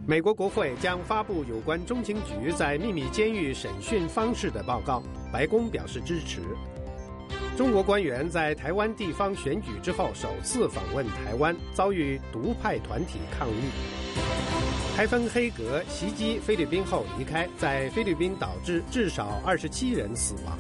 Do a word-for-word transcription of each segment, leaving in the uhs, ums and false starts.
美国国会将发布有关中情局在秘密监狱审讯方式的报告，白宫表示支持。中国官员在台湾地方选举之后首次访问台湾，遭遇独派团体抗议。台风黑格袭击菲律宾后离开，在菲律宾导致至少二十七人死亡。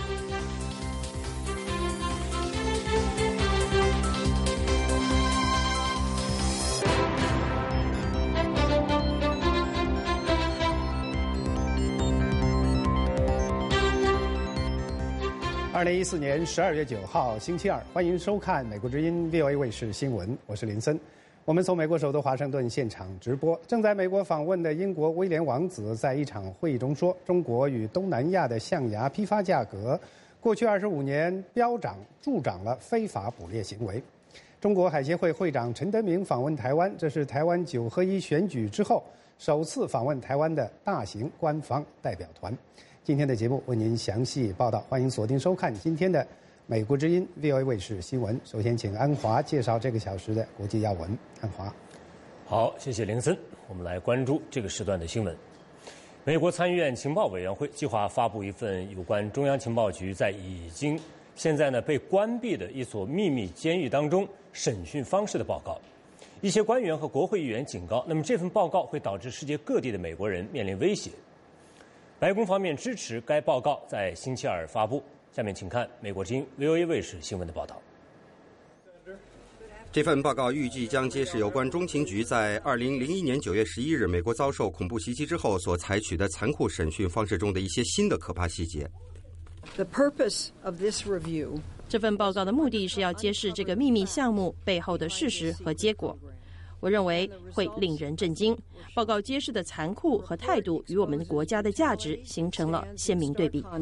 二零一四年十二月九号星期二，欢迎收看美国之音 V O A 卫视新闻，我是林森。我们从美国首都华盛顿现场直播。正在美国访问的英国威廉王子在一场会议中说，中国与东南亚的象牙批发价格过去二十五年飙涨，助长了非法捕猎行为。中国海协会会长陈德明访问台湾，这是台湾九合一选举之后首次访问台湾的大型官方代表团。今天的节目为您详细报道，欢迎锁定收看今天的美国之音 V O A 卫视新闻。首先请安华介绍这个小时的国际要闻。安华。 好，谢谢林森。我们来关注这个时段的新闻。美国参议院情报委员会计划发布一份有关中央情报局在已经现在呢被关闭的一所秘密监狱当中审讯方式的报告。一些官员和国会议员警告，那么这份报告会导致世界各地的美国人面临威胁。白宫方面支持该报告在星期二发布。下面请看美国之音 V O A 卫视新闻的报道。 这份报告预计将揭示有关中情局在二零零一年九月十一日美国遭受恐怖袭击之后所采取的残酷审讯方式中的一些新的可怕细节。 The purpose of this review 这份报告的目的是要揭示这个秘密项目背后的事实和结果。我认为会令人震惊。报告揭示的残酷和态度与我们国家的价值形成了鲜明对比。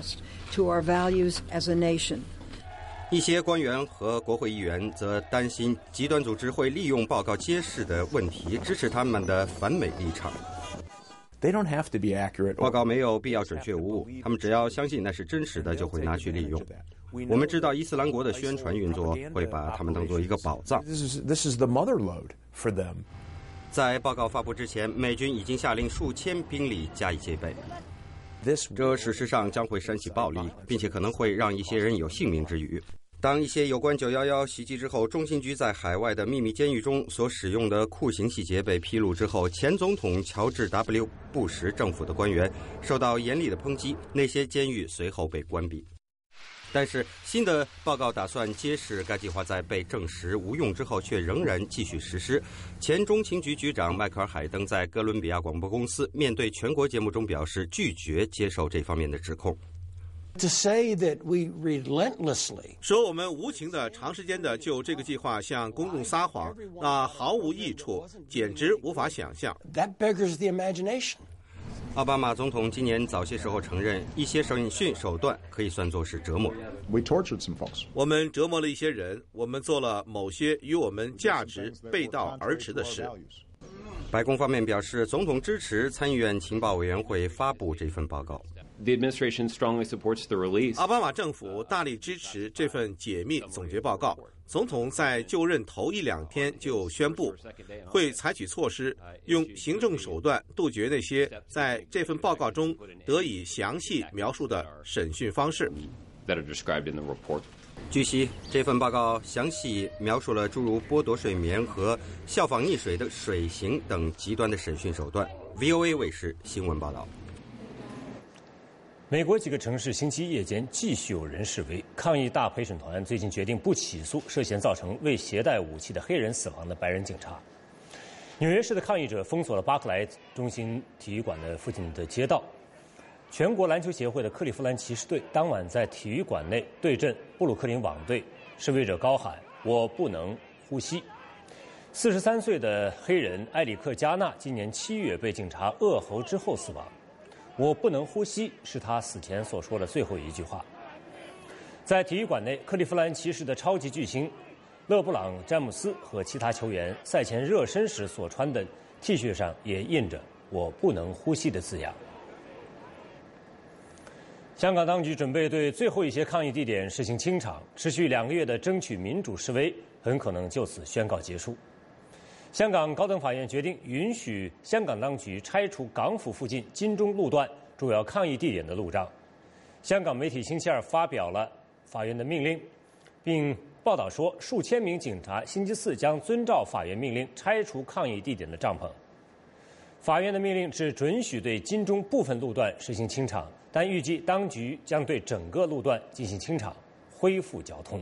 一些官员和国会议员则担心极端组织会利用报告揭示的问题支持他们的反美立场。 They don't have to be accurate. 报告没有必要准确无误，他们只要相信那是真实的，就会拿去利用。我们知道伊斯兰国的宣传运作会把他们当作一个宝藏。 This is, this is the mother lode for them. 在报告发布之前，美军已经下令数千兵力加以戒备。这事实上将会煽起暴力，并且可能会让一些人有性命之虞。当一些有关九一一袭击之后，中情局在海外的秘密监狱中所使用的酷刑细节被披露之后，前总统乔治 W 布什政府的官员受到严厉的抨击，那些监狱随后被关闭。但是新的报告打算揭示该计划在被证实无用之后却仍然继续实施。前中情局局长迈克尔·海登在哥伦比亚广播公司面对全国节目中表示，拒绝接受这方面的指控。 To say that we relentlessly 说我们无情的、长时间的就这个计划向公众撒谎，那毫无益处，简直无法想象。 That beggars the imagination. 奥巴马总统今年早些时候承认，一些审讯手段可以算作是折磨。 We tortured some folks. 我们折磨了一些人，我们做了某些与我们价值背道而驰的事。 白宫方面表示，总统支持参议院情报委员会发布这份报告。 The administration strongly supports the release. 奥巴马政府大力支持这份解密总结报告。总统在就任头一两天就宣布，会采取措施，用行政手段杜绝那些在这份报告中得以详细描述的审讯方式。 That are described in the report. 据悉，这份报告详细描述了诸如剥夺睡眠和效仿溺水的水刑等极端的审讯手段。V O A 卫视新闻报道。 美国几个城市星期一夜间继续有人示威，抗议大陪审团最近决定不起诉涉嫌造成未携带武器的黑人死亡的白人警察。纽约市的抗议者封锁了巴克莱中心体育馆的附近的街道。全国篮球协会的克利夫兰骑士队当晚在体育馆内对阵布鲁克林网队，示威者高喊“我不能呼吸”。四十三岁的黑人埃里克·加纳今年七月被警察扼喉之后死亡。我不能呼吸是他死前所说的最后一句话。在体育馆内，克利夫兰骑士的超级巨星勒布朗·詹姆斯和其他球员赛前热身时所穿的 T 恤上也印着“我不能呼吸”的字样。香港当局准备对最后一些抗议地点实行清场，持续两个月的争取民主示威很可能就此宣告结束。 香港高等法院决定允许香港当局拆除港府附近金钟路段主要抗议地点的路障。香港媒体星期二发表了法院的命令，并报道说，数千名警察星期四将遵照法院命令拆除抗议地点的帐篷。法院的命令只准许对金钟部分路段实行清场，但预计当局将对整个路段进行清场，恢复交通。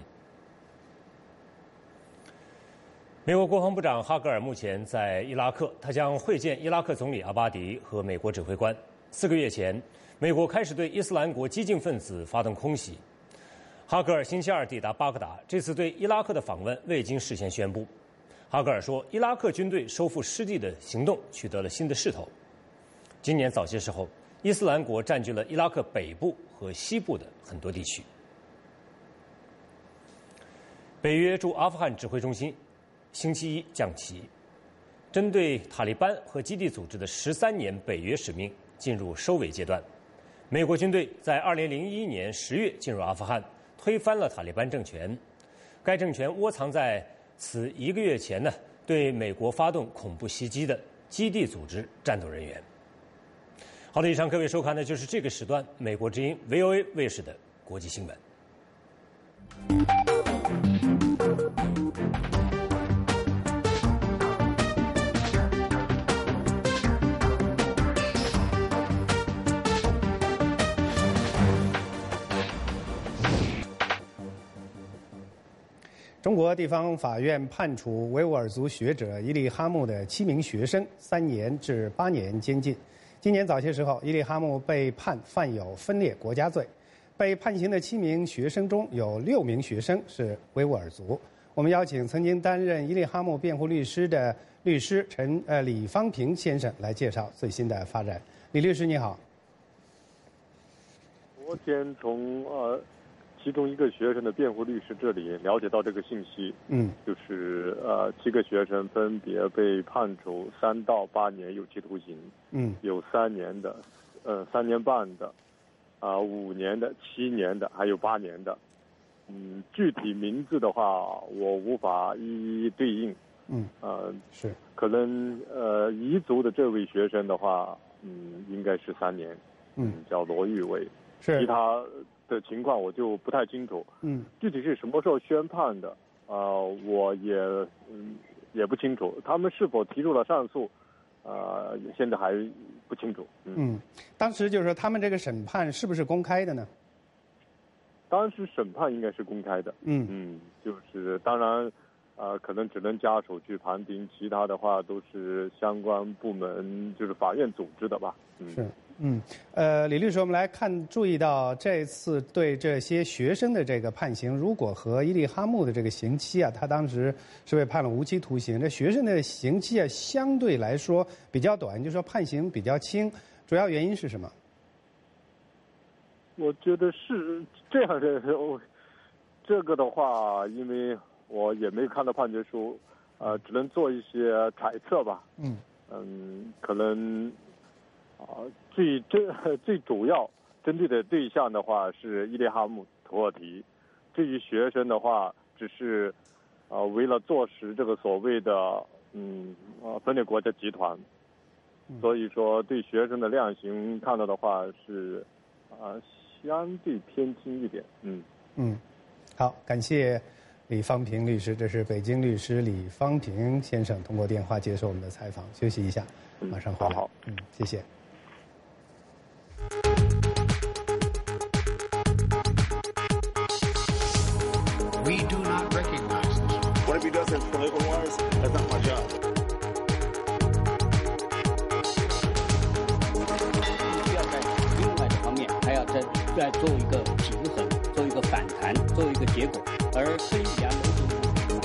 美国国防部长哈格尔目前在伊拉克，他将会见伊拉克总理阿巴迪和美国指挥官。四个月前，美国开始对伊斯兰国激进分子发动空袭。哈格尔星期二抵达巴格达，这次对伊拉克的访问未经事先宣布。哈格尔说，伊拉克军队收复失地的行动取得了新的势头。今年早些时候，伊斯兰国占据了伊拉克北部和西部的很多地区。北约驻阿富汗指挥中心星期一降旗，针对塔利班和基地组织的十三年北约使命进入收尾阶段。美国军队在二零零一年十月进入阿富汗，推翻了塔利班政权。该政权窝藏在此一个月前呢，对美国发动恐怖袭击的基地组织战斗人员。好的，以上各位收看的就是这个时段美国之音 V O A 卫视的国际新闻。 中国地方法院判处维吾尔族学者伊利哈木的七名学生三年至八年监禁。今年早些时候，伊利哈木被判犯有分裂国家罪。被判刑的七名学生中有六名学生是维吾尔族。我们邀请曾经担任伊利哈木辩护律师的律师陈呃李方平先生来介绍最新的发展。李律师你好。 昨天从呃。其中一个学生的辩护律师这里了解到这个信息， 嗯， 就是呃七个学生分别被判处三到八年有期徒刑， 嗯， 有三年的，呃三年半的，啊、呃、五年的、七年的，还有八年的，嗯，具体名字的话我无法一一对应， 嗯， 呃是， 可能呃彝族的这位学生的话，嗯，应该是三年， 嗯， 叫罗玉伟， 是， 其他的情况我就不太清楚， 嗯， 具体是什么时候宣判的，呃，我也嗯也不清楚，他们是否提出了上诉，呃，现在还不清楚。嗯， 嗯当时就是说他们这个审判是不是公开的呢？ 当时审判应该是公开的。 嗯嗯，就是当然，呃，可能只能家属去盘定，其他的话都是相关部门，就是法院组织的吧。嗯， 是。嗯，呃，李律师，我们来看，注意到这次对这些学生的这个判刑，如果和伊利哈木的这个刑期啊，他当时是被判了无期徒刑，这学生的刑期啊相对来说比较短，就是说判刑比较轻，主要原因是什么？ 我觉得是这样的，这个的话，因为我也没看到判决书，呃，只能做一些揣测吧。 嗯嗯，可能。啊，最最最主要针对的对象的话是伊利哈木土耳其，至于学生的话，只是啊、呃、为了坐实这个所谓的嗯啊分裂国家集团，所以说对学生的量刑看到的话是啊、呃、相对偏轻一点。嗯嗯，好，感谢李方平律师，这是北京律师李方平先生通过电话接受我们的采访。休息一下，马上回来。 嗯、好， 嗯，谢谢。 We do not recognize this. Whatever he does as political wise, that's not my job. 需要在另外的方面还要再再做一个平衡，做一个反弹，做一个结果，而可以讲某种。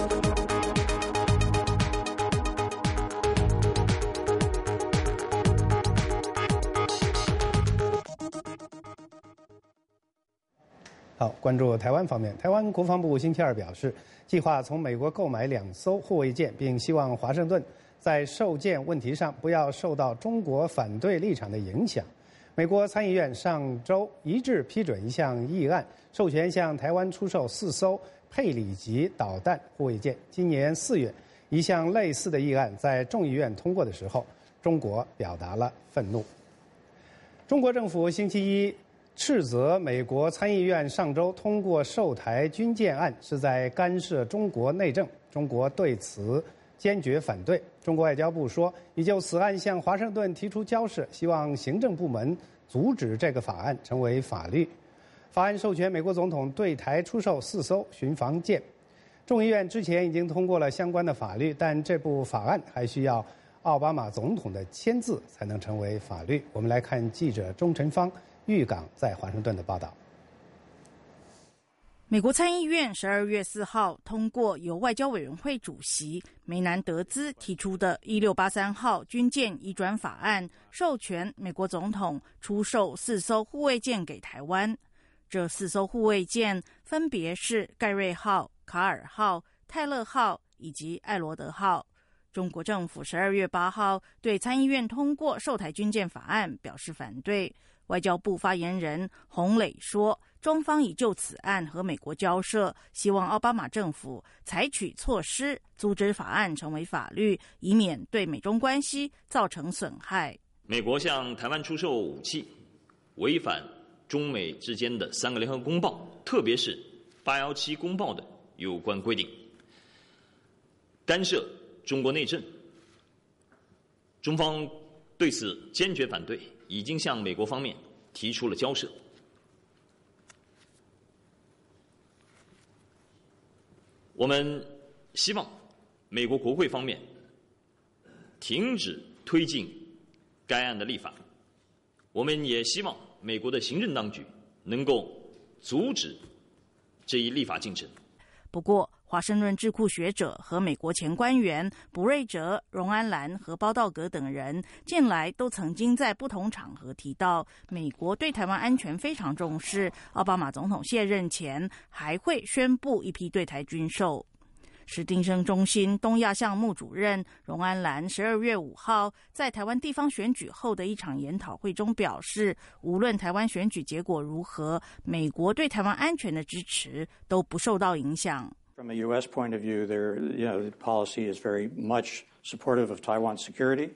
好，关注台湾方面，台湾国防部星期二表示，计划从美国购买两艘护卫舰，并希望华盛顿在售舰问题上不要受到中国反对立场的影响。美国参议院上周一致批准一项议案，授权向台湾出售四艘佩里级导弹护卫舰。今年四月， 一项类似的议案在众议院通过的时候，中国表达了愤怒。中国政府星期一斥责美国参议院上周通过售台军舰案是在干涉中国内政，中国对此坚决反对。中国外交部说，已就此案向华盛顿提出交涉，希望行政部门阻止这个法案成为法律。法案授权美国总统对台出售四艘巡防舰。众议院之前已经通过了相关的法律，但这部法案还需要奥巴马总统的签字才能成为法律。我们来看记者钟晨芳、玉港在华盛顿的报道。 美国参议院十二月四号通过由外交委员会主席梅南德兹提出的一六八三号军舰移转法案，授权美国总统出售四艘护卫舰给台湾。这四艘护卫舰分别是盖瑞号、卡尔号、泰勒号以及艾罗德号。中国政府十二月八号对参议院通过售台军舰法案表示反对。外交部发言人洪磊说，中方已就此案和美国交涉，希望奥巴马政府采取措施阻止法案成为法律，以免对美中关系造成损害。 美国向台湾出售武器，违反中美之间的三个联合公报，特别是八一七公报的有关规定，干涉中国内政，中方对此坚决反对，已经向美国方面提出了交涉。我们希望美国国会方面停止推进该案的立法，我们也希望美国的行政当局能够阻止这一立法进程。 不过，华盛顿智库学者和美国前官员卜瑞哲、荣安兰和包道格等人近来都曾经在不同场合提到，美国对台湾安全非常重视，奥巴马总统卸任前还会宣布一批对台军售。史汀生中心东亚项目主任荣安兰十二月五号在台湾地方选举后的一场研讨会中表示，无论台湾选举结果如何，美国对台湾安全的支持都不受到影响。 From a U S point of view, their you know, the policy is very much supportive of Taiwan's security.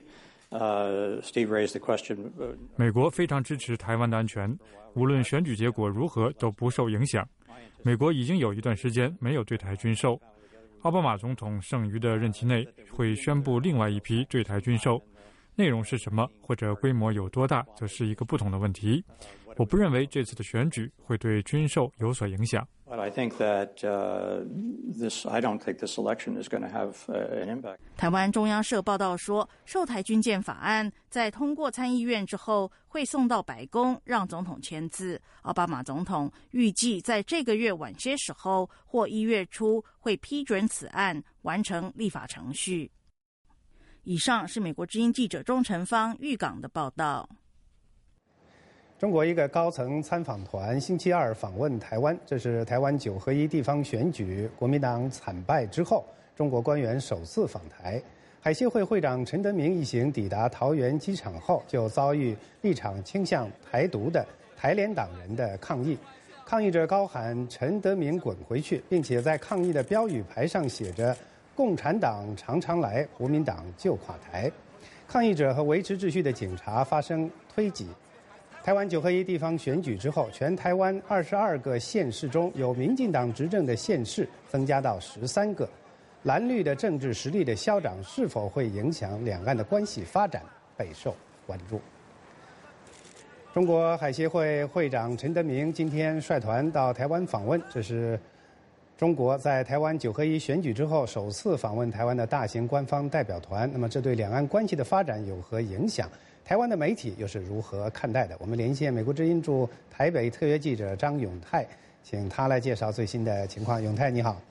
Uh, Steve raised the question. 美国非常支持台湾的安全，无论选举结果如何都不受影响。美国已经有一段时间没有对台军售，奥巴马总统剩余的任期内会宣布另外一批对台军售，内容是什么或者规模有多大，则是一个不同的问题。我不认为这次的选举会对军售有所影响。 But I think that uh, this, I don't think this election is going to have uh, an impact. 台湾中央社报道说，售台军舰法案在通过参议院之后，会送到白宫让总统签字。奥巴马总统预计在这个月晚些时候或一月初会批准此案，完成立法程序。以上是美国之音记者钟晨芳玉港的报道。 中国一个高层参访团星期二访问台湾，这是台湾九合一地方选举国民党惨败之后，中国官员首次访台。海协会会长陈德明一行抵达桃园机场后，就遭遇立场倾向台独的台联党人的抗议。抗议者高喊“陈德明滚回去”，并且在抗议的标语牌上写着“共产党常常来，国民党就垮台”。抗议者和维持秩序的警察发生推挤。台湾九合一地方选举之后，全台湾二十二个县市中有民进党执政的县市增加到十三个。蓝绿的政治实力的消长是否会影响两岸的关系发展，备受关注。中国海协会会长陈德明今天率团到台湾访问，这是中国在台湾九合一选举之后首次访问台湾的大型官方代表团。那么这对两岸关系的发展有何影响？台湾的媒体又是如何看待的？我们连线美国之音驻台北特约记者张永泰，请他来介绍最新的情况。永泰你好。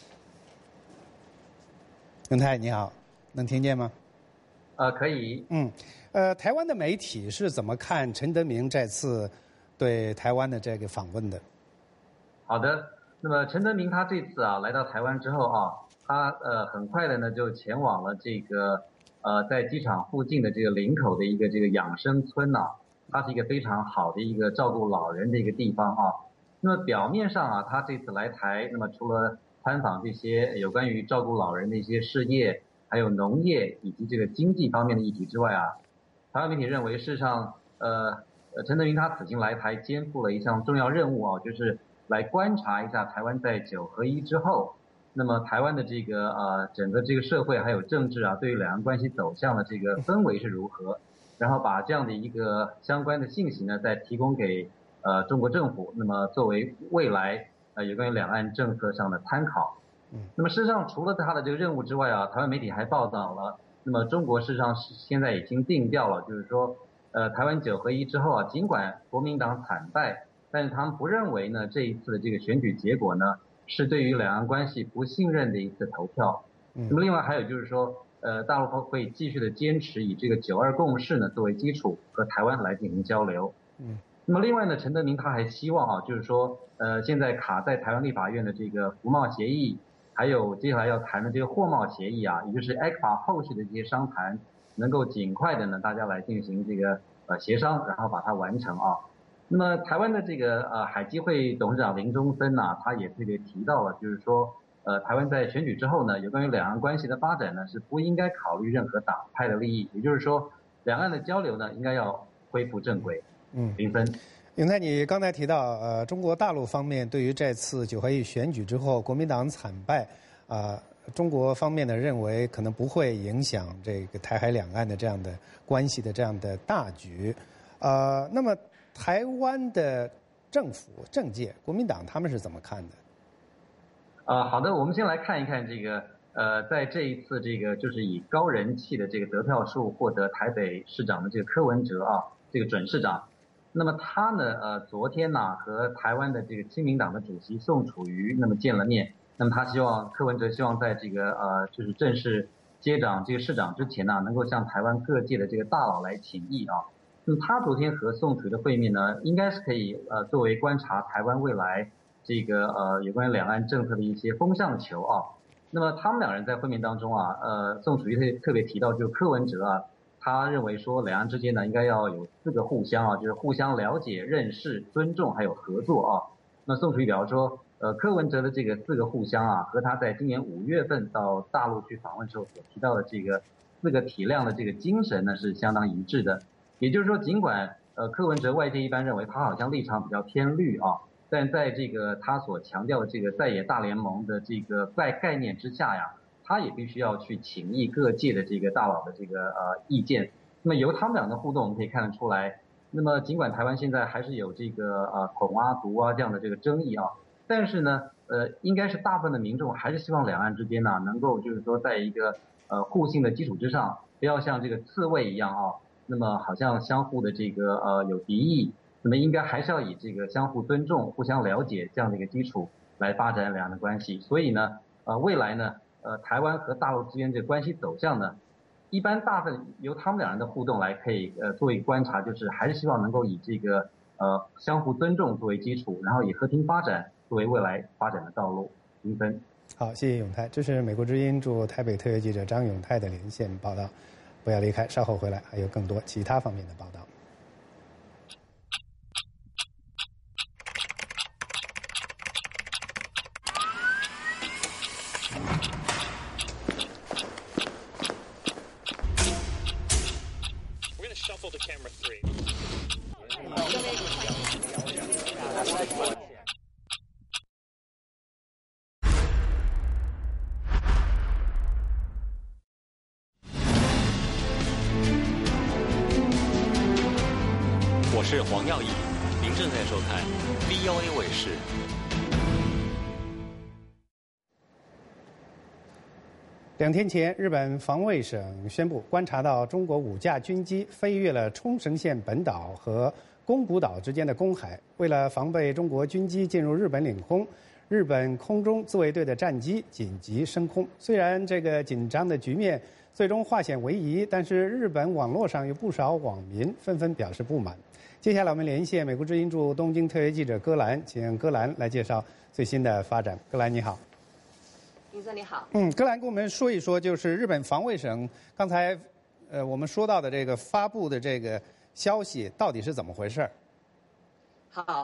永泰你好，能听见吗？ 呃，可以。 嗯，呃，台湾的媒体是怎么看陈德明这次对台湾的这个访问的？ 好的，那么陈德明他这次啊来到台湾之后啊，他呃很快的呢就前往了这个呃在机场附近的这个林口的一个这个养生村呐、啊，它是一个非常好的一个照顾老人的一个地方啊。那么表面上啊，他这次来台，那么除了参访这些有关于照顾老人的一些事业，还有农业以及这个经济方面的议题之外啊，台湾媒体认为，事实上，呃，陈德明他此行来台肩负了一项重要任务啊，就是来观察一下台湾在九合一之后，那么台湾的这个呃整个这个社会还有政治啊，对于两岸关系走向的这个氛围是如何，然后把这样的一个相关的信息呢，再提供给呃中国政府，那么作为未来呃有关于两岸政策上的参考。那么事实上，除了他的这个任务之外啊，台湾媒体还报道了，那么中国事实上是现在已经定调了，就是说，呃，台湾九合一之后啊，尽管国民党惨败，但是他们不认为呢这一次的这个选举结果呢是对于两岸关系不信任的一次投票。那么另外还有就是说，呃，大陆会继续的坚持以这个九二共识呢作为基础和台湾来进行交流。嗯。那么另外呢，陈德明他还希望啊，就是说，呃，现在卡在台湾立法院的这个服贸协议。还有接下来要谈的这个货贸协议啊，也就是 A C F A 后续的这些商谈，能够尽快的呢，大家来进行这个呃协商，然后把它完成啊。那么台湾的这个呃海基会董事长林中森呐、啊，他也这个提到了，就是说呃台湾在选举之后呢，有关于两岸关系的发展呢，是不应该考虑任何党派的利益，也就是说两岸的交流呢，应该要恢复正轨。嗯，林森。 永泰，你刚才提到，呃，中国大陆方面对于这次九合一选举之后国民党惨败，啊、呃，中国方面呢认为可能不会影响这个台海两岸的这样的关系的这样的大局，呃，那么台湾的政府政界国民党他们是怎么看的？ 啊、呃，好的，我们先来看一看这个，呃，在这一次这个就是以高人气的这个得票数获得台北市长的这个柯文哲啊，这个准市长。那么他呢，呃，昨天呢和台湾的这个亲民党的主席宋楚瑜那么见了面。那么他希望柯文哲希望在这个呃就是正式接掌这个市长之前呢，能够向台湾各界的这个大佬来请益啊。那么他昨天和宋楚瑜的会面呢，应该是可以呃作为观察台湾未来这个呃有关于两岸政策的一些风向球啊。那么他们两人在会面当中啊，呃宋楚瑜特特别提到，就是柯文哲啊。他认为说，两岸之间呢应该要有四个互相啊，就是互相了解、认识、尊重，还有合作啊。那宋楚瑜表示说，呃，柯文哲的这个四个互相啊，和他在今年五月份到大陆去访问时候所提到的这个四个体谅的这个精神呢，是相当一致的。也就是说，尽管呃柯文哲外界一般认为他好像立场比较偏绿啊，但在这个他所强调的这个在野大联盟的这个概概念之下呀。他也必须要去请益各界的这个大佬的这个呃意见，那么由他们俩的互动，我们可以看得出来。那么尽管台湾现在还是有这个呃统啊独啊这样的这个争议啊，但是呢，呃，应该是大部分的民众还是希望两岸之间呢能够就是说在一个呃互信的基础之上，不要像这个刺猬一样啊，那么好像相互的这个呃有敌意，那么应该还是要以这个相互尊重、互相了解这样的一个基础来发展两岸的关系。所以呢，呃，未来呢。呃，台湾和大陆之间这关系走向呢，一般大部分由他们两人的互动来可以呃作为观察，就是还是希望能够以这个呃相互尊重作为基础，然后以和平发展作为未来发展的道路。评分。 好，谢谢永泰，这是美国之音驻台北特约记者张永泰的连线报道。不要离开，稍后回来还有更多其他方面的报道。 我是黄耀义，您正在收看 V O A 卫视。 两天前，日本防卫省宣布，观察到中国五架军机飞越了冲绳县本岛和宫古岛之间的公海。为了防备中国军机进入日本领空，日本空中自卫队的战机紧急升空。虽然这个紧张的局面最终化险为夷，但是日本网络上有不少网民纷纷表示不满。接下来我们连线美国之音驻东京特约记者戈兰，请戈兰来介绍最新的发展。戈兰你好。 林森你好。 嗯，戈兰跟我们说一说，就是日本防卫省刚才呃我们说到的这个发布的这个消息到底是怎么回事？ 好，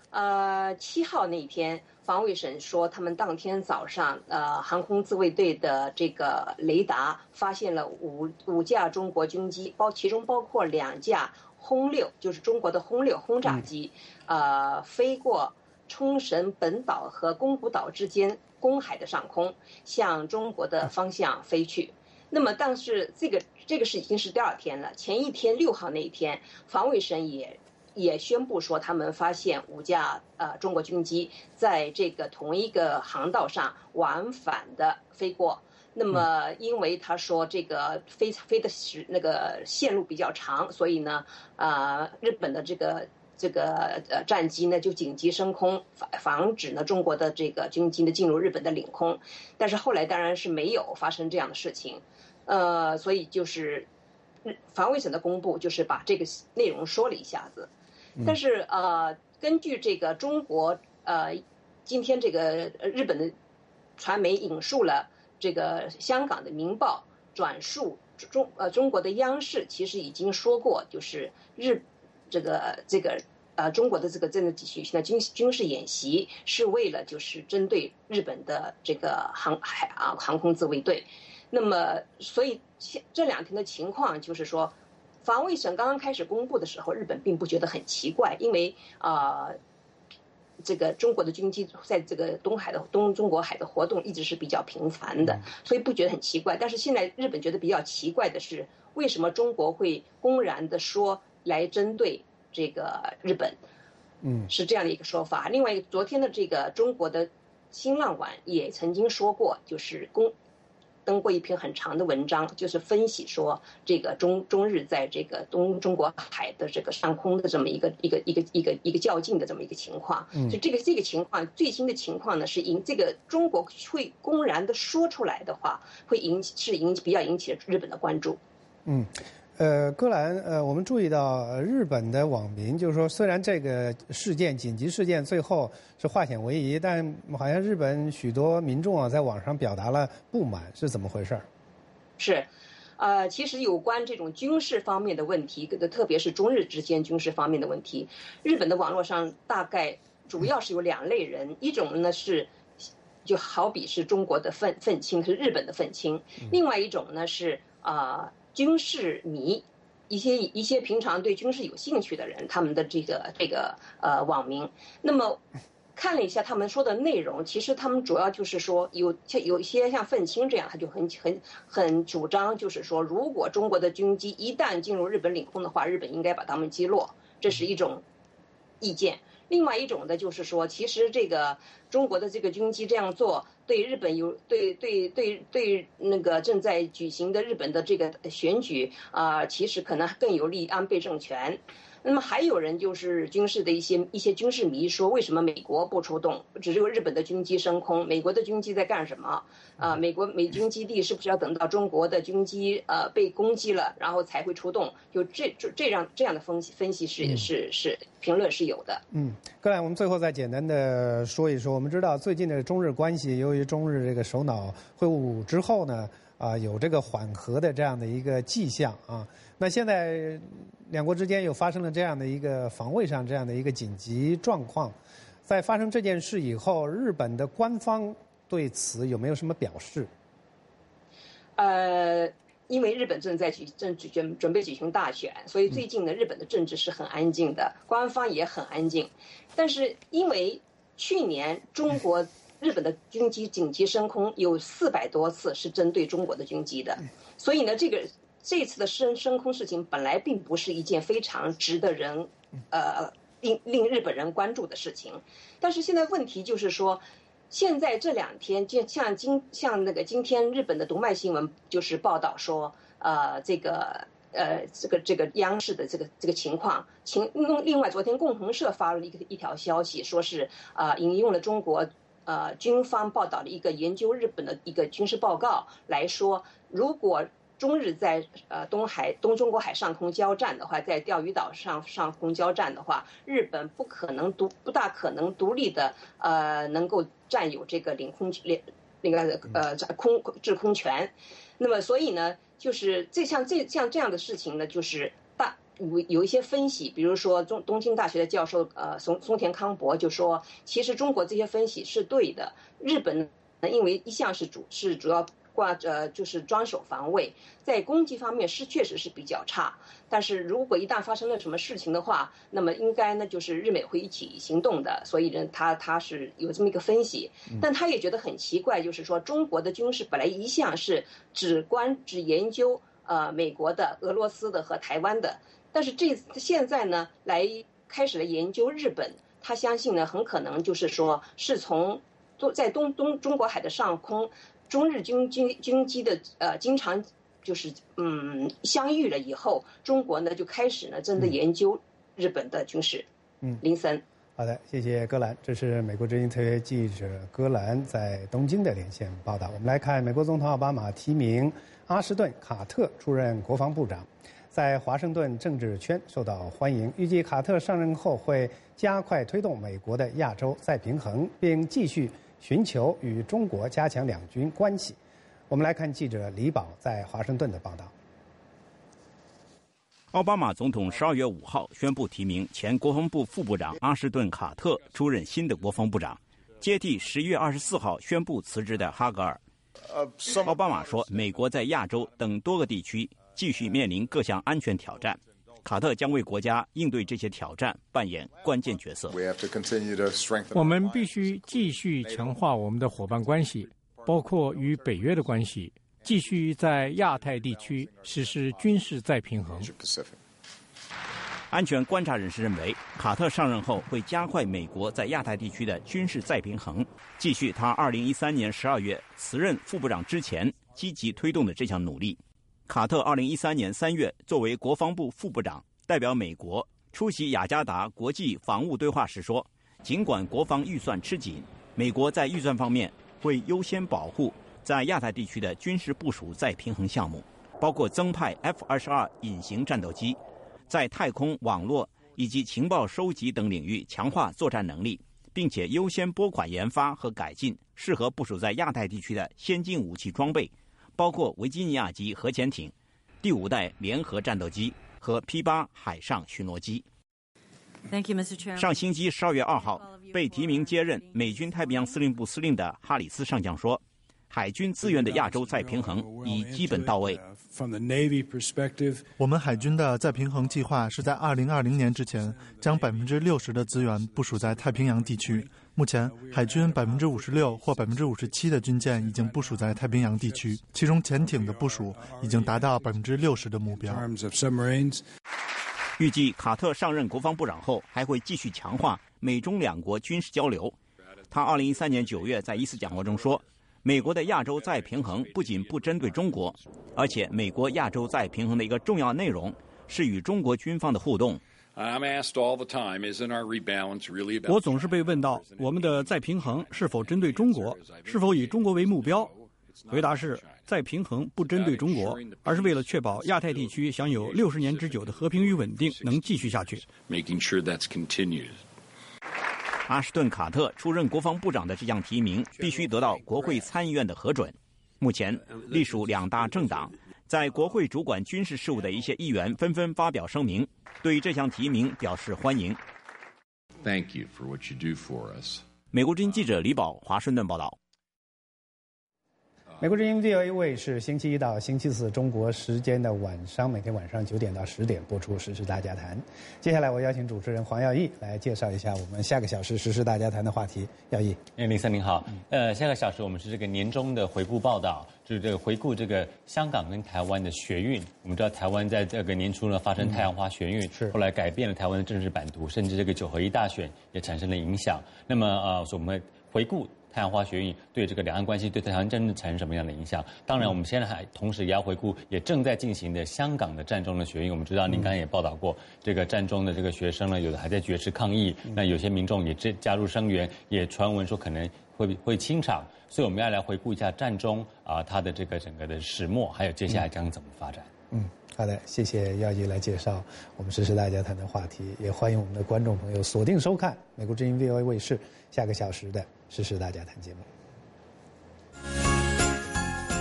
呃，七号那一天，防卫省说他们当天早上，呃，航空自卫队的这个雷达发现了五五架中国军机，包其中包括两架轰六，就是中国的轰六轰炸机，呃，飞过冲绳本岛和宫古岛之间公海的上空，向中国的方向飞去。那么，但是这个这个是已经是第二天了。前一天六号那一天，防卫省也。也宣布说，他们发现五架呃中国军机在这个同一个航道上往返的飞过。那么，因为他说这个飞飞的时那个线路比较长，所以呢，啊、呃，日本的这个这个呃战机呢就紧急升空，防防止呢中国的这个军机呢进入日本的领空。但是后来当然是没有发生这样的事情，呃，所以就是防卫省的公布就是把这个内容说了一下子。但是呃，根据这个中国呃，今天这个日本的传媒引述了这个香港的《明报》转述中呃中国的央视其实已经说过，就是日这个这个呃中国的这个正在举行的军军事演习是为了就是针对日本的这个航海啊航空自卫队。那么所以这两天的情况就是说。防卫省刚刚开始公布的时候，日本并不觉得很奇怪，因为啊、呃，这个中国的军机在这个东海的东中国海的活动一直是比较频繁的，所以不觉得很奇怪。但是现在日本觉得比较奇怪的是，为什么中国会公然的说来针对这个日本？嗯，是这样的一个说法。另外，昨天的这个中国的新浪网也曾经说过，就是公。登过一篇很长的文章，就是分析说这个中中日在这个东中国海的这个上空的这么一个一个一个一个一个较劲的这么一个情况。嗯，所以这个这个情况最新的情况呢，是引这个中国会公然的说出来的话，会引起是引比较引起日本的关注。 嗯。呃，戈兰，呃，我们注意到日本的网民就是说，虽然这个事件紧急事件最后是化险为夷，但好像日本许多民众啊在网上表达了不满，是怎么回事？ 是，呃，其实有关这种军事方面的问题，特别是中日之间军事方面的问题，日本的网络上大概主要是有两类人，一种呢是就好比是中国的愤愤青，是日本的愤青；另外一种呢是啊。呃军事迷，一些一些平常对军事有兴趣的人，他们的这个这个呃网民，那么看了一下他们说的内容，其实他们主要就是说有像有一些像愤青这样，他就很很很主张，就是说如果中国的军机一旦进入日本领空的话，日本应该把他们击落，这是一种意见。另外一种的就是说，其实这个中国的这个军机这样做，对日本有对对对对那个正在举行的日本的这个选举啊、呃，其实可能更有利安倍政权。那么还有人就是军事的一些一些军事迷说，为什么美国不出动，只有日本的军机升空？美国的军机在干什么？啊、呃，美国美军基地是不是要等到中国的军机呃被攻击了，然后才会出动？就这这样这样的分析分析是是是评论是有的。 嗯，各位，我们最后再简单的说一说，我们知道最近的中日关系，由于中日这个首脑会晤之后呢，啊、呃，有这个缓和的这样的一个迹象啊。那现在两国之间又发生了这样的一个防卫上这样的一个紧急状况，在发生这件事以后，日本的官方对此有没有什么表示？ 呃，因为日本正在举正准准备举行大选，所以最近呢，日本的政治是很安静的，官方也很安静。但是因为去年中国日本的军机紧急升空有四百多次是针对中国的军机的，所以呢，这个。这次的升升空事情本来并不是一件非常值得人，呃，令令日本人关注的事情，但是现在问题就是说，现在这两天就像今像那个今天日本的读卖新闻就是报道说，呃，这个呃这个这个央视的这个这个情况，情另外昨天共同社发了一个一条消息，说是啊、呃、引用了中国呃军方报道的一个研究日本的一个军事报告来说，如果中日在呃东海东中国海上空交战的话，在钓鱼岛上上空交战的话，日本不可能独不大可能独立的呃能够占有这个领空领那个呃空制空权。那么所以呢，就是这像这像这样的事情呢，就是大有有一些分析，比如说中东京大学的教授呃松松田康博就说，其实中国这些分析是对的，日本呢因为一向是主是主要挂呃就是装守防卫，在攻击方面是确实是比较差，但是如果一旦发生了什么事情的话，那么应该呢就是日美会一起行动的，所以呢他他是有这么一个分析，但他也觉得很奇怪，就是说中国的军事本来一向是只关只研究呃美国的、俄罗斯的和台湾的，但是这现在呢来开始了研究日本，他相信呢很可能就是说是从在东东中国海的上空。中日军军军机的呃经常就是嗯相遇了以后，中国呢就开始呢真的研究日本的军事。嗯，林森。 好的，谢谢戈兰，这是美国之音特约记者戈兰在东京的连线报道。我们来看，美国总统奥巴马提名阿什顿·卡特出任国防部长，在华盛顿政治圈受到欢迎。预计卡特上任后会加快推动美国的亚洲再平衡，并继续寻求与中国加强两军关系。我们来看记者李宝在华盛顿的报道。 奥巴马总统十二月五号宣布提名前国防部副部长阿什顿·卡特出任新的国防部长，接替十一月二十四号宣布辞职的哈格尔。奥巴马说，美国在亚洲等多个地区继续面临各项安全挑战，卡特将为国家应对这些挑战扮演关键角色。 我们必须继续强化我们的伙伴关系，包括与北约的关系，继续在亚太地区实施军事再平衡。 安全观察人士认为，卡特上任后会加快美国在亚太地区的军事再平衡，继续他二零一三年十二月辞任副部长之前积极推动的这项努力。卡特二零一三年三月作为国防部副部长，代表美国出席雅加达国际防务对话时说，尽管国防预算吃紧，美国在预算方面会优先保护在亚太地区的军事部署再平衡项目，包括增派 F 二十二 隐形战斗机，在太空、网络以及情报收集等领域强化作战能力，并且优先拨款研发和改进适合部署在亚太地区的先进武器装备，包括维吉尼亚级核潜艇、第五代联合战斗机和 P 八海上巡逻机。上星期十二月二号被提名接任美军太平洋司令部司令的哈里斯上将说，海军资源的亚洲再平衡已基本到位。 我们海军的再平衡计划是在二零二零年之前将百分之六十的资源部署在太平洋地区。目前，海军百分之五十六或百分之五十七的军舰已经部署在太平洋地区，其中潜艇的部署已经达到百分之六十的目标。 预计卡特上任国防部长后，还会继续强化美中两国军事交流。他二零一三年九月在一次讲话中说，美国的亚洲再平衡不仅不针对中国，而且美国亚洲再平衡的一个重要内容是与中国军方的互动。 我总是被问到，我们的再平衡是否针对中国，是否以中国为目标？回答是，再平衡不针对中国，而是为了确保亚太地区享有六十年之久的和平与稳定能继续下去。 阿什顿·卡特出任国防部长的这项提名必须得到国会参议院的核准。目前，隶属两大政党在国会主管军事事务的一些议员纷纷发表声明，对这项提名表示欢迎。 Thank you for what you do for us. 美国之音记者李宝华盛顿报道。 美国之音 V O A 卫视星期一到星期四中国时间的晚上，每天晚上九点到十点播出《时事大家谈》。接下来我邀请主持人黄耀义来介绍一下我们下个小时《时事大家谈》的话题。耀义， 哎，林森您好。呃，下个小时我们是这个年终的回顾报道，就是这个回顾这个香港跟台湾的学运。我们知道台湾在这个年初呢发生太阳花学运， 是后来改变了台湾的政治版图，甚至这个九合一大选也产生了影响。那么呃，所以我们回顾太阳花学运对这个两岸关系、对台湾政治产生什么样的影响？当然，我们现在还同时也要回顾也正在进行的香港的战中的学运。我们知道，您刚才也报道过，这个战中的这个学生呢，有的还在绝食抗议，那有些民众也加加入声援，也传闻说可能会会清场。所以我们要来回顾一下战中啊，它的这个整个的始末，还有接下来将怎么发展。 嗯，好的，谢谢耀义来介绍我们时事大家谈的话题，也欢迎我们的观众朋友锁定收看美国之音 V O A 卫视下个小时的时事大家谈节目。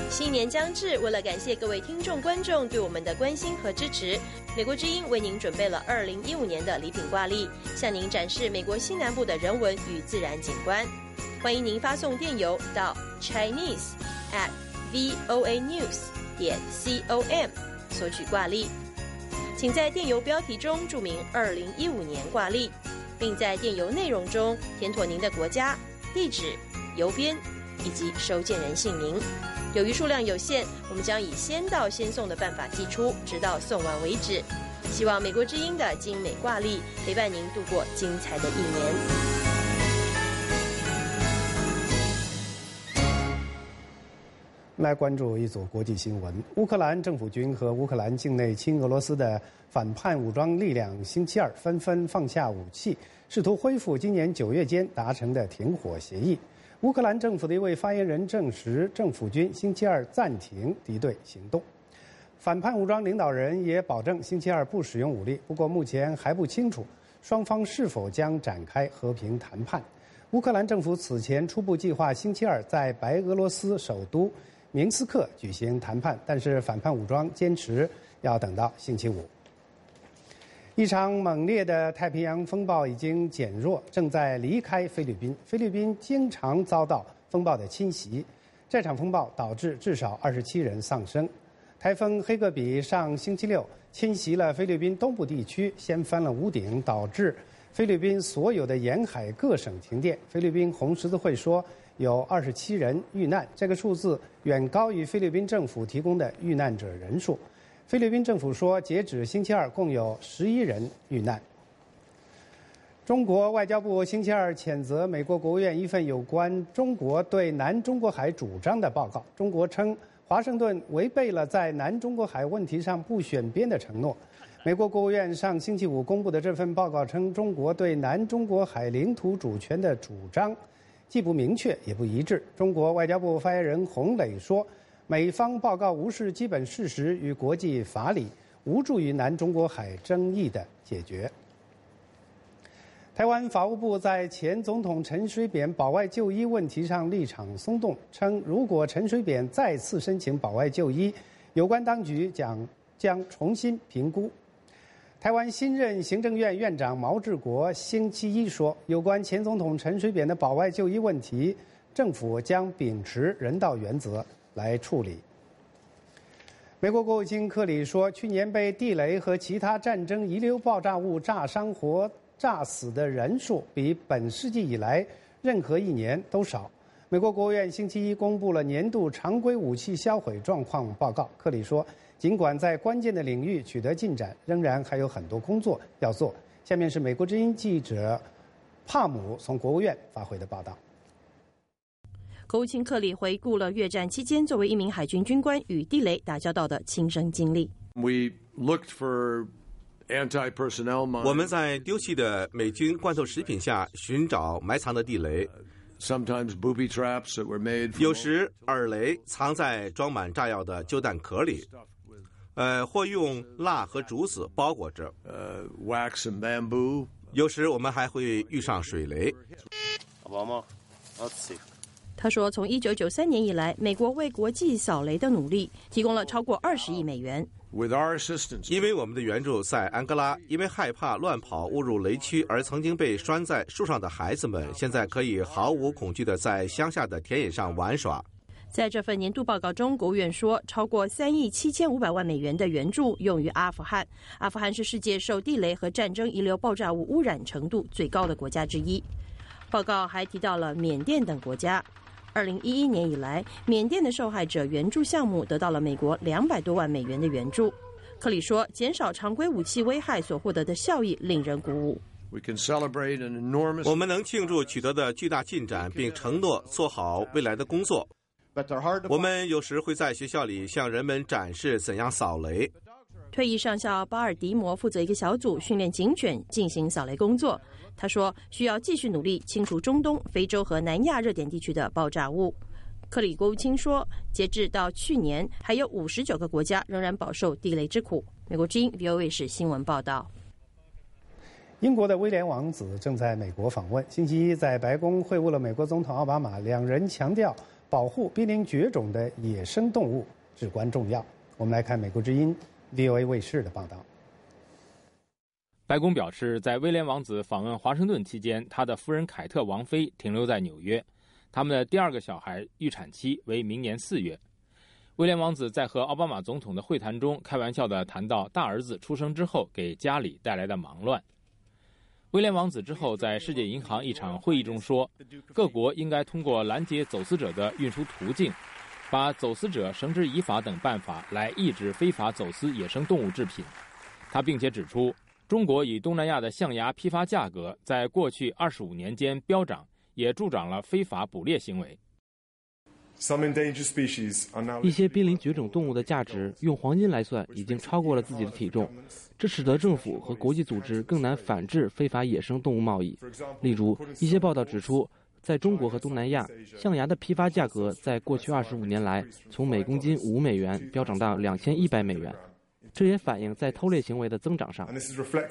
新年将至，为了感谢各位听众观众对我们的关心和支持，美国之音为您准备了二零一五年的礼品挂历，向您展示美国西南部的人文与自然景观。欢迎您发送电邮到 Chinese at voa news 点 com 索取挂历，请在电邮标题中注明二零一五年挂历，并在电邮内容中填妥您的国家、地址、邮编以及收件人姓名。由于数量有限，我们将以先到先送的办法寄出，直到送完为止。希望美国之音的精美挂历陪伴您度过精彩的一年。 来关注一组国际新闻：乌克兰政府军和乌克兰境内亲俄罗斯的反叛武装力量星期二纷纷放下武器，试图恢复今年九月间达成的停火协议。乌克兰政府的一位发言人证实，政府军星期二暂停敌对行动。反叛武装领导人也保证星期二不使用武力，不过目前还不清楚双方是否将展开和平谈判。乌克兰政府此前初步计划星期二在白俄罗斯首都明斯克举行谈判，但是反叛武装坚持要等到星期五。一场猛烈的太平洋风暴已经减弱，正在离开菲律宾。菲律宾经常遭到风暴的侵袭，这场风暴导致至少二十七人丧生。台风黑格比上星期六侵袭了菲律宾东部地区，掀翻了屋顶，导致菲律宾所有的沿海各省停电。菲律宾红十字会说有二十七人遇难，这个数字远高于菲律宾政府提供的遇难者人数。菲律宾政府说，截止星期二，共有十一人遇难。中国外交部星期二谴责美国国务院一份有关中国对南中国海主张的报告。中国称，华盛顿违背了在南中国海问题上不选边的承诺。美国国务院上星期五公布的这份报告称，中国对南中国海领土主权的主张既不明确也不一致。中国外交部发言人洪磊说，美方报告无视基本事实与国际法理，无助于南中国海争议的解决。台湾法务部在前总统陈水扁保外就医问题上立场松动，称如果陈水扁再次申请保外就医，有关当局将将重新评估。台湾新任行政院院长毛治国星期一说，有关前总统陈水扁的保外就医问题，政府将秉持人道原则来处理。美国国务卿克里说，去年被地雷和其他战争遗留爆炸物炸伤或炸死的人数比本世纪以来任何一年都少。美国国务院星期一公布了年度常规武器销毁状况报告。克里说，尽管在关键的领域取得进展，仍然还有很多工作要做。下面是美国之音记者帕姆从国务院发回的报道。 国务卿克里回顾了越战期间作为一名海军军官与地雷打交道的亲身经历。 We looked for anti-personnel mines. 我们在丢弃的美军罐头食品下寻找埋藏的地雷。 Sometimes booby traps that were made. 有时饵雷藏在装满炸药的旧弹壳里，呃，或用蜡和竹子包裹着。 呃、uh, ，wax and bamboo. 有时我们还会遇上水雷。 他说，从一九九三年以来，美国为国际扫雷的努力提供了超过二十亿美元。 With our assistance, 因为我们的援助，在安哥拉，因为害怕乱跑误入雷区而曾经被拴在树上的孩子们，现在可以毫无恐惧地在乡下的田野上玩耍。 在这份年度报告中，国务院说，超过三亿七千五百万美元的援助用于阿富汗。阿富汗是世界受地雷和战争遗留爆炸物污染程度最高的国家之一。报告还提到了缅甸等国家。二零一一年以来，缅甸的受害者援助项目得到了美国两百多万美元的援助。克里说，减少常规武器危害所获得的效益令人鼓舞。 We can celebrate an enormous... 我们能庆祝取得的巨大进展，并承诺做好未来的工作。我们有时会在学校里向人们展示怎样扫雷。 退役上校巴尔迪摩负责一个小组训练警犬进行扫雷工作。他说，需要继续努力清除中东、非洲和南亚热点地区的爆炸物。克里国务卿说，截至到去年，还有五十九个国家仍然饱受地雷之苦。美国之音 V O A 是新闻报道。 英国的威廉王子正在美国访问，星期一在白宫会晤了美国总统奥巴马，两人强调保护濒临绝种的野生动物至关重要。我们来看美国之音 V O A 卫视的报道。 白宫表示，在威廉王子访问华盛顿期间，他的夫人凯特王妃停留在纽约，他们的第二个小孩预产期为明年四月。威廉王子在和奥巴马总统的会谈中开玩笑地谈到大儿子出生之后给家里带来的忙乱。威廉王子之后在世界银行一场会议中说，各国应该通过拦截走私者的运输途径，把走私者绳之以法等办法来抑制非法走私野生动物制品。他并且指出，中国与东南亚的象牙批发价格在过去二十五年间飙涨，也助长了非法捕猎行为。 一些濒临绝种动物的价值用黄金来算已经超过了自己的体重，这使得政府和国际组织更难反制非法野生动物贸易。例如，一些报道指出，在中国和东南亚，象牙的批发价格在过去二十五年来从每公斤五美元飙涨到两千一百美元。这也反映在偷猎行为的增长上。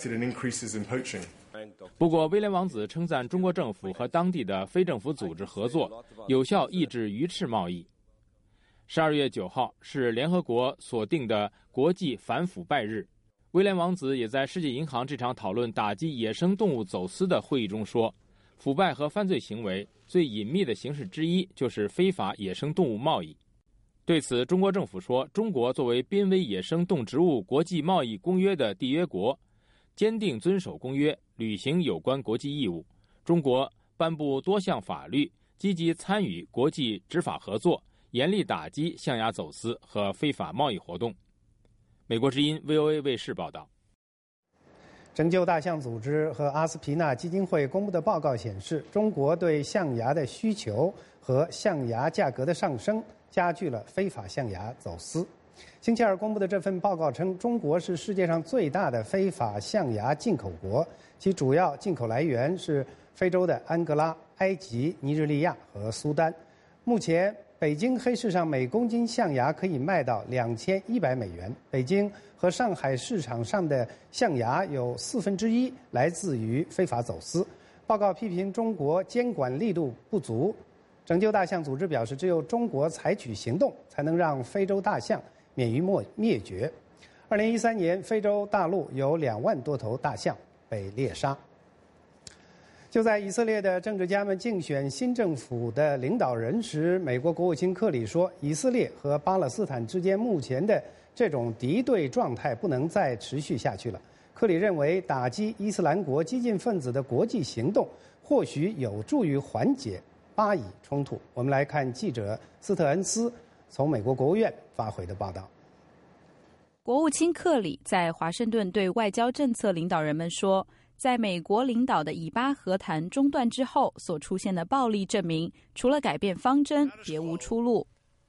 不过，威廉王子称赞中国政府和当地的非政府组织合作，有效抑制鱼翅贸易。十二月九号是联合国所定的国际反腐败日。威廉王子也在世界银行这场讨论打击野生动物走私的会议中说，腐败和犯罪行为最隐秘的形式之一就是非法野生动物贸易。对此，中国政府说，中国作为濒危野生动植物国际贸易公约的缔约国，坚定遵守公约，履行有关国际义务。中国颁布多项法律，积极参与国际执法合作，严厉打击象牙走私和非法贸易活动。美国之音 V O A 卫视报道。 拯救大象组织和阿斯皮纳基金会公布的报告显示，中国对象牙的需求和象牙价格的上升加剧了非法象牙走私。星期二公布的这份报告称，中国是世界上最大的非法象牙进口国，其主要进口来源是非洲的安哥拉、埃及、尼日利亚和苏丹。目前，北京黑市上每公斤象牙可以卖到两千一百美元。北京和上海市场上的象牙有四分之一来自于非法走私。报告批评中国监管力度不足。拯救大象组织表示，只有中国采取行动，才能让非洲大象免于灭绝。二零一三年，非洲大陆有两万多头大象被猎杀。就在以色列的政治家们竞选新政府的领导人时，美国国务卿克里说，以色列和巴勒斯坦之间目前的这种敌对状态不能再持续下去了。克里认为，打击伊斯兰国激进分子的国际行动或许有助于缓解巴以冲突。我们来看记者斯特恩斯从美国国务院发回的报道。 国务卿克里在华盛顿对外交政策领导人们说，在美国领导的以巴和谈中断之后所出现的暴力证明，除了改变方针，别无出路。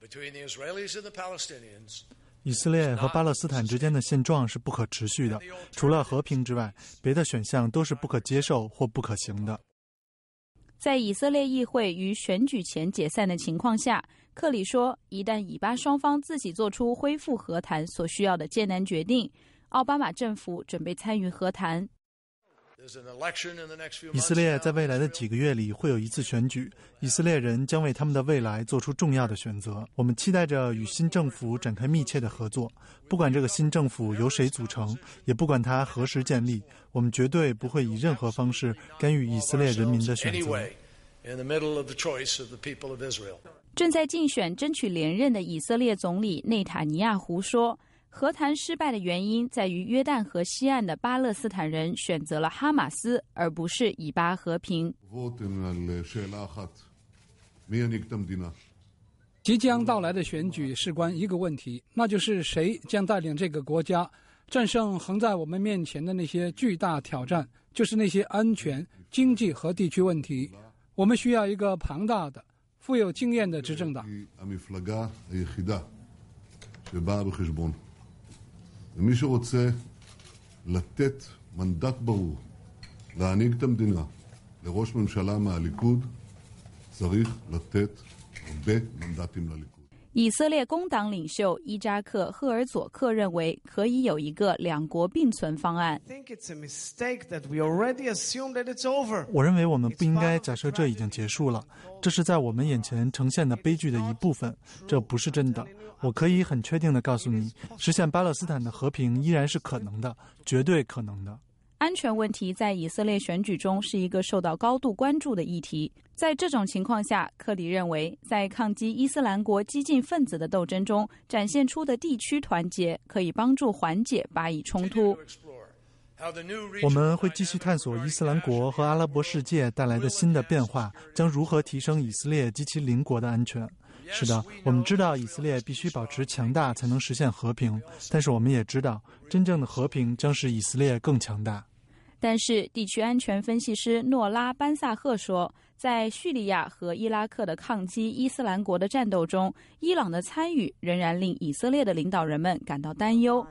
以色列和巴勒斯坦之间的现状是不可持续的，除了和平之外，别的选项都是不可接受或不可行的。 在以色列议会于选举前解散的情况下，克里说，一旦以巴双方自己做出恢复和谈所需要的艰难决定，奥巴马政府准备参与和谈。 以色列在未来的几个月里会有一次选举，以色列人将为他们的未来做出重要的选择。我们期待着与新政府展开密切的合作，不管这个新政府由谁组成，也不管它何时建立，我们绝对不会以任何方式干预以色列人民的选择。 正在竞选争取连任的以色列总理内塔尼亚胡说，和谈失败的原因在于约旦河西岸的巴勒斯坦人选择了哈马斯，而不是以巴和平。 即将到来的选举事关一个问题，那就是谁将带领这个国家战胜横在我们面前的那些巨大挑战，就是那些安全、经济和地区问题。我们需要一个庞大的、富有经验的执政党。 ומי שרוצה לתת מנדט ברור להנהיג את המדינה לראש ממשלה מהליכוד צריך לתת הרבה מנדטים לליכוד. 以色列工党领袖伊扎克·赫尔佐克认为，可以有一个两国并存方案。 我认为我们不应该假设这已经结束了，这是在我们眼前呈现的悲剧的一部分，这不是真的。我可以很确定地告诉你，实现巴勒斯坦的和平依然是可能的，绝对可能的。 安全问题在以色列选举中是一个受到高度关注的议题。在这种情况下，克里认为，在抗击伊斯兰国激进分子的斗争中展现出的地区团结，可以帮助缓解巴以冲突。 我们会继续探索伊斯兰国和阿拉伯世界带来的新的变化将如何提升以色列及其邻国的安全。是的，我们知道以色列必须保持强大才能实现和平，但是我们也知道，真正的和平将使以色列更强大。 但是，地区安全分析师诺拉·班萨赫说，在叙利亚和伊拉克的抗击伊斯兰国的战斗中，伊朗的参与仍然令以色列的领导人们感到担忧。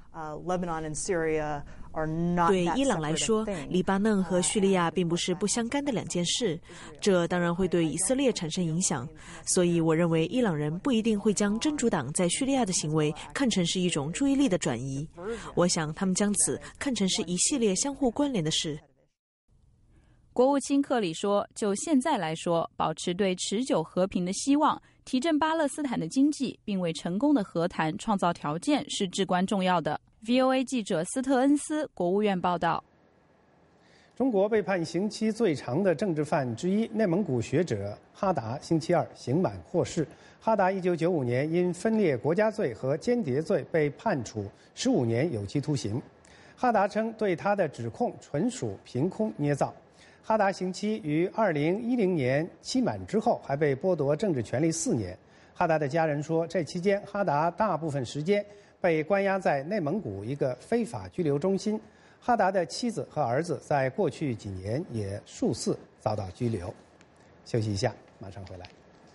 对伊朗来说，黎巴嫩和叙利亚并不是不相干的两件事，这当然会对以色列产生影响。所以我认为伊朗人不一定会将真主党在叙利亚的行为看成是一种注意力的转移，我想他们将此看成是一系列相互关联的事。 国务卿克里说，就现在来说，保持对持久和平的希望，提振巴勒斯坦的经济，并为成功的和谈创造条件是至关重要的。V O A 记者斯特恩斯，国务院报道。 中国被判刑期最长的政治犯之一，内蒙古学者哈达星期二刑满获释。哈达一九九五年因分裂国家罪和间谍罪被判处十五年有期徒刑。哈达称，对他的指控纯属凭空捏造。哈达刑期于二零一零年期满之后，还被剥夺政治权利四年。哈达的家人说，这期间哈达大部分时间被关押在内蒙古一个非法拘留中心。哈达的妻子和儿子在过去几年也数次遭到拘留。休息一下，马上回来。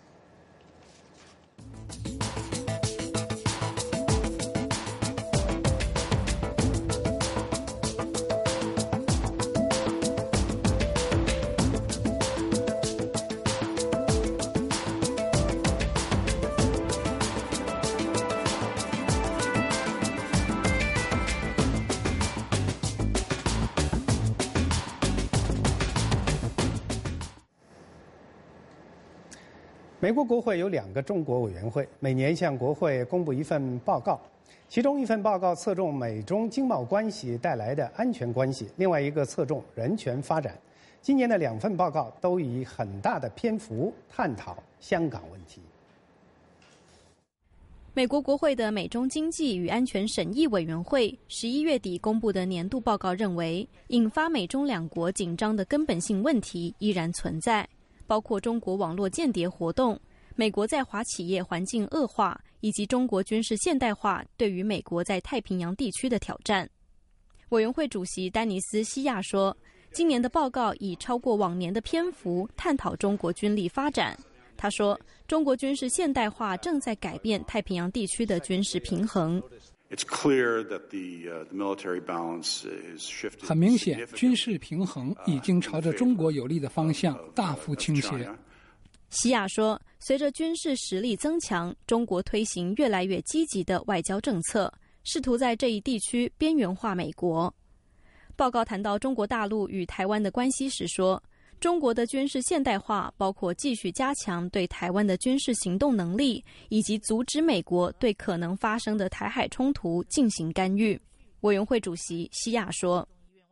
美国国会有两个中国委员会，每年向国会公布一份报告，其中一份报告侧重美中经贸关系带来的安全关系，另外一个侧重人权发展。今年的两份报告都以很大的篇幅探讨香港问题。 美国国会的美中经济与安全审议委员会十一月底公布的年度报告认为，引发美中两国紧张的根本性问题依然存在，包括中国网络间谍活动、美国在华企业环境恶化，以及中国军事现代化对于美国在太平洋地区的挑战。委员会主席丹尼斯·西亚说，今年的报告以超过往年的篇幅探讨中国军力发展。他说，中国军事现代化正在改变太平洋地区的军事平衡。 很明显，军事平衡已经朝着中国有利的方向大幅倾斜。 西亚说，随着军事实力增强，中国推行越来越积极的外交政策，试图在这一地区边缘化美国。报告谈到中国大陆与台湾的关系时说，中国的军事现代化包括继续加强对台湾的军事行动能力，以及阻止美国对可能发生的台海冲突进行干预。委员会主席西亚说，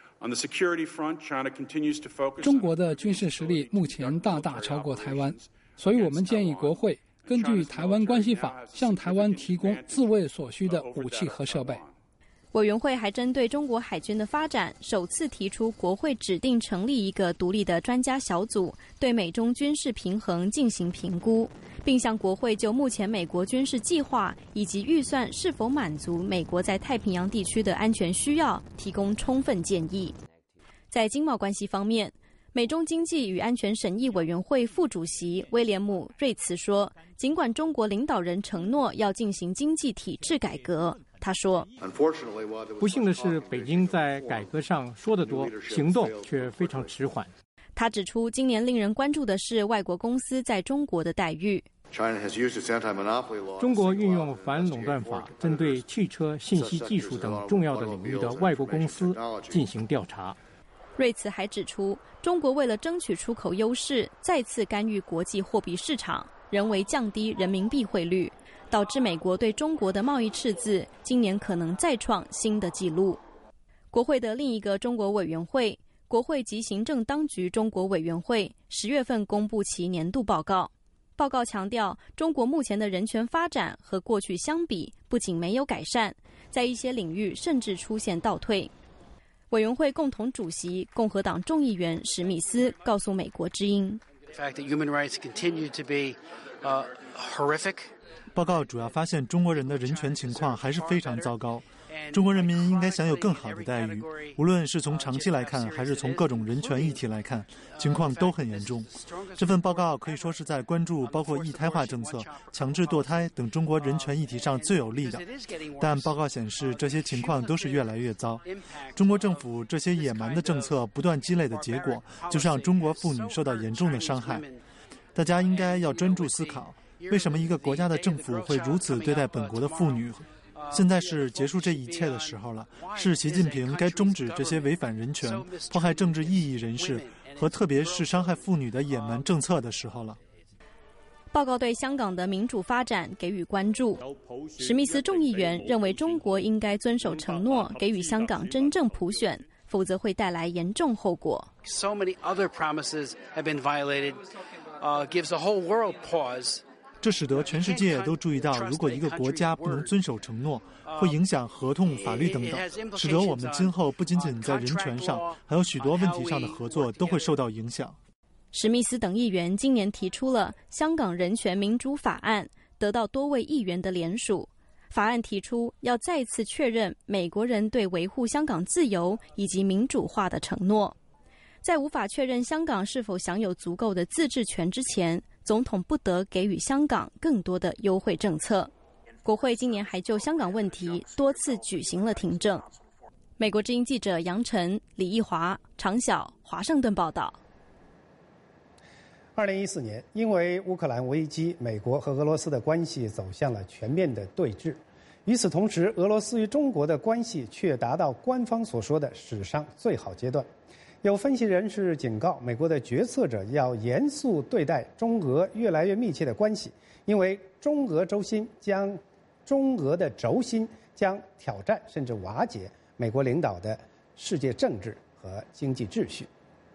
中国的军事实力目前大大超过台湾，所以我们建议国会根据《台湾关系法》向台湾提供自卫所需的武器和设备。 委员会还针对中国海军的发展，首次提出国会指定成立一个独立的专家小组，对美中军事平衡进行评估，并向国会就目前美国军事计划以及预算是否满足美国在太平洋地区的安全需要提供充分建议。在经贸关系方面，美中经济与安全审议委员会副主席威廉姆·瑞茨说，尽管中国领导人承诺要进行经济体制改革，他说， 不幸的是，北京在改革上说得多，行动却非常迟缓。 他指出，今年令人关注的是外国公司在中国的待遇。 中国运用反垄断法，针对汽车、信息技术等重要的领域的外国公司进行调查。 瑞茨还指出，中国为了争取出口优势，再次干预国际货币市场，人为降低人民币汇率，导致美国对中国的贸易赤字今年可能再创新的纪录。国会的另一个中国委员会——国会及行政当局中国委员会，十月份公布其年度报告。报告强调，中国目前的人权发展和过去相比，不仅没有改善，在一些领域甚至出现倒退。委员会共同主席共和党众议员史密斯告诉美国之音， 报告主要发现中国人的人权情况还是非常糟糕，中国人民应该享有更好的待遇，无论是从长期来看，还是从各种人权议题来看，情况都很严重。这份报告可以说是在关注包括一胎化政策、强制堕胎等中国人权议题上最有力的，但报告显示这些情况都是越来越糟。中国政府这些野蛮的政策不断积累的结果，就是让中国妇女受到严重的伤害。大家应该要专注思考，为什么一个国家的政府会如此对待本国的妇女？现在是结束这一切的时候了，是习近平该终止这些违反人权、迫害政治异议人士和特别是伤害妇女的野蛮政策的时候了。 报告对香港的民主发展给予关注。史密斯众议员认为，中国应该遵守承诺，给予香港真正普选，否则会带来严重后果。 So many other promises have been violated, uh, gives the whole world pause. 这使得全世界都注意到，如果一个国家不能遵守承诺，会影响合同、法律等等，使得我们今后不仅仅在人权上，还有许多问题上的合作都会受到影响。 史密斯等议员今年提出了香港人权民主法案，得到多位议员的联署。法案提出要再次确认美国人对维护香港自由以及民主化的承诺。在无法确认香港是否享有足够的自治权之前，总统不得给予香港更多的优惠政策。国会今年还就香港问题多次举行了听证。美国之音记者杨晨、李义华、常晓，华盛顿报道。 二零一四年，因为乌克兰危机，美国和俄罗斯的关系走向了全面的对峙。与此同时，俄罗斯与中国的关系却达到官方所说的史上最好阶段。有分析人士警告，美国的决策者要严肃对待中俄越来越密切的关系，因为中俄轴心将中俄的轴心将挑战甚至瓦解美国领导的世界政治和经济秩序。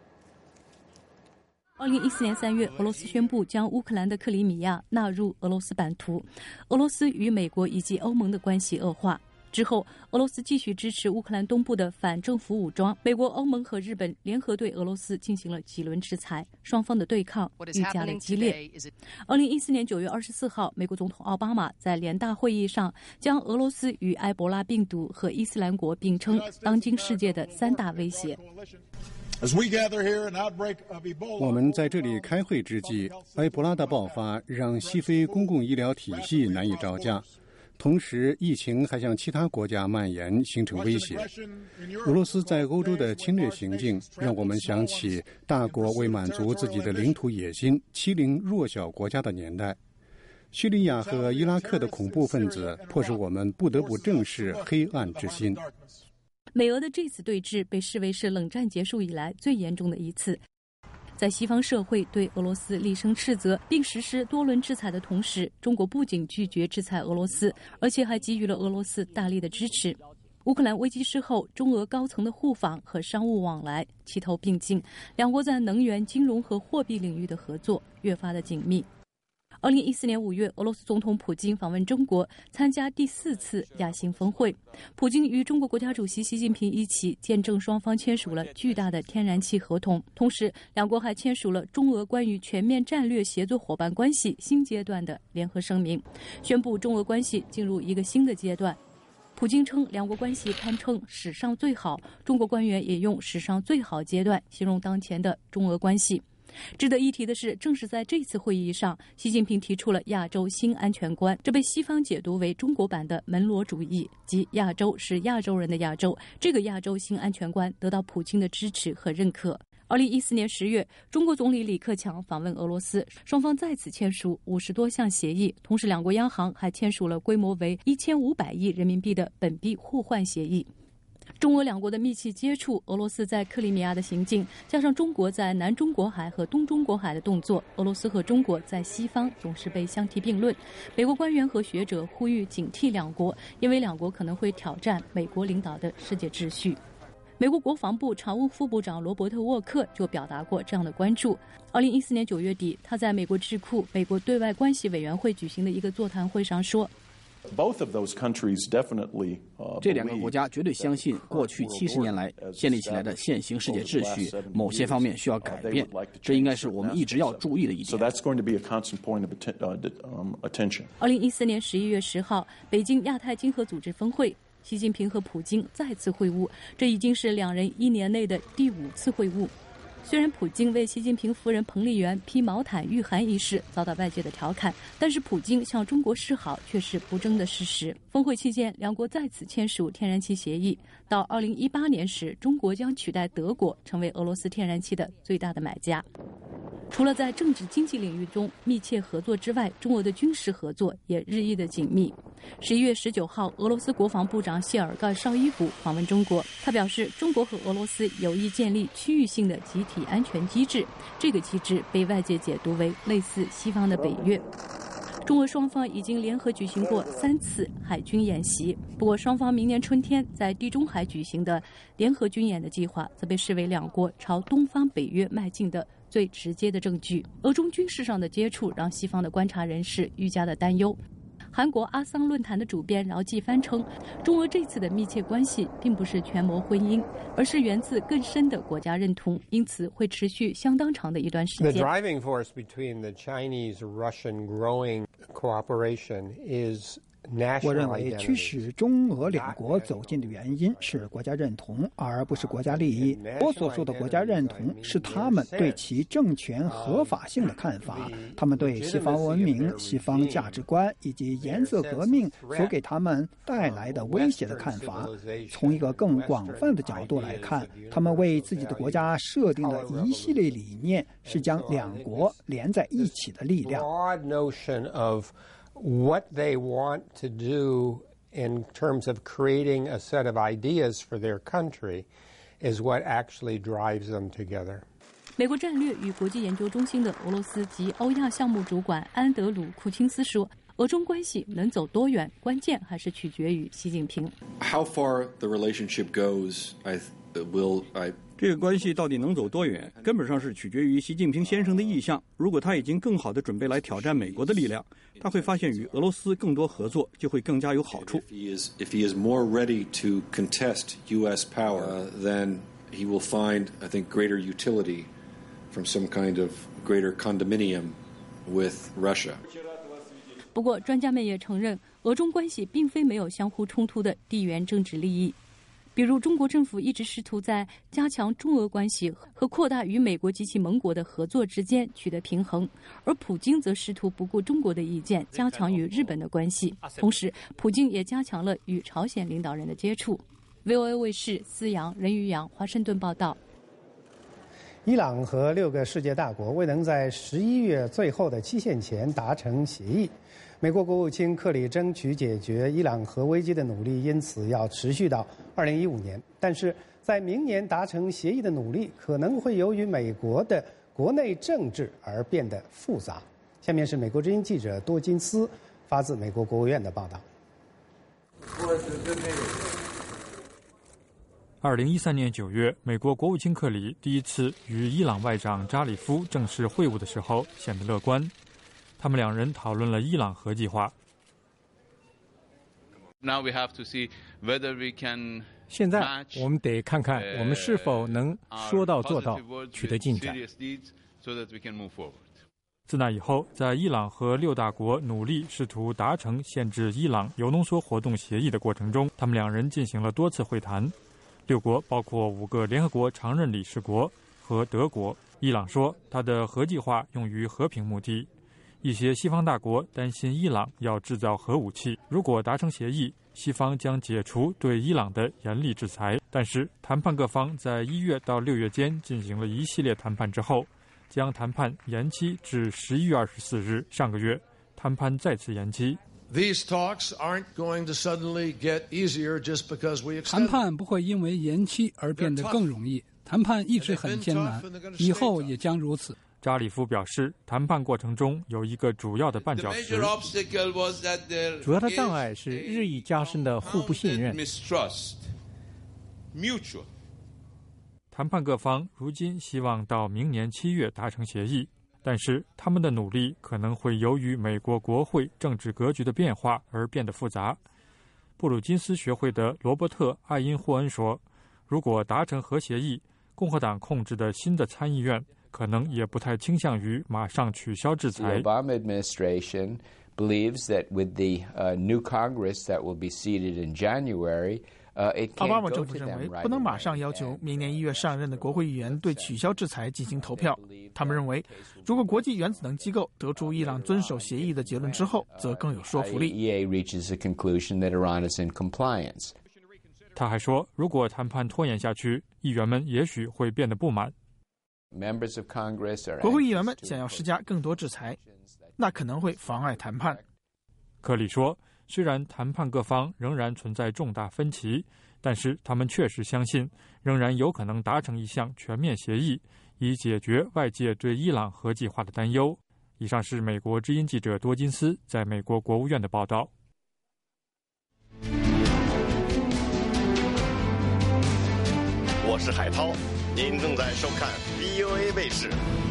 二零一四年三月，俄罗斯宣布将乌克兰的克里米亚纳入俄罗斯版图，俄罗斯与美国以及欧盟的关系恶化。之后，俄罗斯继续支持乌克兰东部的反政府武装，美国、欧盟和日本联合对俄罗斯进行了几轮制裁，双方的对抗愈加的激烈。二零一四年九月二十四号，美国总统奥巴马在联大会议上将俄罗斯与埃博拉病毒和伊斯兰国并称当今世界的三大威胁。 我们在这里开会之际，埃博拉的爆发让西非公共医疗体系难以招架。同时，疫情还向其他国家蔓延，形成威胁。俄罗斯在欧洲的侵略行径，让我们想起大国为满足自己的领土野心，欺凌弱小国家的年代。叙利亚和伊拉克的恐怖分子，迫使我们不得不正视黑暗之心。 美俄的这次对峙被视为是冷战结束以来最严重的一次。在西方社会对俄罗斯厉声斥责并实施多轮制裁的同时，中国不仅拒绝制裁俄罗斯，而且还给予了俄罗斯大力的支持。乌克兰危机之后，中俄高层的互访和商务往来齐头并进，两国在能源、金融和货币领域的合作越发的紧密。二零一四年五月，俄罗斯总统普京访问中国，参加第四次亚新峰会。普京与中国国家主席习近平一起见证双方签署了巨大的天然气合同，同时两国还签署了中俄关于全面战略协作伙伴关系新阶段的联合声明，宣布中俄关系进入一个新的阶段。普京称两国关系堪称史上最好，中国官员也用史上最好阶段形容当前的中俄关系。值得一提的是，正是在这次会议上，习近平提出了亚洲新安全观，这被西方解读为中国版的门罗主义，即亚洲是亚洲人的亚洲。这个亚洲新安全观得到普京的支持和认可。 二零一四年十月，中国总理李克强访问俄罗斯，双方再次签署五十多项协议，同时两国央行还签署了规模为一千五百亿人民币的本币互换协议。中俄两国的密切接触，俄罗斯在克里米亚的行径，加上中国在南中国海和东中国海的动作，俄罗斯和中国在西方总是被相提并论。美国官员和学者呼吁警惕两国，因为两国可能会挑战美国领导的世界秩序。美国国防部常务副部长罗伯特·沃克就表达过这样的关注。二零一四年九月底，他在美国智库美国对外关系委员会举行的一个座谈会上说， 这两个国家绝对相信，过去七十年来建立起来的现行世界秩序，某些方面需要改变，这应该是我们一直要注意的一点。 二零一四年十一月十号，北京亚太经合组织峰会，习近平和普京再次会晤，这已经是两人一年内的第五次会晤。虽然普京为习近平夫人彭丽媛披毛毯御寒一事遭到外界的调侃，但是普京向中国示好却是不争的事实。峰会期间，两国再次签署天然气协议，到二零一八年时，中国将取代德国成为俄罗斯天然气的最大的买家。除了在政治经济领域中密切合作之外，中俄的军事合作也日益的紧密。十一月十九号，俄罗斯国防部长谢尔盖绍伊古访问中国，他表示，中国和俄罗斯有意建立区域性的集体安全机制，这个机制被外界解读为类似西方的北约。中俄双方已经联合举行过三次海军演习，不过双方明年春天在地中海举行的联合军演的计划，则被视为两国朝东方北约迈进的最直接的证据。俄中军事上的接触让西方的观察人士愈加的担忧。韩国阿桑论坛的主编饶继帆称，中俄这次的密切关系并不是权谋婚姻，而是源自更深的国家认同，因此会持续相当长的一段时间。 The driving force between the Chinese-Russian growing cooperation is 我认为驱使中俄两国走近的原因是国家认同，而不是国家利益。我所说的国家认同是他们对其政权合法性的看法，他们对西方文明、西方价值观以及颜色革命所给他们带来的威胁的看法。从一个更广泛的角度来看，他们为自己的国家设定的一系列理念是将两国连在一起的力量。 What they want to do in terms of creating a set of ideas for their country is what actually drives them together. 美国战略与国际研究中心的俄罗斯及欧亚项目主管安德鲁库钦斯说，俄中关系能走多远，关键还是取决于习近平。 How far the relationship goes, I will I 这个关系到底能走多远，根本上是取决于习近平先生的意向。如果他已经更好地准备来挑战美国的力量，他会发现与俄罗斯更多合作就会更加有好处。 If he is, if he is more ready to contest U S power, uh, then he will find, I think, greater utility from some kind of greater condominium with Russia. 不过，专家们也承认，俄中关系并非没有相互冲突的地缘政治利益。比如，中国政府一直试图在加强中俄关系和扩大与美国及其盟国的合作之间取得平衡，而普京则试图不顾中国的意见，加强与日本的关系。同时，普京也加强了与朝鲜领导人的接触。V O A 卫视思阳、任宇阳华盛顿报道。 伊朗和六个世界大国未能在十一月最后的期限前达成协议。美国国务卿克里争取解决伊朗核危机的努力，因此要持续到二零一五年。但是在明年达成协议的努力可能会由于美国的国内政治而变得复杂。下面是美国之音记者多金斯发自美国国务院的报道。 二零一三年九月，美国国务卿克里第一次与伊朗外长扎里夫正式会晤的时候显得乐观。他们两人讨论了伊朗核计划。 现在我们得看看我们是否能说到做到，取得进展。 自那以后，在伊朗和六大国努力试图达成限制伊朗铀浓缩活动协议的过程中，他们两人进行了多次会谈。六国包括五个联合国常任理事国和德国。伊朗说，他的核计划用于和平目的。 一些西方大国担心伊朗要制造核武器，如果达成协议，西方将解除对伊朗的严厉制裁。但是，谈判各方在一月到六月间进行了一系列谈判之后，将谈判延期至十一月二十四日。上个月，谈判再次延期。 These talks aren't going to suddenly get easier just because we extend. 谈判不会因为延期而变得更容易，谈判一直很艰难，以后也将如此。 扎里夫表示，谈判过程中有一个主要的绊脚石， 主要的障碍是日益加深的互不信任。 谈判各方如今希望到明年七月达成协议，但是他们的努力可能会由于美国国会政治格局的变化而变得复杂。布鲁金斯学会的罗伯特·艾因霍恩说，如果达成核协议，共和党控制的新的参议院可能也不太倾向于马上取消制裁。 The Obama administration believes that with the uh, new Congress that will be seated in January, uh, it 奥巴 can 马 go 政 to 府认为 them right 不能 away. 马上要求明年一月上任的国会议员对取消制裁进行投票。他们认为，如果国际原子能机构得出伊朗遵守协议的结论之后，则更有说服力。 I A E A reaches a conclusion that Iran is in compliance. 他还说，如果谈判拖延下去，议员们也许会变得不满。 Members of Congress are 国会议员们想要施加更多制裁，那可能会妨碍谈判。 克里说，虽然谈判各方仍然存在重大分歧，但是他们确实相信，仍然有可能达成一项全面协议，以解决外界对伊朗核计划的担忧。以上是美国之音记者多金斯在美国国务院的报道。 我是海涛，您正在收看 V O A 卫视。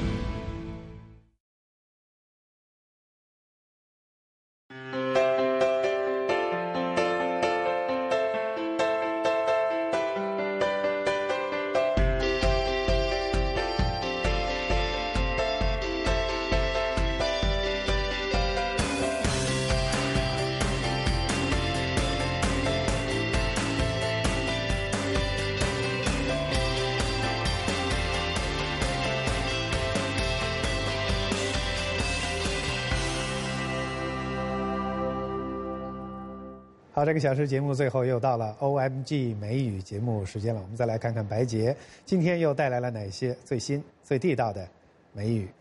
好，这个小时节目最后又到了 O M G 美语节目时间了，我们再来看看白洁今天又带来了哪些最新、最地道的美语。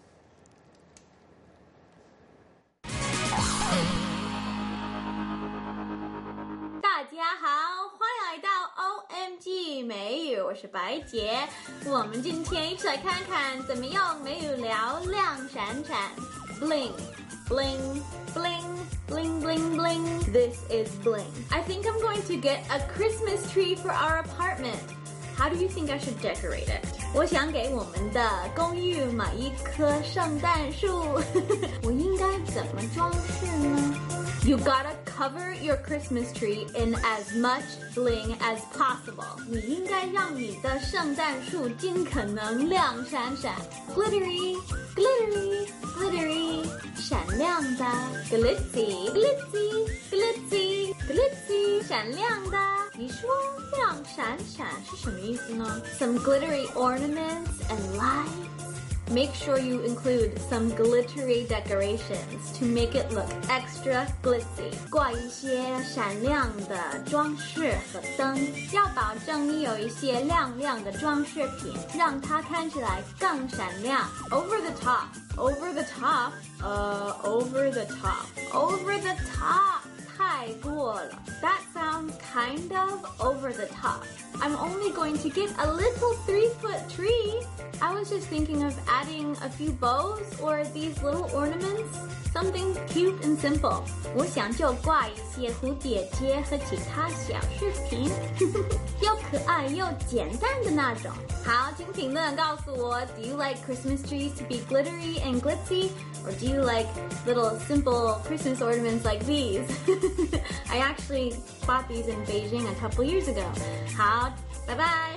大家好，欢迎来到 O M G 美语，我是白洁。我们今天一起来看看怎么用美语聊亮闪闪 ，bling bling bling bling bling bling. This is bling. I think I'm going to get a Christmas tree for our apartment. How do you think I should decorate it? 我想给我们的公寓买一棵圣诞树，我应该怎么装饰呢？You gotta cover your Christmas tree in as much bling as possible. 你应该让你的圣诞树尽可能亮闪闪 ，glittery, glittery, glittery， 闪亮的 glitzy, glitzy, glitzy, glitzy， 闪亮的。你说亮闪闪是什么意思呢？ Some glittery ornaments and lights.Make sure you include some glittery decorations to make it look extra glitzy. 挂一些闪亮的装饰和灯，要保证你有一些亮亮的装饰品，让它看起来更闪亮。Over the top, over the top, uh, over the top, over the top. 太过了 That sounds kind of over the top. I'm only going to get a little three-foot tree. I was just thinking of adding a few bows or these little ornaments. Something cute and simple. 我想就挂一些蝴蝶结和其他小饰品，又可爱又简单的那种。好，请评论告诉我 Do you like Christmas trees to be glittery and glitzy? Or do you like little simple Christmas ornaments like these? I actually bought these in Beijing a couple years ago. 好，拜拜。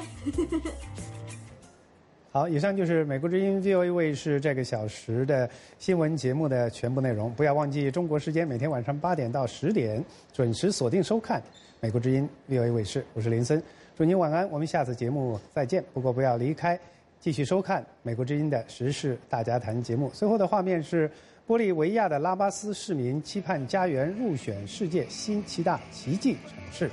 好，以上就是美国之音 V O A 卫视这个小时的新闻节目的全部内容。不要忘记中国时间每天晚上八点到十点准时锁定收看美国之音 V O A 卫视。我是林森，祝您晚安，我们下次节目再见。不过不要离开，继续收看美国之音的时事大家谈节目。随后的画面是玻利维亚的拉巴斯市民期盼家园入选世界新七大奇迹城市。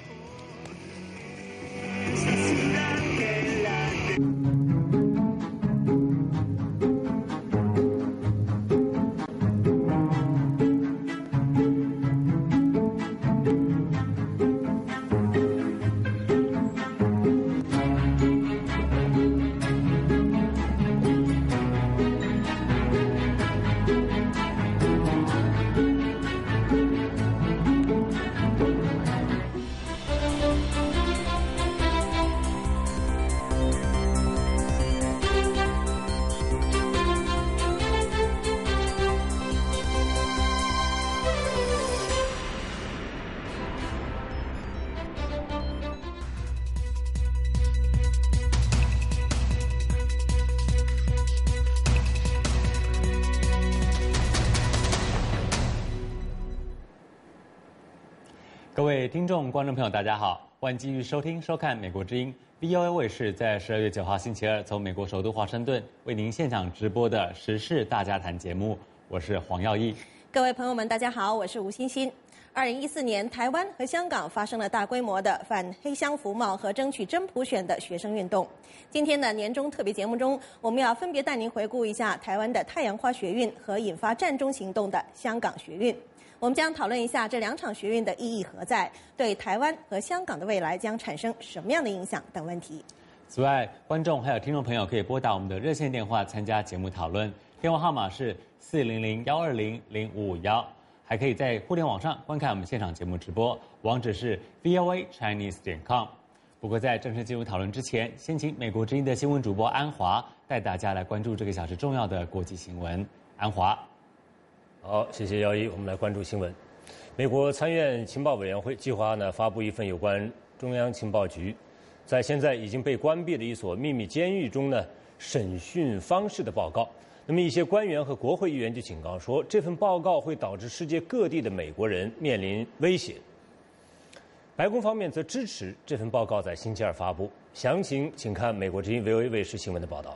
各位听众、观众朋友，大家好，欢迎继续收听、收看《美国之音》V O A 卫视在十二月九号星期二从美国首都华盛顿为您现场直播的时事大家谈节目，我是黄耀义。 各位朋友们，大家好，我是吴欣欣。二零一四年，台湾和香港发生了大规模的反黑箱服贸和争取真普选的学生运动。今天的年终特别节目中，我们要分别带您回顾一下台湾的太阳花学运和引发战中行动的香港学运。我们将讨论一下这两场学运的意义何在，对台湾和香港的未来将产生什么样的影响等问题。 此外，观众还有听众朋友可以拨打我们的热线电话参加节目讨论，电话号码是四零零幺二零零五五幺，还可以在互联网上观看我们现场节目直播，网址是 v o a chinese 点 com。不过在正式进入讨论之前，先请美国之音的新闻主播安华带大家来关注这个小时重要的国际新闻。安华。 好，谢谢耀一。我们来关注新闻。美国参院情报委员会计划呢发布一份有关中央情报局在现在已经被关闭的一所秘密监狱中呢审讯方式的报告。那么一些官员和国会议员就警告说，这份报告会导致世界各地的美国人面临威胁。白宫方面则支持这份报告在星期二发布。详情请看美国之音 V O A 卫视新闻的报道。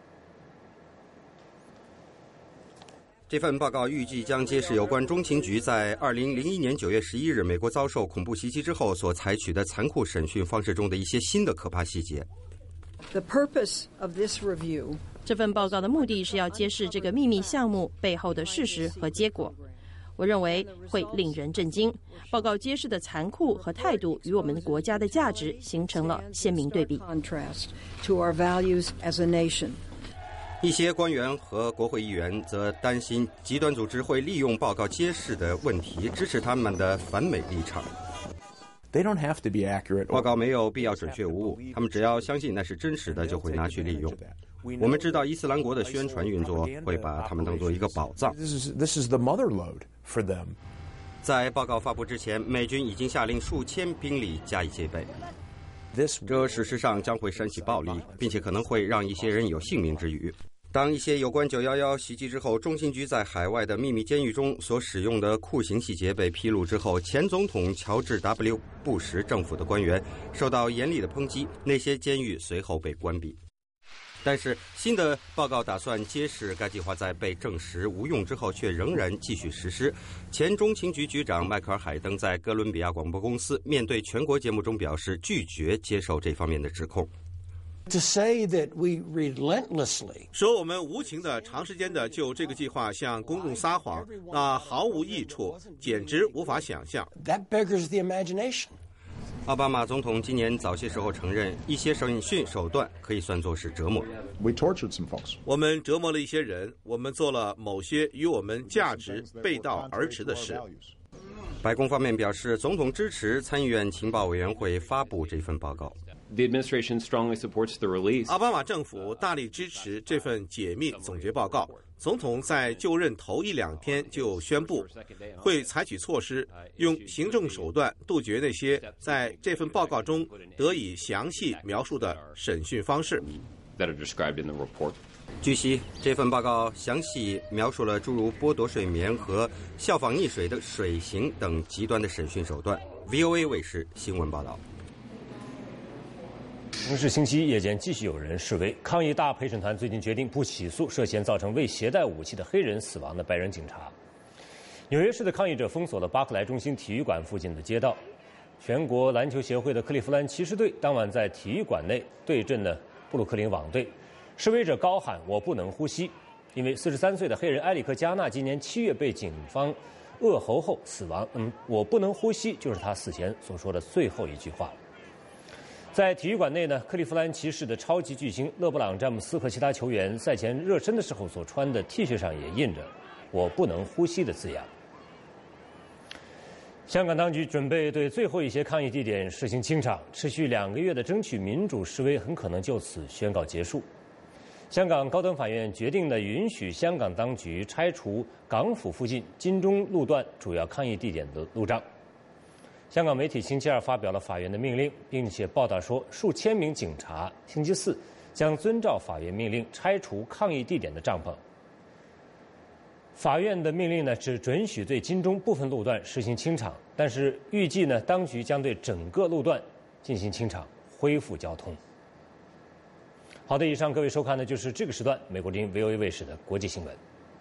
这份报告预计将揭示有关中情局在二零零一年九月十一日美国遭受恐怖袭击之后所采取的残酷审讯方式中的一些新的可怕细节。 The purpose of this review 这份报告的目的是要揭示这个秘密项目背后的事实和结果。我认为会令人震惊。报告揭示的残酷和态度与我们国家的价值形成了鲜明对比。 Contrast to our values as a nation. 一些官员和国会议员则担心极端组织会利用报告揭示的问题支持他们的反美立场。 They don't have to be accurate. 报告没有必要准确无误，他们只要相信那是真实的，就会拿去利用。我们知道伊斯兰国的宣传运作会把他们当作一个宝藏。 This is, this is the mother lode for them. 在报告发布之前，美军已经下令数千兵力加以戒备。这事实上将会煽起暴力，并且可能会让一些人有性命之虞。当一些有关九一一袭击之后，中情局在海外的秘密监狱中所使用的酷刑细节被披露之后，前总统乔治 W. 布什政府的官员受到严厉的抨击，那些监狱随后被关闭。但是新的报告打算揭示该计划在被证实无用之后却仍然继续实施。前中情局局长迈克尔·海登在哥伦比亚广播公司面对全国节目中表示，拒绝接受这方面的指控。 To say that we relentlessly 说我们无情的、长时间的就这个计划向公众撒谎，那毫无益处，简直无法想象。 That beggars the imagination. 奥巴马总统今年早些时候承认，一些审讯手段可以算作是折磨。 We tortured some folks. 我们折磨了一些人，我们做了某些与我们价值背道而驰的事。 白宫方面表示，总统支持参议院情报委员会发布这份报告。 The administration strongly supports the release. 奥巴马政府大力支持这份解密总结报告。总统在就任头一两天就宣布，会采取措施，用行政手段杜绝那些在这份报告中得以详细描述的审讯方式。 That are described in the report. 据悉，这份报告详细描述了诸如剥夺睡眠和效仿溺水的水刑等极端的审讯手段。V O A 卫视新闻报道。 同是星期一夜间继续有人示威抗议，大陪审团最近决定不起诉涉嫌造成未携带武器的黑人死亡的白人警察。纽约市的抗议者封锁了巴克莱中心体育馆附近的街道。全国篮球协会的克利夫兰骑士队当晚在体育馆内对阵了布鲁克林网队，示威者高喊“我不能呼吸”，因为四十三岁的黑人埃里克加纳今年七月被警方扼喉后死亡。嗯，我不能呼吸就是他死前所说的最后一句话。在体育馆内呢，克利夫兰骑士的超级巨星勒布朗·詹姆斯和其他球员赛前热身的时候所穿的 T 恤上也印着“我不能呼吸”的字样。香港当局准备对最后一些抗议地点实行清场，持续两个月的争取民主示威很可能就此宣告结束。香港高等法院决定呢，允许香港当局拆除港府附近金钟路段主要抗议地点的路障。香港媒体星期二发表了法院的命令，并且报道说，数千名警察星期四将遵照法院命令拆除抗议地点的帐篷。法院的命令呢，只准许对金钟部分路段实行清场，但是预计呢，当局将对整个路段进行清场，恢复交通。好的，以上各位收看的就是这个时段美国之音 V O A 卫视的国际新闻。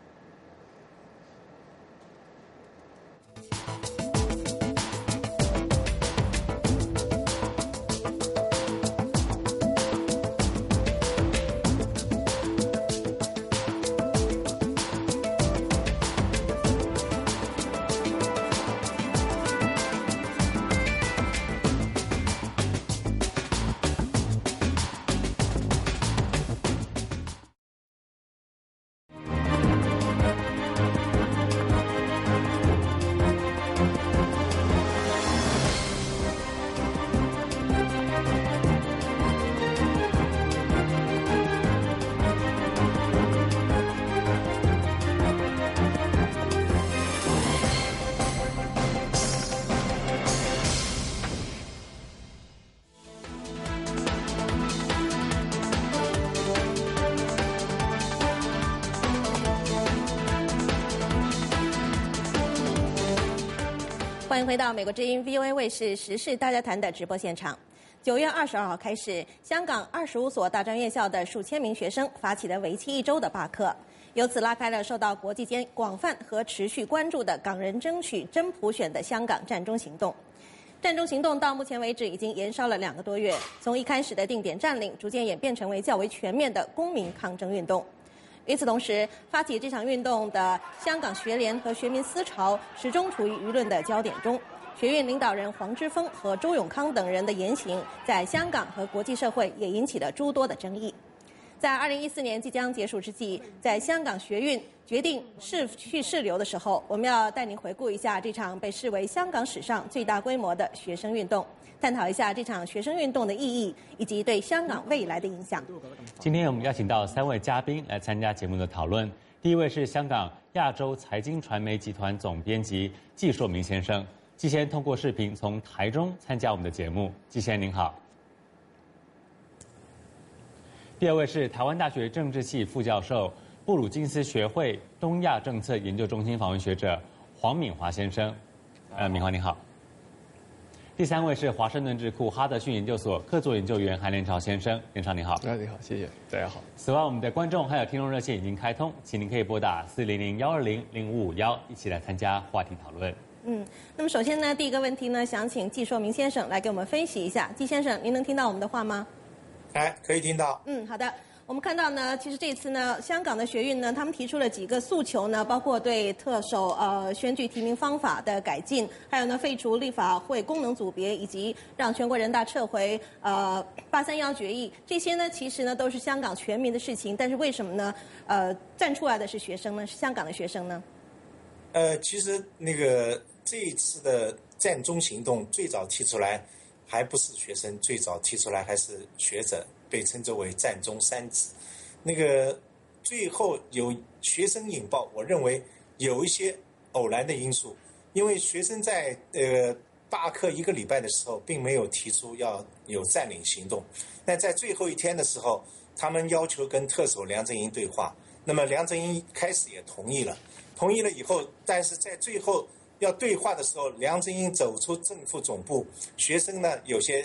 欢迎回到美国之音 V O A 卫视时事大家谈的直播现场。九月二十二号开始，香港二十五所大专院校的数千名学生发起了为期一周的罢课，由此拉开了受到国际间广泛和持续关注的港人争取真普选的香港战中行动。战中行动到目前为止已经延烧了两个多月，从一开始的定点占领，逐渐演变成为较为全面的公民抗争运动。与此同时，发起这场运动的香港学联和学民思潮始终处于舆论的焦点中。学运领导人黄之锋和周永康等人的言行，在香港和国际社会也引起了诸多的争议。在二零一四年即将结束之际，在香港学运决定是去是留的时候，我们要带您回顾一下这场被视为香港史上最大规模的学生运动，探讨一下这场学生运动的意义以及对香港未来的影响。 今天我们邀请到三位嘉宾来参加节目的讨论。第一位是香港亚洲财经传媒集团总编辑季硕明先生，季先通过视频从台中参加我们的节目。季先您好。第二位是台湾大学政治系副教授、布鲁金斯学会东亚政策研究中心访问学者黄敏华先生。呃，敏华您好。第三位是华盛顿智库哈德逊研究所客座研究员韩连朝先生。连朝您好。 啊，你好，谢谢，大家好。 此外，我们的观众还有听众热线已经开通，请您可以拨打四零零幺二零零五五幺，一起来参加话题讨论。 嗯，那么首先呢，第一个问题呢，想请季硕明先生来给我们分析一下。季先生，您能听到我们的话吗？ 哎，可以听到。 嗯，好的。我们看到呢，其实这次呢，香港的学运呢，他们提出了几个诉求呢，包括对特首呃选举提名方法的改进，还有呢废除立法会功能组别，以及让全国人大撤回呃八三幺决议。这些呢，其实呢都是香港全民的事情，但是为什么呢？呃，站出来的是学生呢？是香港的学生呢？ 呃，其实那个这一次的战中行动最早提出来。还不是学生，最早提出来还是学者，被称之为战中三子。那个最后有学生引爆，我认为有一些偶然的因素，因为学生在呃罢课一个礼拜的时候，并没有提出要有占领行动。但在最后一天的时候，他们要求跟特首梁振英对话，那么梁振英开始也同意了，同意了以后，但是在最后要对话的时候，梁振英走出政府总部，学生呢有些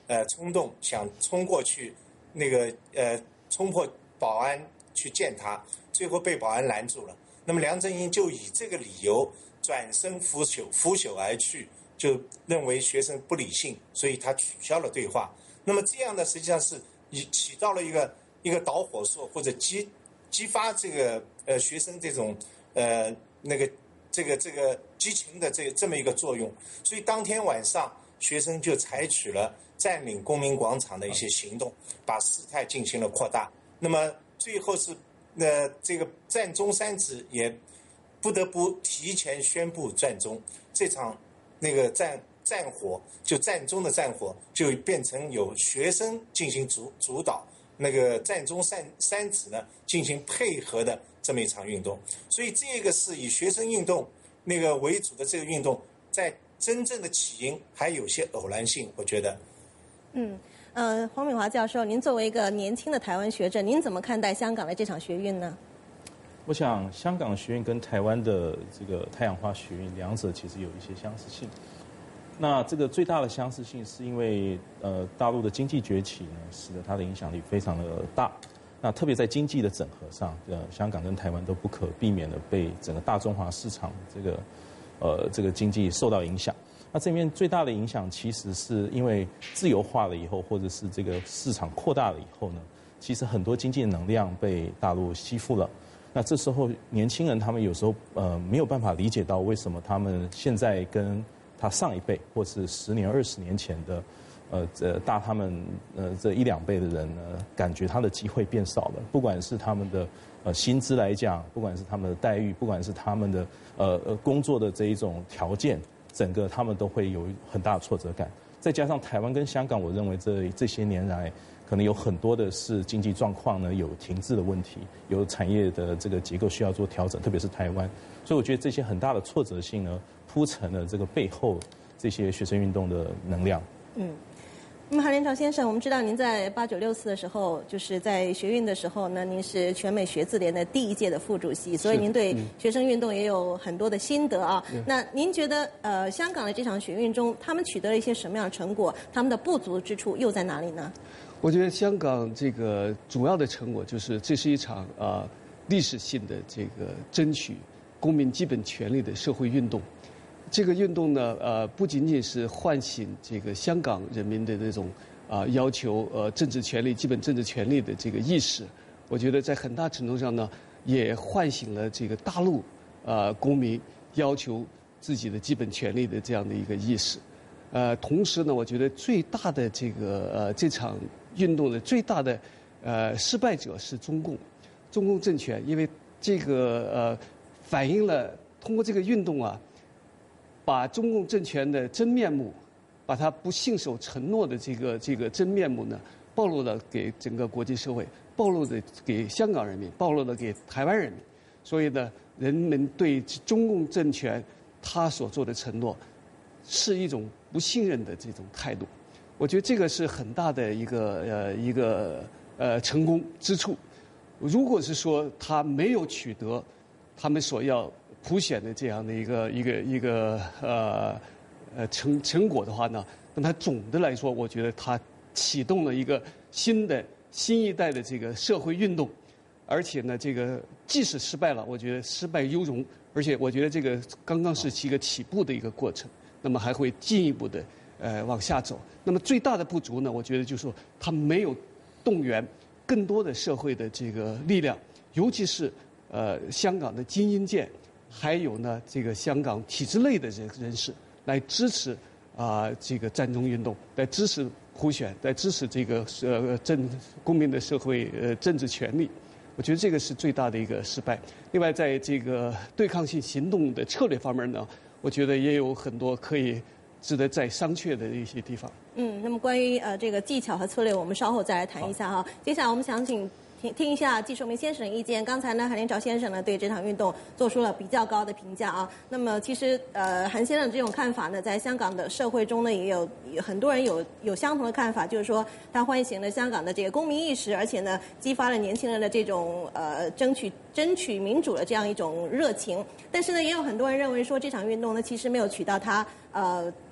呃冲动，想冲过去，那个呃冲破保安去见他，最后被保安拦住了。那么梁振英就以这个理由转身拂袖拂袖而去，就认为学生不理性，所以他取消了对话。那么这样的实际上是起到了一个一个导火索或者激激发这个呃学生这种呃那个这个这个激情的这这么一个作用。所以当天晚上学生就采取了占领公民广场的一些行动，把事态进行了扩大。那么最后是呃这个战中三子也不得不提前宣布战中，这场那个战战火就战中的战火就变成由学生进行主主导，那个战中三三子呢进行配合的这么一场运动。所以这个是以学生运动那个为主的这个运动，在真正的起因还有些偶然性，我觉得。 嗯。呃，黄美华教授，您作为一个年轻的台湾学者，您怎么看待香港的这场学运呢？ 我想，香港学运跟台湾的这个太阳花学运，两者其实有一些相似性。那这个最大的相似性是因为，呃，大陆的经济崛起呢，使得它的影响力非常的大。那特别在经济的整合上，呃，香港跟台湾都不可避免的被整个大中华市场这个，呃，这个经济受到影响。那这面最大的影响，其实是因为自由化了以后，或者是这个市场扩大了以后呢，其实很多经济能量被大陆吸附了。那这时候年轻人他们有时候呃没有办法理解到为什么他们现在跟他上一辈，或是十年、二十年前的呃这大他们呃这一两辈的人呢，感觉他的机会变少了，不管是他们的呃薪资来讲，不管是他们的待遇，不管是他们的呃呃工作的这一种条件。整个他们都会有很大的挫折感，再加上台湾跟香港，我认为这这些年来可能有很多的是经济状况呢有停滞的问题，有产业的这个结构需要做调整，特别是台湾，所以我觉得这些很大的挫折性呢，铺成了这个背后这些学生运动的能量。嗯。 那么韩连朝先生，我们知道您在八九六四的时候，就是在学运的时候呢，您是全美学自联的第一届的副主席，所以您对学生运动也有很多的心得啊。嗯、那您觉得，呃，香港的这场学运中，他们取得了一些什么样的成果？他们的不足之处又在哪里呢？ 我觉得香港这个主要的成果就是，这是一场啊、呃、历史性的这个争取公民基本权利的社会运动。这个运动呢，呃，不仅仅是唤醒这个香港人民的这种啊、呃、要求呃政治权利、基本政治权利的这个意识，我觉得在很大程度上呢，也唤醒了这个大陆啊、呃、公民要求自己的基本权利的这样的一个意识。呃，同时呢，我觉得最大的这个呃这场运动的最大的呃失败者是中共，中共政权，因为这个呃反映了通过这个运动啊。把中共政权的真面目，把他不信守承诺的这个这个真面目呢，暴露了给整个国际社会，暴露了给香港人民，暴露了给台湾人民。所以呢，人们对中共政权他所做的承诺，是一种不信任的这种态度。我觉得这个是很大的一个呃一个呃成功之处。如果是说他没有取得他们所要普选的这样的一个一个一个呃呃成成果的话呢，那么它总的来说，我觉得它启动了一个新的新一代的这个社会运动，而且呢，这个即使失败了，我觉得失败犹荣，而且我觉得这个刚刚是一个起步的一个过程，那么还会进一步的呃往下走。那么最大的不足呢，我觉得就是说它没有动员更多的社会的这个力量，尤其是呃香港的精英界。还有呢，这个香港体制内的人人士来支持啊、呃、这个战中运动，来支持普选，来支持这个呃政公民的社会呃政治权利。我觉得这个是最大的一个失败。另外，在这个对抗性行动的策略方面呢，我觉得也有很多可以值得再商榷的一些地方。 嗯，那么关于呃这个技巧和策略，我们稍后再来谈一下哈。接下来我们想请。听听一下季寿明先生的意见。刚才呢，韩连朝先生呢对这场运动做出了比较高的评价啊。那么其实呃，韩先生这种看法呢，在香港的社会中呢，也有很多人有有相同的看法，就是说它唤醒了香港的这个公民意识，而且呢，激发了年轻人的这种呃争取争取民主的这样一种热情。但是呢，也有很多人认为说这场运动呢，其实没有起到它呃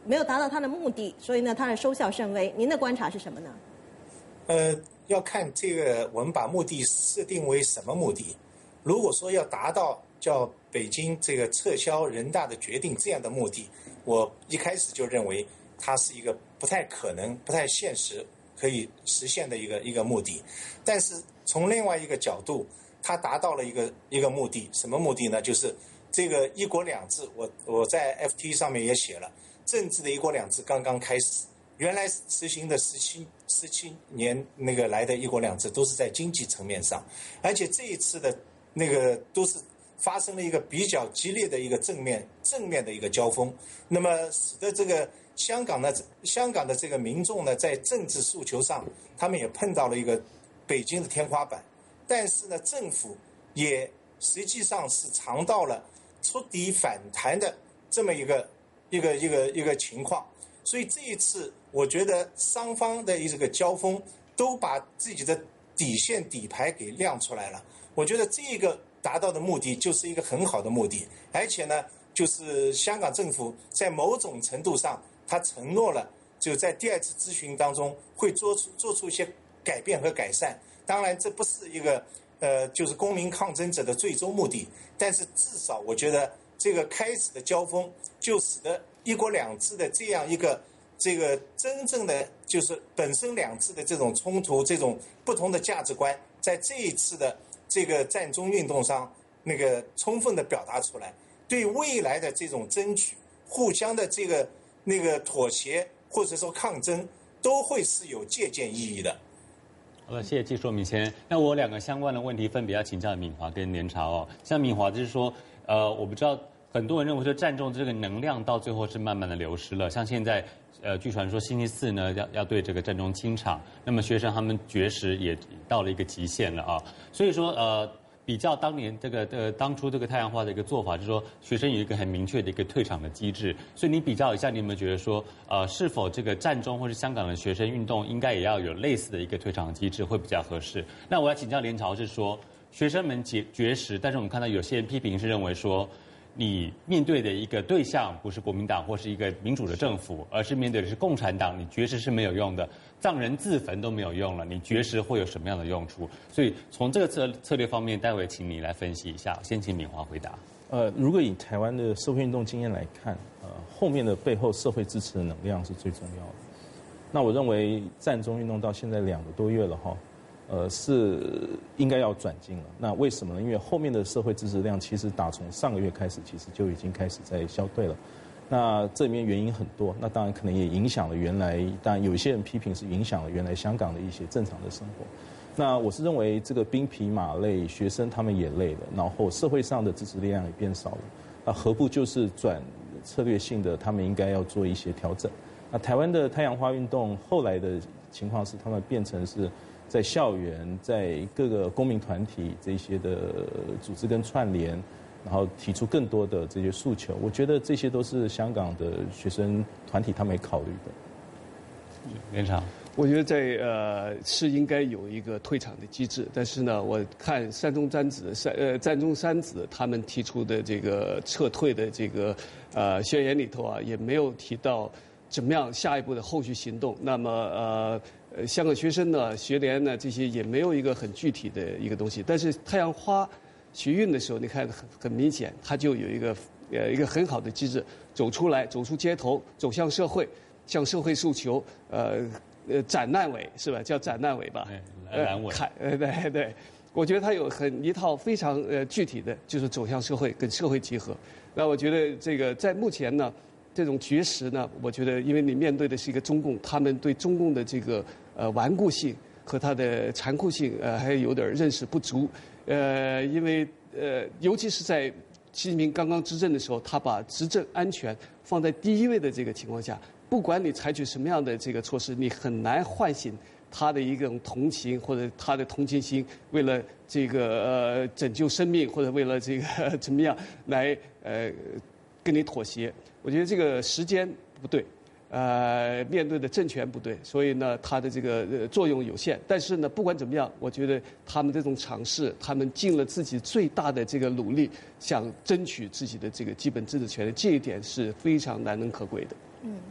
没有达到他的目的，所以呢，他的收效甚微。您的观察是什么呢？ 呃，要看这个我们把目的设定为什么目的。如果说要达到叫北京这个撤销人大的决定这样的目的，我一开始就认为它是一个不太可能、不太现实可以实现的一个一个目的。但是从另外一个角度，它达到了一个一个目的，什么目的呢？就是这个一国两制，我我在 F T 上面也写了，政治的一国两制刚刚开始。原来实行的十七十七年那个来的一国两制都是在经济层面上，而且这一次的那个都是发生了一个比较激烈的一个正面正面的一个交锋，那么使得这个香港的香港的这个民众呢，在政治诉求上，他们也碰到了一个北京的天花板，但是呢，政府也实际上是尝到了触底反弹的这么一个一个一个一个情况。所以这一次，我觉得双方的这个交锋都把自己的底线底牌给亮出来了。我觉得这个达到的目的就是一个很好的目的，而且呢，就是香港政府在某种程度上，他承诺了，就在第二次咨询当中会做出做出一些改变和改善。当然，这不是一个呃，就是公民抗争者的最终目的，但是至少我觉得这个开始的交锋，就使得一国两制的这样一个这个真正的就是本身两制的这种冲突，这种不同的价值观，在这一次的这个战中运动上，那个充分的表达出来，对未来的这种争取、互相的这个那个妥协或者说抗争，都会是有借鉴意义的。 好了，谢谢技术说明先。那我有两个相关的问题，分别要请教敏华跟联潮哦。像敏华就是说，呃，我不知道。很多人认为说战中这个能量到最后是慢慢的流失了，像现在，呃，据传说星期四呢要要对这个战中清场，那么学生他们绝食也到了一个极限了啊，所以说呃，比较当年这个呃当初这个太阳花的一个做法，就是说学生有一个很明确的一个退场的机制，所以你比较一下，你有没有觉得说，呃，是否这个战中或是香港的学生运动应该也要有类似的一个退场机制会比较合适？那我要请教联潮是说，学生们绝绝食，但是我们看到有些人批评是认为说。你面对的一个对象不是国民党或是一个民主的政府，而是面对的是共产党，你绝食是没有用的，藏人自焚都没有用了，你绝食会有什么样的用处？所以从这个策策略方面，待会请你来分析一下。先请敏华回答。 呃，如果以台湾的社会运动经验来看，呃，后面的背后社会支持的能量是最重要的。那我认为战中运动到现在两个多月了哈。呃，是应该要转进了。那为什么呢？因为后面的社会支持量其实打从上个月开始，其实就已经开始在消退了。那这里面原因很多，那当然可能也影响了原来，当然有一些人批评是影响了原来香港的一些正常的生活。那我是认为这个兵疲马累，学生他们也累了，然后社会上的支持力量也变少了。那何不就是转策略性的，他们应该要做一些调整。那台湾的太阳花运动后来的情况是，他们变成是。在校园，在各个公民团体这些的组织跟串联，然后提出更多的这些诉求，我觉得这些都是香港的学生团体他们也考虑的。 联潮， 我觉得在呃是应该有一个退场的机制，但是呢，我看山中三子、山呃战中三子他们提出的这个撤退的这个呃宣言里头啊，也没有提到怎么样下一步的后续行动。那么呃。呃，香港学生呢、学联呢这些也没有一个很具体的一个东西，但是太阳花学运的时候，你看很很明显，它就有一个呃一个很好的机制，走出来，走出街头，走向社会，向社会诉求，呃呃斩烂尾是吧？叫斩烂尾吧？ 烂尾。 呃对对，我觉得它有很一套非常呃具体的，就是走向社会，跟社会结合。那我觉得这个在目前呢。这种绝食呢，我觉得，因为你面对的是一个中共，他们对中共的这个呃顽固性和它的残酷性，呃，还有点认识不足。呃，因为呃，尤其是在习近平刚刚执政的时候，他把执政安全放在第一位的这个情况下，不管你采取什么样的这个措施，你很难唤醒他的一种同情或者他的同情心，为了这个呃拯救生命或者为了这个怎么样来呃跟你妥协。我觉得这个时间不对，呃，面对的政权不对，所以呢，它的这个呃作用有限。但是呢，不管怎么样，我觉得他们这种尝试，他们尽了自己最大的这个努力，想争取自己的这个基本自治权利，这一点是非常难能可贵的。 嗯。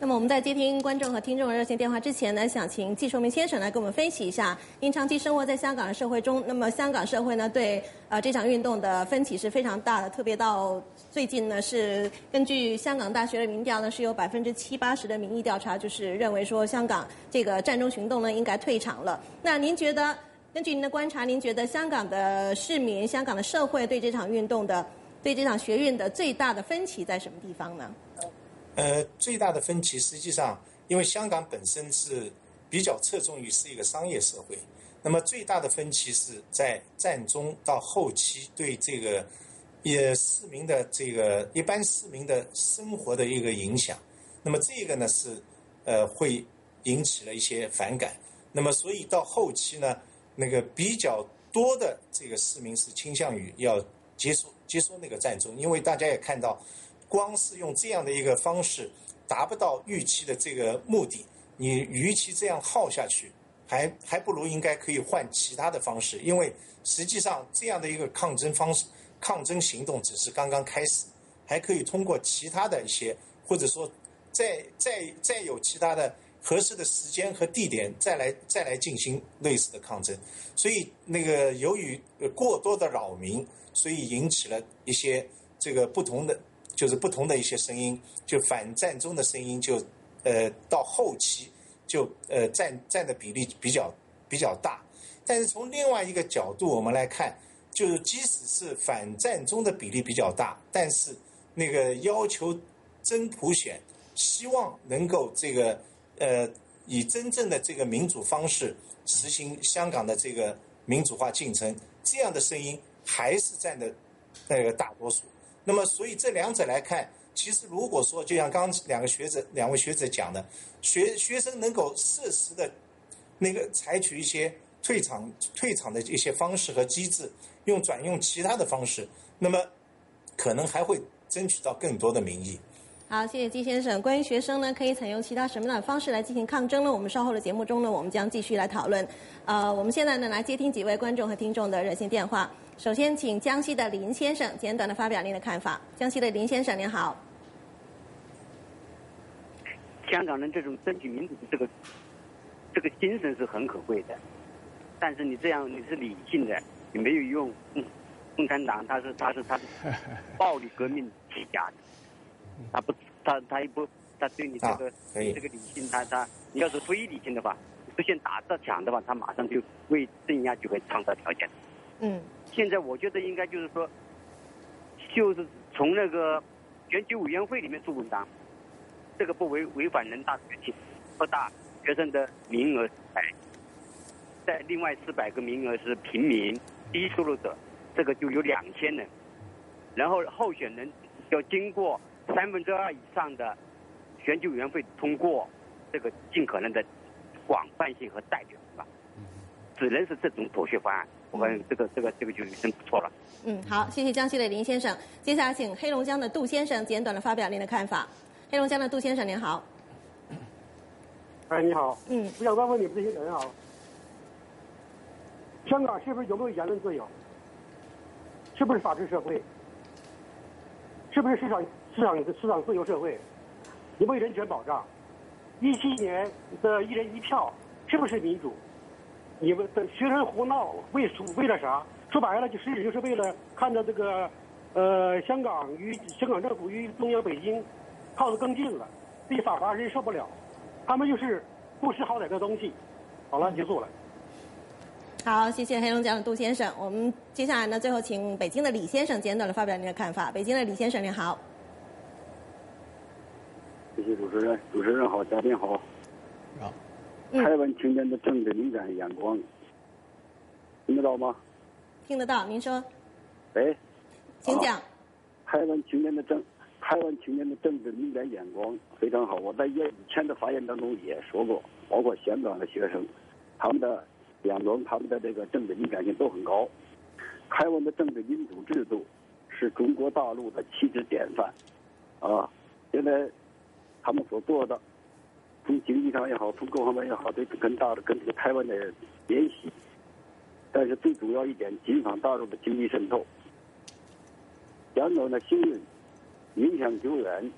那么我们在接听观众和听众的热线电话之前呢，想请季寿明先生来给我们分析一下，您长期生活在香港的社会中，那么香港社会呢对呃这场运动的分歧是非常大的，特别到最近呢是根据香港大学的民调呢是有百分之七八十的民意调查，就是认为说香港这个战中行动呢应该退场了。那您觉得，根据您的观察，您觉得香港的市民、香港的社会对这场运动的、对这场学运的最大的分歧在什么地方呢？ 呃，最大的分歧实际上，因为香港本身是比较侧重于是一个商业社会，那么最大的分歧是在战中到后期对这个也市民的这个一般市民的生活的一个影响。那么这个呢是呃会引起了一些反感。那么所以到后期呢，那个比较多的这个市民是倾向于要接受接受那个战争，因为大家也看到。光是用这样的一个方式达不到预期的这个目的，你与其这样耗下去，还还不如应该可以换其他的方式，因为实际上这样的一个抗争方式、抗争行动只是刚刚开始，还可以通过其他的一些，或者说再再再有其他的合适的时间和地点再来再来进行类似的抗争。所以那个由于过多的扰民，所以引起了一些这个不同的。就是不同的一些声音，就反战中的声音就，呃，到后期就呃占占的比例比较比较大。但是从另外一个角度我们来看，就是即使是反战中的比例比较大，但是那个要求真普选，希望能够这个呃以真正的这个民主方式实行香港的这个民主化进程，这样的声音还是占的那个大多数。那么，所以这两者来看，其实如果说就像刚两个学者、两位学者讲的，学学生能够适时的，那个采取一些退场、退场的一些方式和机制，用转用其他的方式，那么可能还会争取到更多的民意。 好，谢谢季先生。关于学生呢，可以采用其他什么样的方式来进行抗争呢？我们稍后的节目中呢，我们将继续来讨论。呃，我们现在呢来接听几位观众和听众的热线电话。首先，请江西的林先生简短的发表您的看法。江西的林先生，您好。 香港人这种争取民主的这个这个精神是很可贵的，但是你这样你是理性的，你没有用。嗯，共产党他是他是他是暴力革命起家的，他不他他一不他对你这个、啊、这个理性，他他你要是非理性的话，出现打着抢的话，他马上就为镇压就会创造条件。 嗯。 现在我觉得应该就是说，就是从那个选举委员会里面出文章，这个不违违反人大决定，扩大学生的名额来，在另外四百个名额是平民低收入者，这个就有两千人，然后候选人要经过三分之二以上的选举委员会通过，这个尽可能的广泛性和代表性吧，只能是这种妥协方案。我看这个这个这个就真不错了。 嗯，好，谢谢江西的林先生。接下来请黑龙江的杜先生简短的发表您的看法。黑龙江的杜先生您好。 哎，你好。 嗯， 我想问问你们这些人啊，香港是不是有没有言论自由？是不是法治社会？是不是市场市场市场自由社会？有没有人权保障？一七年的一人一票是不是民主？你们的学生胡闹为为了啥？说白了，就实质就是为了看着这个，呃，香港与香港政府与中央北京靠得更近了，这些法华人受不了，他们就是不识好歹的东西。好了，结束了。 好，谢谢黑龙江的杜先生。我们接下来呢，最后请北京的李先生简短的发表您的看法。北京的李先生您好。 谢谢主持人，主持人好，嘉宾好。 好。 台湾青年的政治敏感眼光，听得到吗？ 听得到，您说。 喂。 请讲。 台湾青年的政，台湾青年的政治敏感眼光非常好。我在以前的发言当中也说过，包括香港的学生，他们的眼光，他们的这个政治敏感性都很高。台湾的政治民主制度是中国大陆的旗帜典范，啊，现在他们所做的。从经济上也好，从各方面也好，对跟大跟这个台湾的联系，但是最主要一点，紧防大陆的经济渗透。香港的新闻影响久远，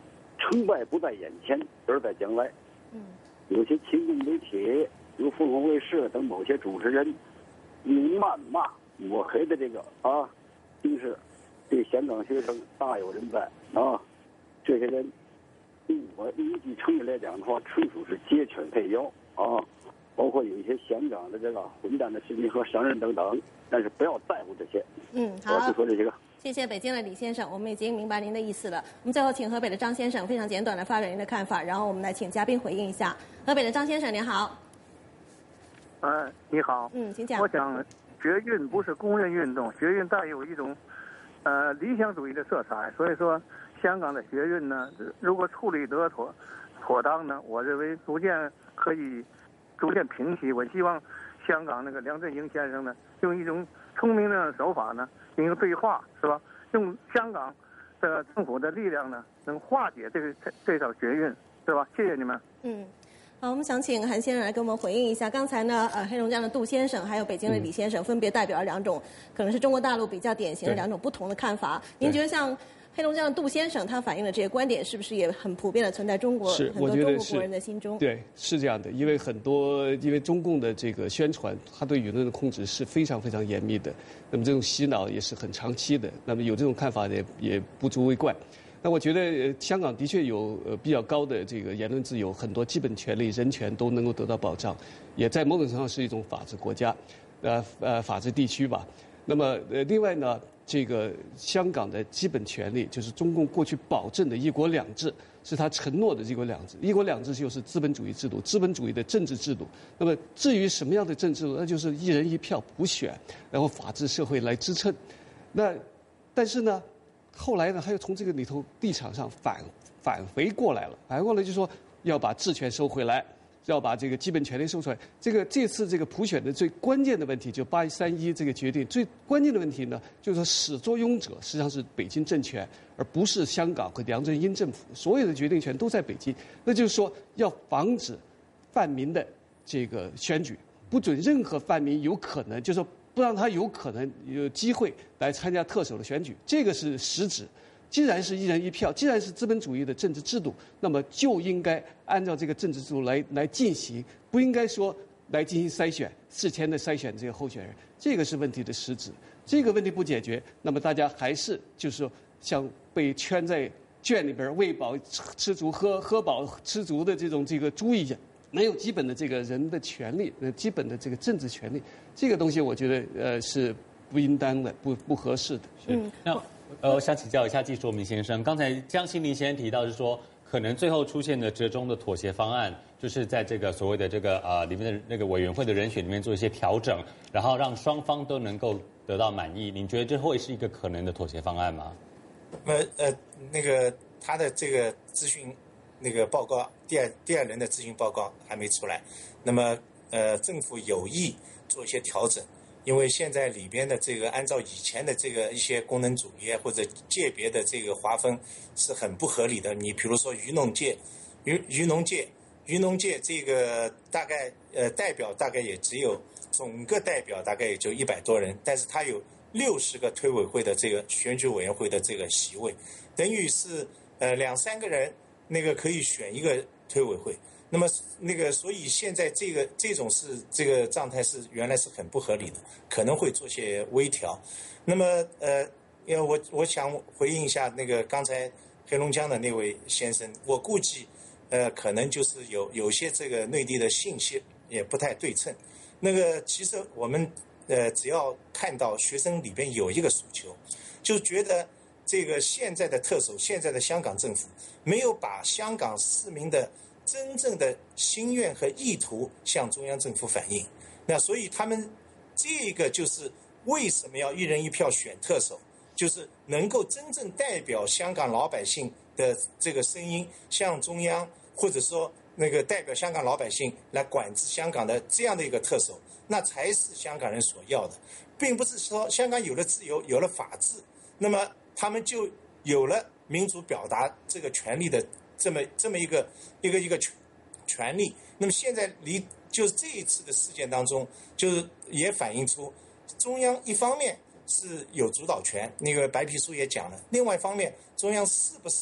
成败不在眼前，而在将来。 嗯， 有些亲共媒体，有凤凰卫视等某些主持人，用谩骂、抹黑的这个啊，平时对香港学生大有人在啊。这些人，对我一级成员来讲的话，纯属是揭拳配腰啊。包括有一些香港的这个混蛋的市民和商人等等，但是不要在乎这些。 嗯，好。 我就说这些个。 谢谢北京的李先生，我们已经明白您的意思了。我们最后请河北的张先生非常简短的发表您的看法，然后我们来请嘉宾回应一下。河北的张先生您好。 呃，你好。 嗯，请讲。 我想，学运不是工人运动，学运带有一种呃理想主义的色彩，所以说香港的学运呢，如果处理得妥妥当呢，我认为逐渐可以。逐渐平息。我希望香港那个梁振英先生呢，用一种聪明的手法呢，进行对话，是吧？用香港的政府的力量呢，能化解这个这这场学运，是吧？谢谢你们。 嗯。好，我们想请韩先生来给我们回应一下。刚才呢，呃，黑龙江的杜先生还有北京的李先生，分别代表了两种，可能是中国大陆比较典型的两种不同的看法。您觉得像黑龙江的杜先生他反映的这些观点，是不是也很普遍的存在中国很多中国国人的心中？ 对，是这样的。因为很多，因为中共的这个宣传，他对舆论的控制是非常非常严密的。那么这种洗脑也是很长期的。那么有这种看法也也不足为怪。那我觉得、呃、香港的确有呃比较高的这个言论自由，很多基本权利、人权都能够得到保障，也在某种程度上是一种法治国家，呃呃法治地区吧。那么呃另外呢，这个香港的基本权利就是中共过去保证的一国两制，是他承诺的一国两制。一国两制就是资本主义制度，资本主义的政治制度。那么至于什么样的政治制度，那就是一人一票普选，然后法治社会来支撑。那但是呢？后来呢，他又从这个里头立场上返返回过来了，返回过来就说要把治权收回来，要把这个基本权利收出来。这个这次这个普选的最关键的问题，就八三一这个决定最关键的问题呢，就是说始作俑者实际上是北京政权，而不是香港和梁振英政府，所有的决定权都在北京。那就是说要防止泛民的这个选举，不准任何泛民有可能，就是说不让他有可能有机会来参加特首的选举，这个是实质。既然是一人一票，既然是资本主义的政治制度，那么就应该按照这个政治制度来来进行，不应该说来进行筛选，事前的筛选这个候选人，这个是问题的实质。这个问题不解决，那么大家还是就是说像被圈在圈里边喂饱吃足喝喝饱吃足的这种这个猪一样。没有基本的这个人的权利，呃，基本的这个政治权利，这个东西我觉得呃是不应当的，不不合适的。 嗯，那呃，我想请教一下季说明先生，刚才江新林先生提到是说，可能最后出现的折中的妥协方案，就是在这个所谓的这个呃里面的那个委员会的人选里面做一些调整，然后让双方都能够得到满意。您觉得这会是一个可能的妥协方案吗？ 那么呃，那个他的这个咨询。那个报告第二第二轮的咨询报告还没出来，那么呃政府有意做一些调整，因为现在里边的这个按照以前的这个一些功能主义或者界别的这个划分是很不合理的。你比如说渔农界，渔渔农界渔农界这个大概呃代表大概也只有总个代表大概也就一百多人，但是他有六十个推委会的这个选举委员会的这个席位，等于是呃两三个人。那个可以选一个推委会，那么那个所以现在这个这种是这个状态是原来是很不合理的，可能会做些微调。那么呃，因为我我想回应一下那个刚才黑龙江的那位先生，我估计呃可能就是有有些这个内地的信息也不太对称。那个其实我们呃只要看到学生里边有一个诉求，就觉得。这个现在的特首，现在的香港政府没有把香港市民的真正的心愿和意图向中央政府反映，那所以他们这个就是为什么要一人一票选特首，就是能够真正代表香港老百姓的这个声音向中央，或者说那个代表香港老百姓来管制香港的这样的一个特首，那才是香港人所要的，并不是说香港有了自由，有了法治，那么他们就有了民主表达这个权利的这么这么一个一个一个权权利。那么现在离就是这一次的事件当中，就是也反映出中央一方面是有主导权，那个白皮书也讲了；另外一方面，中央是不是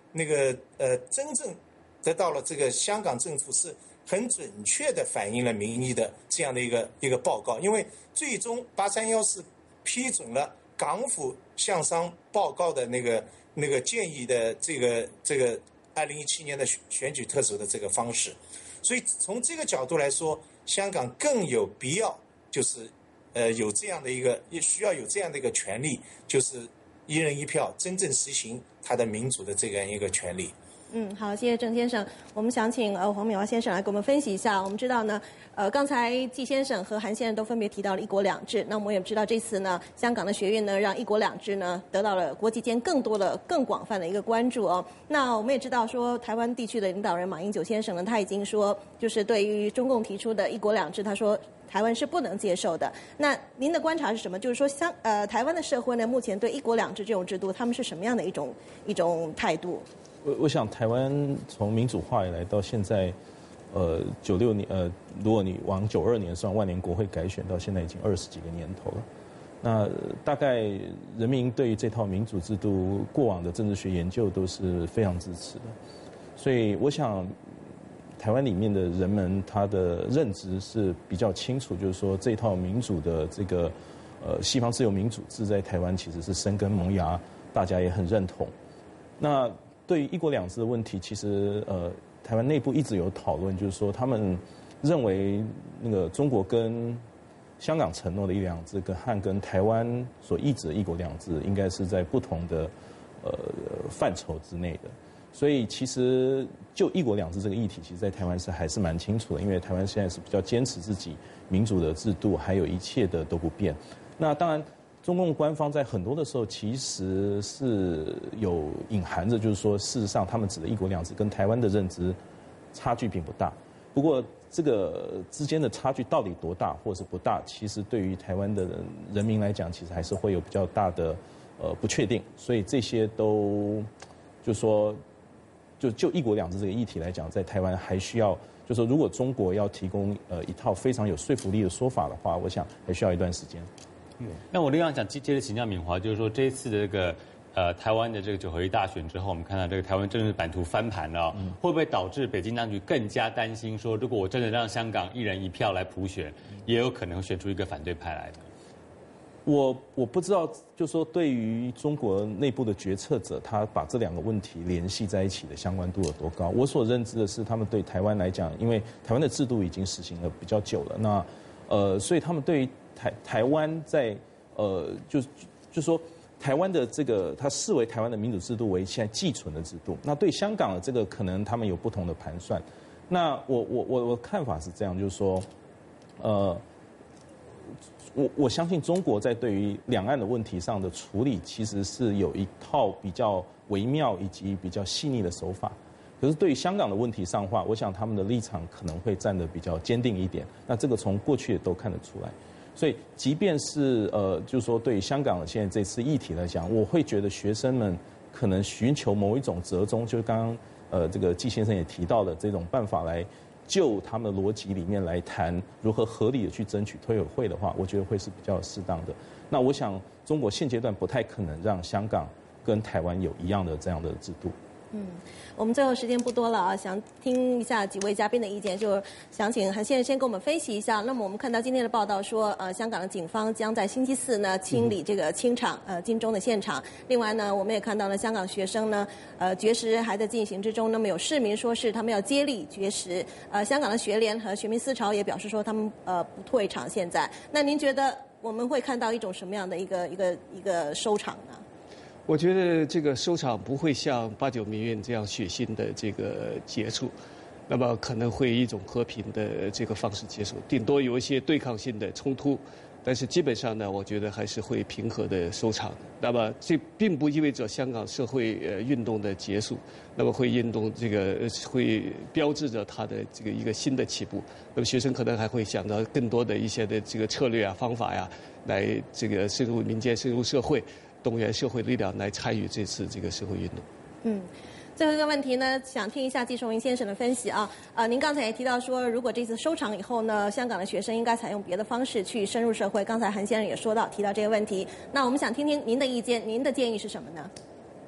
那个呃真正得到了这个香港政府是很准确的反映了民意的这样的一个一个报告，因为最终八三一是批准了港府向商报告的那个那个建议的这个这个二零一七年的选举特首的这个方式，所以从这个角度来说，香港更有必要就是呃有这样的一个也需要有这样的一个权利，就是一人一票，真正实行它的民主的这样一个权利。 嗯，好，谢谢郑先生。我们想请呃黄美华先生来给我们分析一下。我们知道呢，呃，刚才季先生和韩先生都分别提到了一国两制。那我们也知道这次呢，香港的学运呢，让一国两制呢得到了国际间更多的、更广泛的一个关注哦。那我们也知道说，台湾地区的领导人马英九先生呢，他已经说，就是对于中共提出的一国两制，他说台湾是不能接受的。那您的观察是什么？就是说，香呃台湾的社会呢，目前对一国两制这种制度，他们是什么样的一种一种态度？ 我我想台湾从民主化以来到现在，呃，九六年呃，如果你往九二年算万年国会改选，到现在已经二十几个年头了。那大概人民对于这套民主制度过往的政治学研究都是非常支持的，所以我想台湾里面的人们他的认知是比较清楚，就是说这套民主的这个呃西方自由民主制在台湾其实是生根萌芽，大家也很认同。那对于一国两制的问题，其实呃，台湾内部一直有讨论，就是说他们认为那个中国跟香港承诺的一国两制，跟和跟台湾所意指的一国两制，应该是在不同的呃范畴之内的。所以其实就一国两制这个议题，其实在台湾是还是蛮清楚的，因为台湾现在是比较坚持自己民主的制度，还有一切的都不变。那当然。中共官方在很多的时候其实是有隐含着，就是说，事实上他们指的一国两制跟台湾的认知差距并不大。不过，这个之间的差距到底多大或是不大，其实对于台湾的人民来讲，其实还是会有比较大的呃不确定。所以这些都，就说，就就一国两制这个议题来讲，在台湾还需要，就说如果中国要提供呃一套非常有说服力的说法的话，我想还需要一段时间。 那我另外想接接着请教敏华，就是说这一次的这个呃台湾的这个九合一大选之后，我们看到这个台湾政治版图翻盘了、哦嗯，会不会导致北京当局更加担心说，如果我真的让香港一人一票来普选，也有可能选出一个反对派来的？ 我我不知道，就是说对于中国内部的决策者，他把这两个问题联系在一起的相关度有多高？我所认知的是，他们对台湾来讲，因为台湾的制度已经实行了比较久了，那呃，所以他们对于台台湾在呃，就就说台湾的这个，他视为台湾的民主制度为现在既存的制度。那对香港的这个，可能他们有不同的盘算。那我我我我看法是这样，就是说，呃，我我相信中国在对于两岸的问题上的处理，其实是有一套比较微妙以及比较细腻的手法。可是对于香港的问题上的话，我想他们的立场可能会站得比较坚定一点。那这个从过去也都看得出来。所以，即便是呃，就是说，对于香港的现在这次议题来讲，我会觉得学生们可能寻求某一种折中，就是刚刚呃，这个季先生也提到的这种办法来就他们的逻辑里面来谈如何合理的去争取推委会的话，我觉得会是比较适当的。那我想，中国现阶段不太可能让香港跟台湾有一样的这样的制度。 嗯，我们最后时间不多了啊，想听一下几位嘉宾的意见，就想请韩先生先给我们分析一下。那么我们看到今天的报道说，呃，香港的警方将在星期四呢清理这个清场，呃，金钟的现场。另外呢，我们也看到了香港学生呢，呃，绝食还在进行之中。那么有市民说是他们要接力绝食，呃，香港的学联和学民思潮也表示说他们呃不退场。现在，那您觉得我们会看到一种什么样的一个一个一个收场呢？ 我觉得这个收场不会像八九民运这样血腥的这个结束，那么可能会以一种和平的这个方式结束，顶多有一些对抗性的冲突，但是基本上呢，我觉得还是会平和的收场。那么这并不意味着香港社会呃运动的结束，那么会运动这个会标志着它的这个一个新的起步。那么学生可能还会想到更多的一些的这个策略啊、方法呀，来这个深入民间、深入社会。动员社会力量来参与这次这个社会运动。 嗯，最后一个问题呢，想听一下季寿云先生的分析啊。呃，您刚才也提到说，如果这次收场以后呢，香港的学生应该采用别的方式去深入社会。刚才韩先生也说到提到这个问题，那我们想听听您的意见，您的建议是什么呢？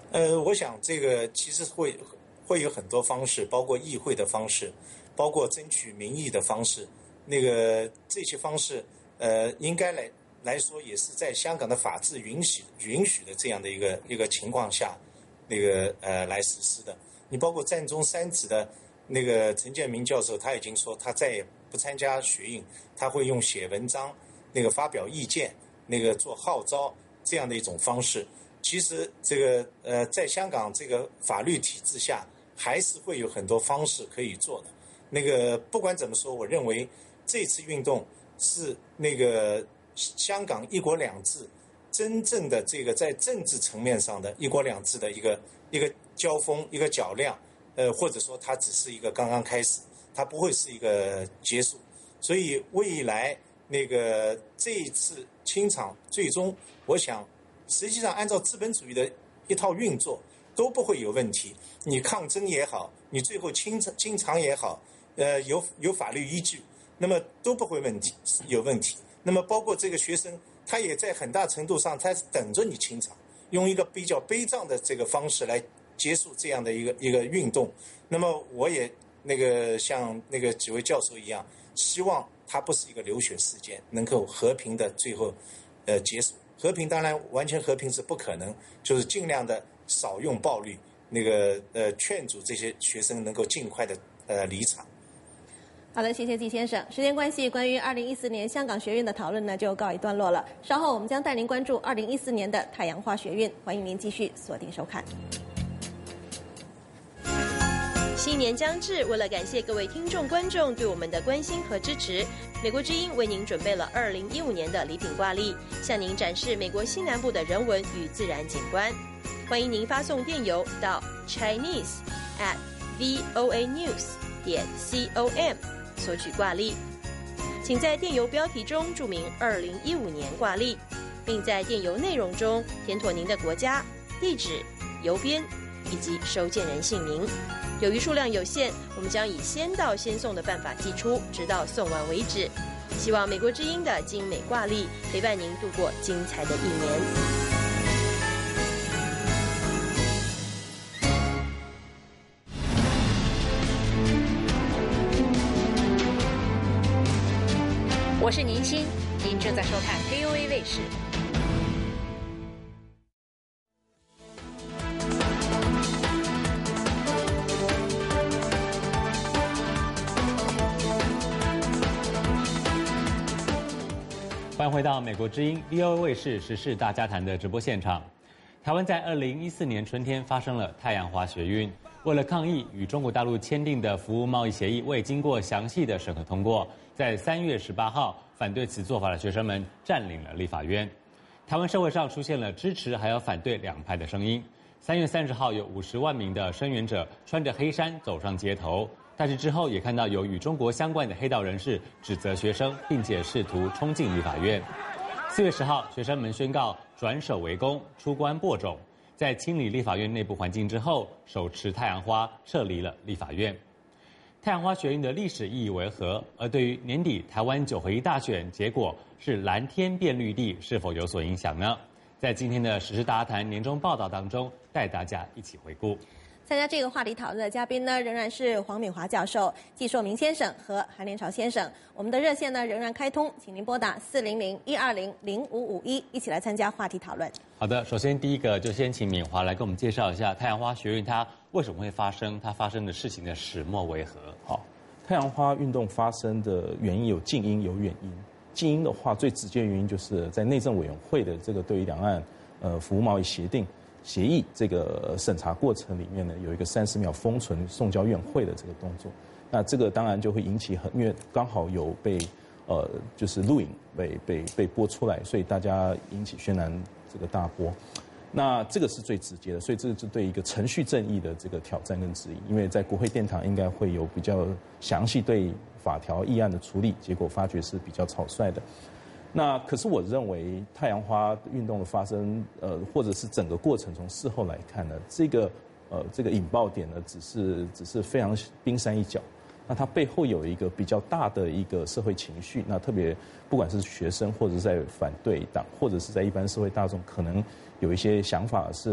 呃，我想这个其实会会有很多方式，包括议会的方式，包括争取民意的方式。那个这些方式，呃，应该来来说也是在香港的法治允许允许的这样的一个一个情况下，那个呃来实施的。你包括占中三子的那个陈建明教授，他已经说他再也不参加学运，他会用写文章、那个发表意见、那个做号召这样的一种方式。其实这个呃，在香港这个法律体制下，还是会有很多方式可以做的。那个不管怎么说，我认为这次运动是那个香港一国两制真正的这个在政治层面上的一国两制的一个一个交锋、一个较量，呃，或者说它只是一个刚刚开始，它不会是一个结束。所以未来那个这一次清场，最终我想，实际上按照资本主义的一套运作都不会有问题。你抗争也好，你最后清清场也好，呃，有有法律依据，那么都不会问题有问题。那么包括这个学生，他也在很大程度上，他等着你清场，用一个比较悲壮的这个方式来结束这样的一个一个运动。那么我也那个像那个几位教授一样，希望它不是一个流血事件，能够和平的最后呃结束。和平当然完全和平是不可能，就是尽量的少用暴力，那个呃劝阻这些学生能够尽快的呃离场。 好的，谢谢季先生。时间关系，关于二零一四年香港学运的讨论呢就告一段落了。稍后我们将带您关注二零一四年的太阳花学运，欢迎您继续锁定收看。 新年将至，为了感谢各位听众观众对我们的关心和支持，美国之音为您准备了二零一五年的礼品挂历，向您展示美国西南部的人文与自然景观。欢迎您发送电邮到 Chinese at voa news 点 com 索取挂历，请在电邮标题中注明二零一五年挂历，并在电邮内容中填妥您的国家、地址、邮编以及收件人姓名。由于数量有限，我们将以先到先送的办法寄出，直到送完为止。希望美国之音的精美挂历陪伴您度过精彩的一年。 我是宁欣，您正在收看 V O A 卫视。 欢迎回到美国之音 V O A 卫视时事大家谈的直播现场。台湾在二零一四年春天发生了太阳花学运，为了抗议与中国大陆签订的服务贸易协议未经过详细的审核通过，在三月十八号，反对此做法的学生们占领了立法院。台湾社会上出现了支持还有反对两派的声音。三月三十号，有五十万名的声援者穿着黑衫走上街头。但是之后也看到有与中国相关的黑道人士指责学生，并且试图冲进立法院。四月十号，学生们宣告转守为攻，出关播种。在清理立法院内部环境之后，手持太阳花撤离了立法院。太阳花学运的历史意义为何？而对于年底台湾九合一大选结果是蓝天变绿地，是否有所影响呢？在今天的时事大家谈年终报道当中，带大家一起回顾。 参加这个话题讨论的嘉宾呢，仍然是黄敏华教授、季硕明先生和韩连朝先生。我们的热线呢仍然开通，请您拨打四零零一二零零五五一，一起来参加话题讨论。 好的，首先第一个就先请敏华来给我们介绍一下太阳花学运它为什么会发生，它发生的事情的始末为何。 好，太阳花运动发生的原因有近因有远因。近因的话，最直接原因就是在内政委员会的这个对于两岸呃服务贸易协定。协议这个审查过程里面呢，有一个三十秒封存送交院会的这个动作，那这个当然就会引起很，因为刚好有被呃就是录影被被被播出来，所以大家引起轩然这个大波。那这个是最直接的，所以这是对一个程序正义的这个挑战跟质疑，因为在国会殿堂应该会有比较详细对法条议案的处理，结果发觉是比较草率的。那可是我认为太阳花运动的发生，呃，或者是整个过程从事后来看呢，这个呃这个引爆点呢，只是只是非常冰山一角。那它背后有一个比较大的一个社会情绪，那特别不管是学生或者是在反对党，或者是在一般社会大众，可能有一些想法是，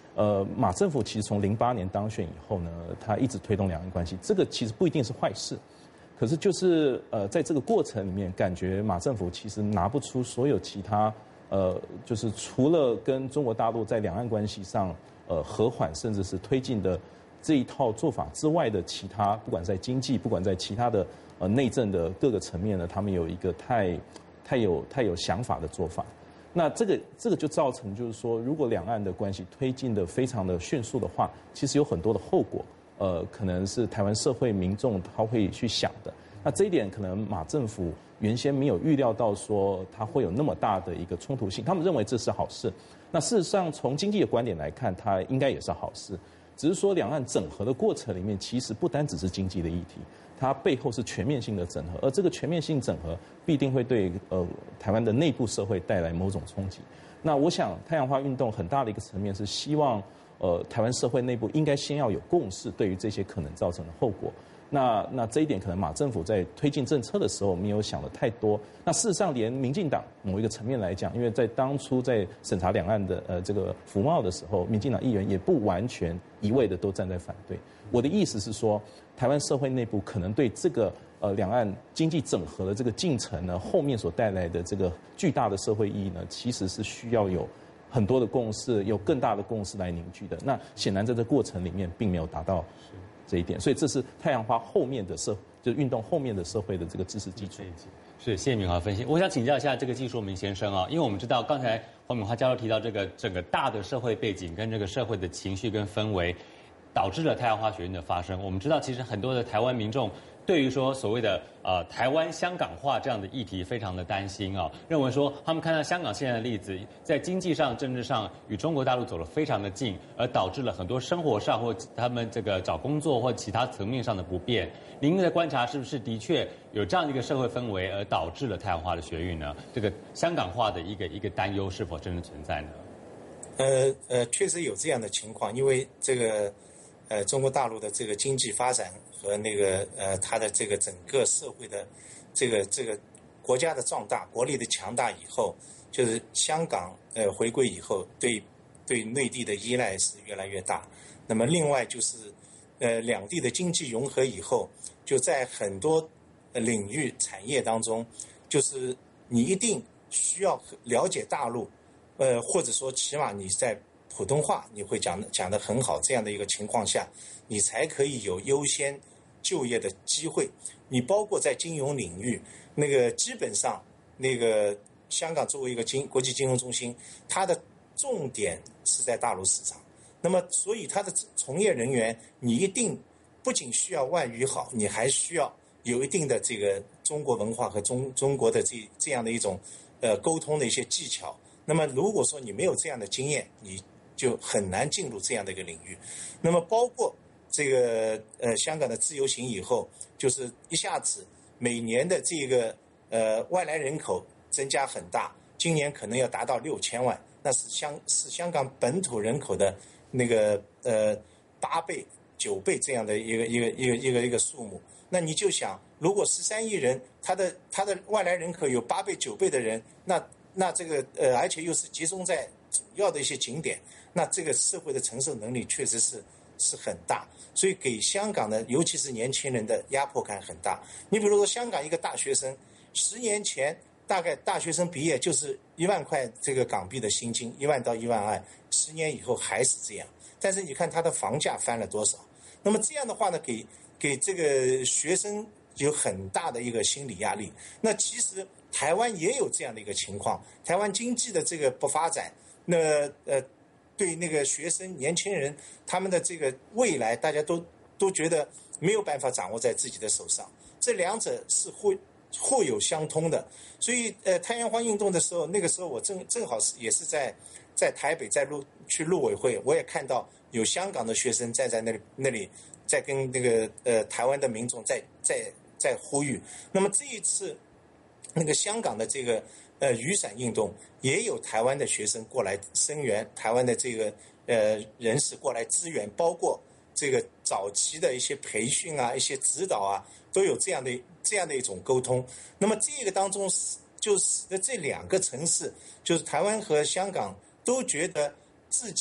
呃，马政府其实从零八年当选以后呢，他一直推动两岸关系，这个其实不一定是坏事。可是就是呃，在这个过程里面，感觉马政府其实拿不出所有其他呃，就是除了跟中国大陆在两岸关系上呃和缓，甚至是推进的这一套做法之外的其他，不管在经济，不管在其他的呃内政的各个层面呢，他们有一个太太有太有想法的做法。那这个这个就造成就是说，如果两岸的关系推进的非常的迅速的话，其实有很多的后果。呃，可能是台湾社会民众他会去想的。那这一点可能马政府原先没有预料到说它会有那么大的一个冲突性，他们认为这是好事。那事实上从经济的观点来看，它应该也是好事。只是说两岸整合的过程里面，其实不单只是经济的议题，它背后是全面性的整合，而这个全面性整合必定会对呃台湾的内部社会带来某种冲击。那我想太阳花运动很大的一个层面是希望。呃，台湾社会内部应该先要有共识，对于这些可能造成的后果。那那这一点可能马政府在推进政策的时候没有想的太多。那事实上，连民进党某一个层面来讲，因为在当初在审查两岸的呃这个服贸的时候，民进党议员也不完全一味的都站在反对。我的意思是说，台湾社会内部可能对这个呃两岸经济整合的这个进程呢，后面所带来的这个巨大的社会意义呢，其实是需要有。很多的共识，有更大的共识来凝聚的。那显然在这过程里面并没有达到这一点，所以这是太阳花后面的社，就是运动后面的社会的这个知识基础。 是，谢谢敏华分析。我想请教一下这个技术明先生啊，因为我们知道刚才黄敏华教授提到这个整个大的社会背景跟这个社会的情绪跟氛围，导致了太阳花学运的发生。我们知道其实很多的台湾民众。对于说所谓的呃台湾香港化这样的议题非常的担心啊，认为说他们看到香港现在的例子，在经济上、政治上与中国大陆走得非常的近，而导致了很多生活上或他们这个找工作或其他层面上的不便。您的观察是不是的确有这样的一个社会氛围，而导致了太阳花的学运呢？这个香港化的一个一个担忧是否真的存在呢？ 呃呃，确实有这样的情况，因为这个呃中国大陆的这个经济发展。和那个呃，它的这个整个社会的这个这个国家的壮大、国力的强大以后，就是香港呃回归以后，对对内地的依赖是越来越大。那么另外就是呃两地的经济融合以后，就在很多领域产业当中，就是你一定需要了解大陆，呃或者说起码你在普通话你会讲讲得很好，这样的一个情况下，你才可以有优先。就业的机会，你包括在金融领域，那个基本上，那个香港作为一个金国际金融中心，它的重点是在大陆市场。那么，所以它的从业人员，你一定不仅需要外语好，你还需要有一定的这个中国文化和中中国的这这样的一种呃沟通的一些技巧。那么，如果说你没有这样的经验，你就很难进入这样的一个领域。那么，包括。这个呃，香港的自由行以后，就是一下子每年的这个呃外来人口增加很大，今年可能要达到六千万，那是香是香港本土人口的那个呃八倍、九倍这样的一个一个一个一个一个数目。那你就想，如果十三亿人，他的他的外来人口有八倍、九倍的人，那那这个呃，而且又是集中在主要的一些景点，那这个社会的承受能力确实是。是很大，所以给香港的，尤其是年轻人的压迫感很大。你比如说，香港一个大学生，十年前大概大学生毕业就是一万块这个港币的薪金，一万到一万二，十年以后还是这样。但是你看他的房价翻了多少？那么这样的话呢，给给这个学生有很大的一个心理压力。那其实台湾也有这样的一个情况，台湾经济的这个不发展，那呃。对那个学生、年轻人，他们的这个未来，大家都都觉得没有办法掌握在自己的手上。这两者是互互有相通的。所以，呃，太阳花运动的时候，那个时候我正正好是也是在在台北，在陆去陆委会，我也看到有香港的学生站在那里那里，在跟那个呃台湾的民众在在在呼吁。那么这一次，那个香港的这个。呃，雨伞运动也有台湾的学生过来声援，台湾的这个呃人士过来支援，包括这个早期的一些培训啊、一些指导啊，都有这样的这样的一种沟通。那么这个当中，就使得这两个城市，就是台湾和香港，都觉得自己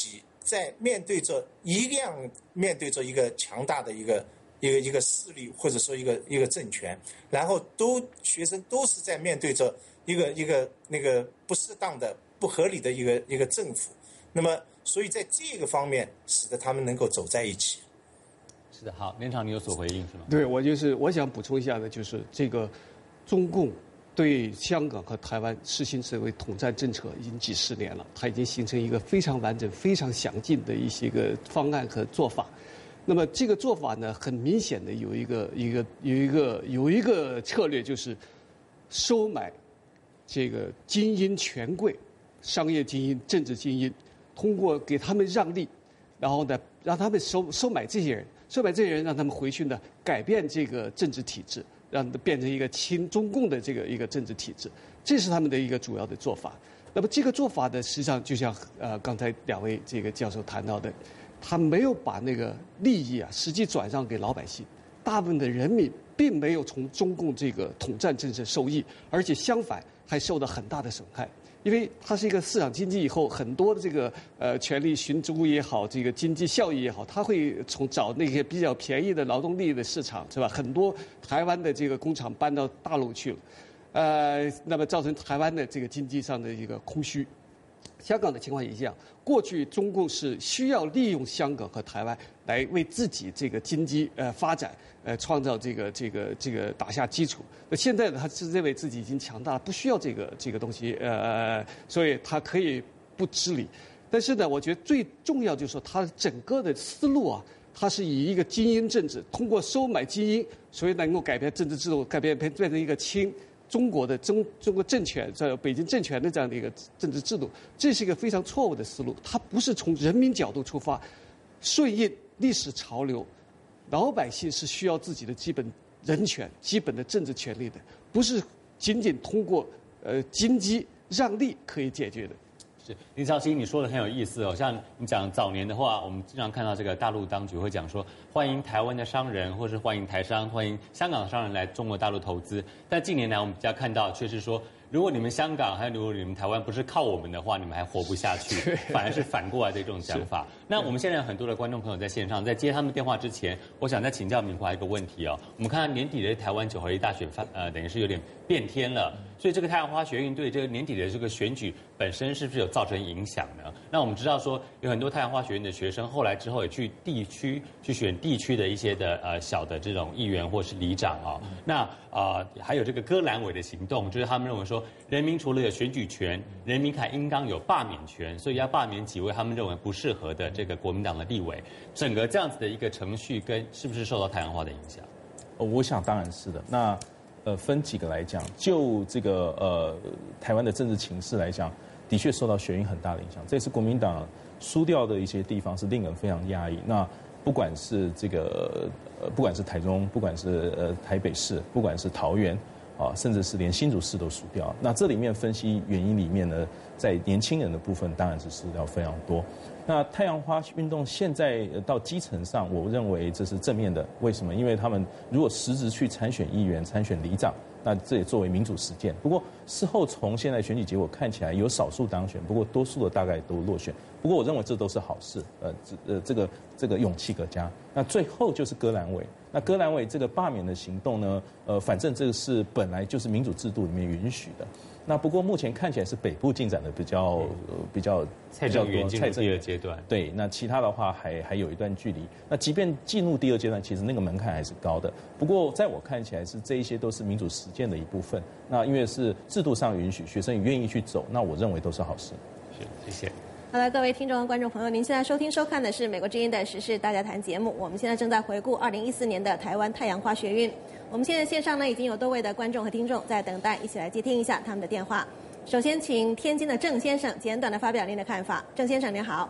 在面对着一样面对着一个强大的一个一个一个势力，或者说一个一个政权，然后都学生都是在面对着一个一个那个不适当的、不合理的一个一个政府，那么所以在这个方面，使得他们能够走在一起。 是的，好，连长你有所回应是吗？ 对，我就是我想补充一下呢，就是这个中共对香港和台湾实行所谓统战政策已经几十年了，它已经形成一个非常完整、非常详尽的一些个方案和做法。那么这个做法呢，很明显的有一个一个有一个有一个策略，就是收买这个精英权贵、商业精英、政治精英，通过给他们让利，然后呢，让他们收收买这些人。收买这些人，让他们回去呢，改变这个政治体制，让它变成一个亲中共的这个一个政治体制，这是他们的一个主要的做法。那么这个做法呢，实际上就像呃刚才两位这个教授谈到的，他没有把那个利益啊实际转让给老百姓，大部分的人民并没有从中共这个统战政策受益，而且相反还受到很大的损害。因为它是一个市场经济以后，很多的这个呃权力寻租也好，这个经济效益也好，它会从找那些比较便宜的劳动力的市场，是吧？很多台湾的这个工厂搬到大陆去了，呃，那么造成台湾的这个经济上的一个空虚。香港的情况也一样，过去中共是需要利用香港和台湾来为自己这个经济呃发展呃创造这个这个这个打下基础。那现在呢，他是认为自己已经强大了，不需要这个这个东西，呃，所以他可以不知理。但是呢，我觉得最重要就是说，他整个的思路啊，他是以一个精英政治，通过收买精英，所以能够改变政治制度，改变变变成一个亲中国的中中国政权在北京政权的这样的一个政治制度，这是一个非常错误的思路。它不是从人民角度出发，顺应历史潮流，老百姓是需要自己的基本人权、基本的政治权利的，不是仅仅通过呃经济让利可以解决的。 是林兆熙，你说的很有意思哦。像你讲早年的话，我们经常看到这个大陆当局会讲说，欢迎台湾的商人，或是欢迎台商，欢迎香港的商人来中国大陆投资。但近年来我们比较看到，却是说，如果你们香港还有如果你们台湾不是靠我们的话，你们还活不下去，反而是反过来的这种讲法。那我们现在有很多的观众朋友在线上，在接他们电话之前，我想再请教明华一个问题哦。我们看到年底的台湾九合一大选发，呃，等于是有点变天了。所以这个太阳花学运对这个年底的这个选举本身是不是有造成影响呢？那我们知道说有很多太阳花学运的学生后来之后也去地区去选地区的一些的呃小的这种议员或是里长啊、哦。那啊、呃、还有这个割阑尾的行动，就是他们认为说人民除了有选举权，人民还应当有罢免权，所以要罢免几位他们认为不适合的这个国民党的立委。整个这样子的一个程序跟是不是受到太阳花的影响？ 哦，我想当然是的。那呃，分几个来讲，就这个呃台湾的政治情势来讲，的确受到学运很大的影响。这次国民党输掉的一些地方是令人非常压抑。那不管是这个呃，不管是台中，不管是呃台北市，不管是桃园啊，甚至是连新竹市都输掉。那这里面分析原因里面呢，在年轻人的部分当然是输掉非常多。那太阳花运动现在到基层上，我认为这是正面的。为什么？因为他们如果实质去参选议员、参选里长，那这也作为民主实践。不过事后从现在选举结果看起来，有少数当选，不过多数的大概都落选。不过我认为这都是好事。呃，这呃这个这个勇气可嘉。那最后就是割阑尾。那割阑尾这个罢免的行动呢，呃，反正这个是本来就是民主制度里面允许的。那不过目前看起来是北部进展的比较、呃、比较蔡正元进入第二阶段， 对，那其他的话还还有一段距离。那即便进入第二阶段，其实那个门槛还是高的。不过在我看起来是这一些都是民主实践的一部分。那因为是制度上允许，学生也愿意去走，那我认为都是好事。 是，谢谢。 好了，各位听众、观众朋友，您现在收听、收看的是美国之音的时事大家谈节目。我们现在正在回顾二零一四年的台湾太阳花学运。我们现在线上呢已经有多位的观众和听众在等待，一起来接听一下他们的电话。首先，请天津的郑先生简短的发表您的看法。郑先生您好。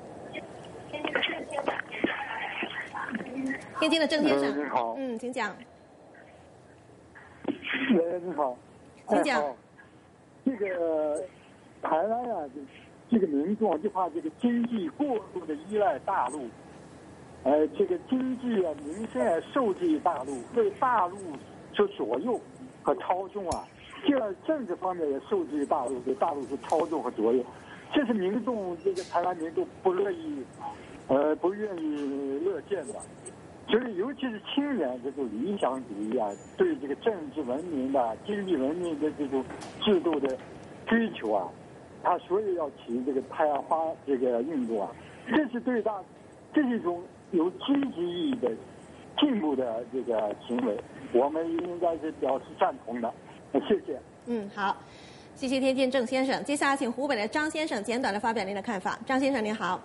天津的郑先生， 你好。 嗯，请讲。 喂，你好。 请讲。 哎、这个台湾啊，这个民众就怕这个经济过度的依赖大陆，呃，这个经济啊、民生啊受制于大陆，被大陆所左右和操纵啊。第二，政治方面也受制于大陆，被大陆所操纵和左右。 这是民众这个台湾民众不乐意，呃，不愿意乐见的。所以，尤其是青年这种理想主义啊，对这个政治文明的、经济文明的这种制度的追求啊，他所以要起这个太阳花这个运动啊，这是对他，这是一种有积极意义的进步的这个行为，我们应该是表示赞同的。谢谢。 嗯，好。谢谢天健郑先生。接下来请湖北的张先生简短的发表您的看法。张先生您好。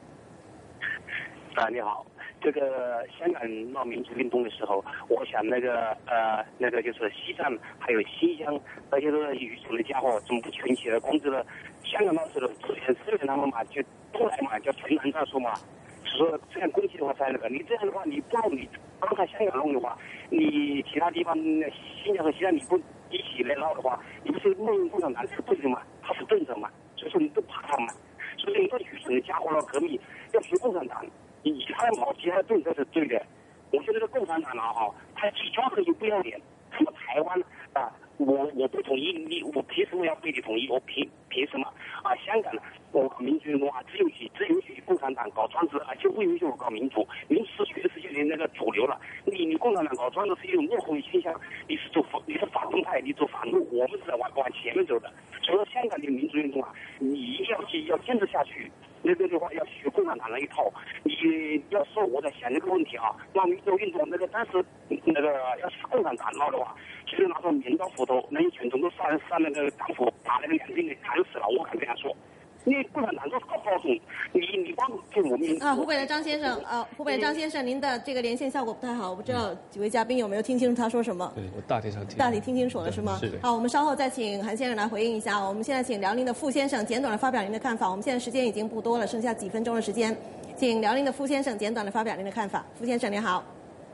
啊，你好。这个香港闹民主运动的时候，我想那个呃那个就是西藏还有新疆那些个愚蠢的家伙，怎么不群起来攻击了香港闹事的支援支援他们嘛，就都来嘛，叫群狼战术嘛。说这样攻击的话才那个，你这样的话，你不你光看香港弄的话，你其他地方新疆和西藏你不一起来闹的话，你不是弄共产党是对的嘛，他是对的嘛，所以说你都怕他嘛。所以你这愚蠢的家伙了，革命要学共产党，你他的毛其他的政策是对的。我觉得这个共产党啊，哈，他既装狠又不要脸。什么台湾啊，我我不同意你，我凭什么要被你同意？我凭凭什么啊？香港我搞民主运动啊，只有许只允许共产党搞专制，而且不允许我搞民主。民主是全世界的那个主流了。你你共产党搞专制是一种落后的现象，你是走你是反动派，你走反路，我们是在往往前面走的。所以说香港的民主运动啊，你一定要去要坚持下去。那个的话要学共产党那一套，你要说我在想这个问题啊，让民主运动那个当时那个要是共产党闹的话，其实拿着镰刀斧头，那一群众都上上那个党府把那个两军给砍死了，我敢这样说。因为共产党都是搞暴动，你你光对我们啊，湖北的张先生，呃，湖北的张先生，您的这个连线效果不太好，我不知道几位嘉宾有没有听清楚他说什么？ 对，我大体上听。 大体听清楚了是吗？ 是的。 好，我们稍后再请韩先生来回应一下。我们现在请辽宁的傅先生简短的发表您的看法。我们现在时间已经不多了，剩下几分钟的时间，请辽宁的傅先生简短的发表您的看法。傅先生您好。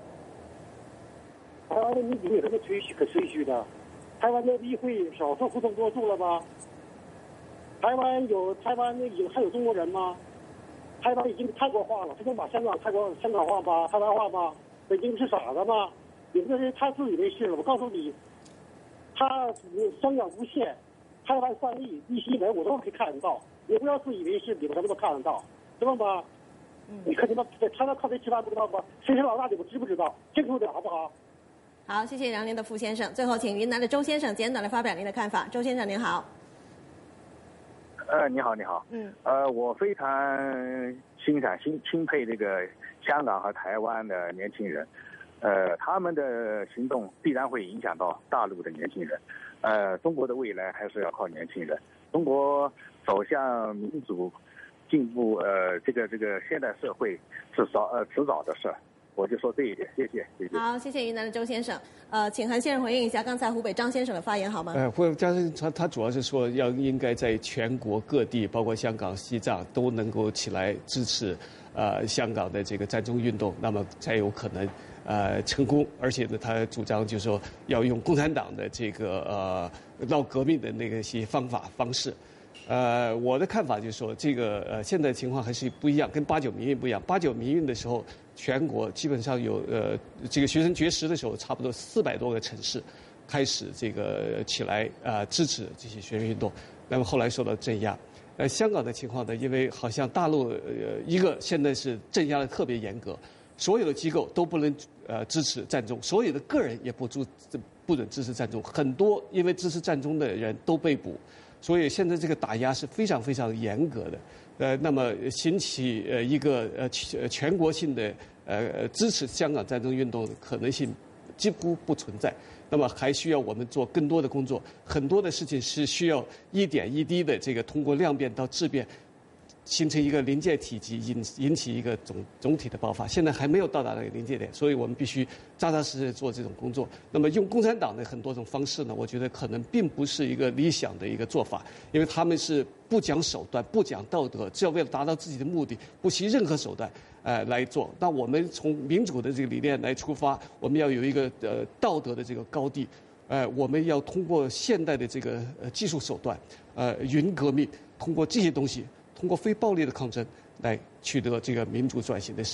台湾的民主有什么吹嘘可吹嘘的？台湾的议会少数服从多数了吗？台湾有台湾有还有中国人吗？台湾已经泰国化了，他能把香港泰国香港话吗？台湾话吗？北京是傻子吗？有的人太自以为是了。我告诉你，他香港无限，台湾三亿，一新闻我都可以看得到。你不要自以为是，你们什么都看得到，知道吗？嗯、你看你们在台湾靠谁吃饭不知道吗？谁是老大你们知不知道？清楚点好不好？ 好，谢谢辽宁的傅先生。最后，请云南的周先生简短的发表您的看法。周先生您好。 呃，你好，你好。 嗯。 呃，我非常欣赏、钦钦佩这个香港和台湾的年轻人，呃，他们的行动必然会影响到大陆的年轻人。呃，中国的未来还是要靠年轻人。中国走向民主、进步，呃，这个这个现代社会是早呃迟早的事儿。我就说这一点，谢谢，谢谢。 好，谢谢云南的周先生。呃，请韩先生回应一下刚才湖北张先生的发言好吗？ 呃，湖北张先生他他主要是说要应该在全国各地，包括香港、西藏都能够起来支持，呃，香港的这个占中运动，那么才有可能呃成功。而且呢，他主张就是说要用共产党的这个呃闹革命的那个些方法方式。呃，我的看法就是说，这个呃现在情况还是不一样，跟八九民运不一样。八九民运的时候，全国基本上有呃这个学生绝食的时候，差不多四百多个城市开始这个起来啊、呃、支持这些学生运动，那么后来受到镇压。呃，香港的情况呢，因为好像大陆呃一个现在是镇压的特别严格，所有的机构都不能呃支持占中，所有的个人也不支不准支持占中，很多因为支持占中的人都被捕。所以现在这个打压是非常非常严格的，呃，那么兴起呃一个呃全国性的呃支持香港占中运动的可能性几乎不存在。那么还需要我们做更多的工作，很多的事情是需要一点一滴的这个通过量变到质变，形成一个临界体积，引引起一个总总体的爆发。现在还没有到达那个临界点，所以我们必须扎扎实实做这种工作。那么用共产党的很多种方式呢，我觉得可能并不是一个理想的一个做法，因为他们是不讲手段、不讲道德，只要为了达到自己的目的，不惜任何手段呃来做。那我们从民主的这个理念来出发，我们要有一个呃道德的这个高地。呃，我们要通过现代的这个呃技术手段，呃，云革命，通过这些东西。通过非暴力的抗争来取得这个民主转型的胜利。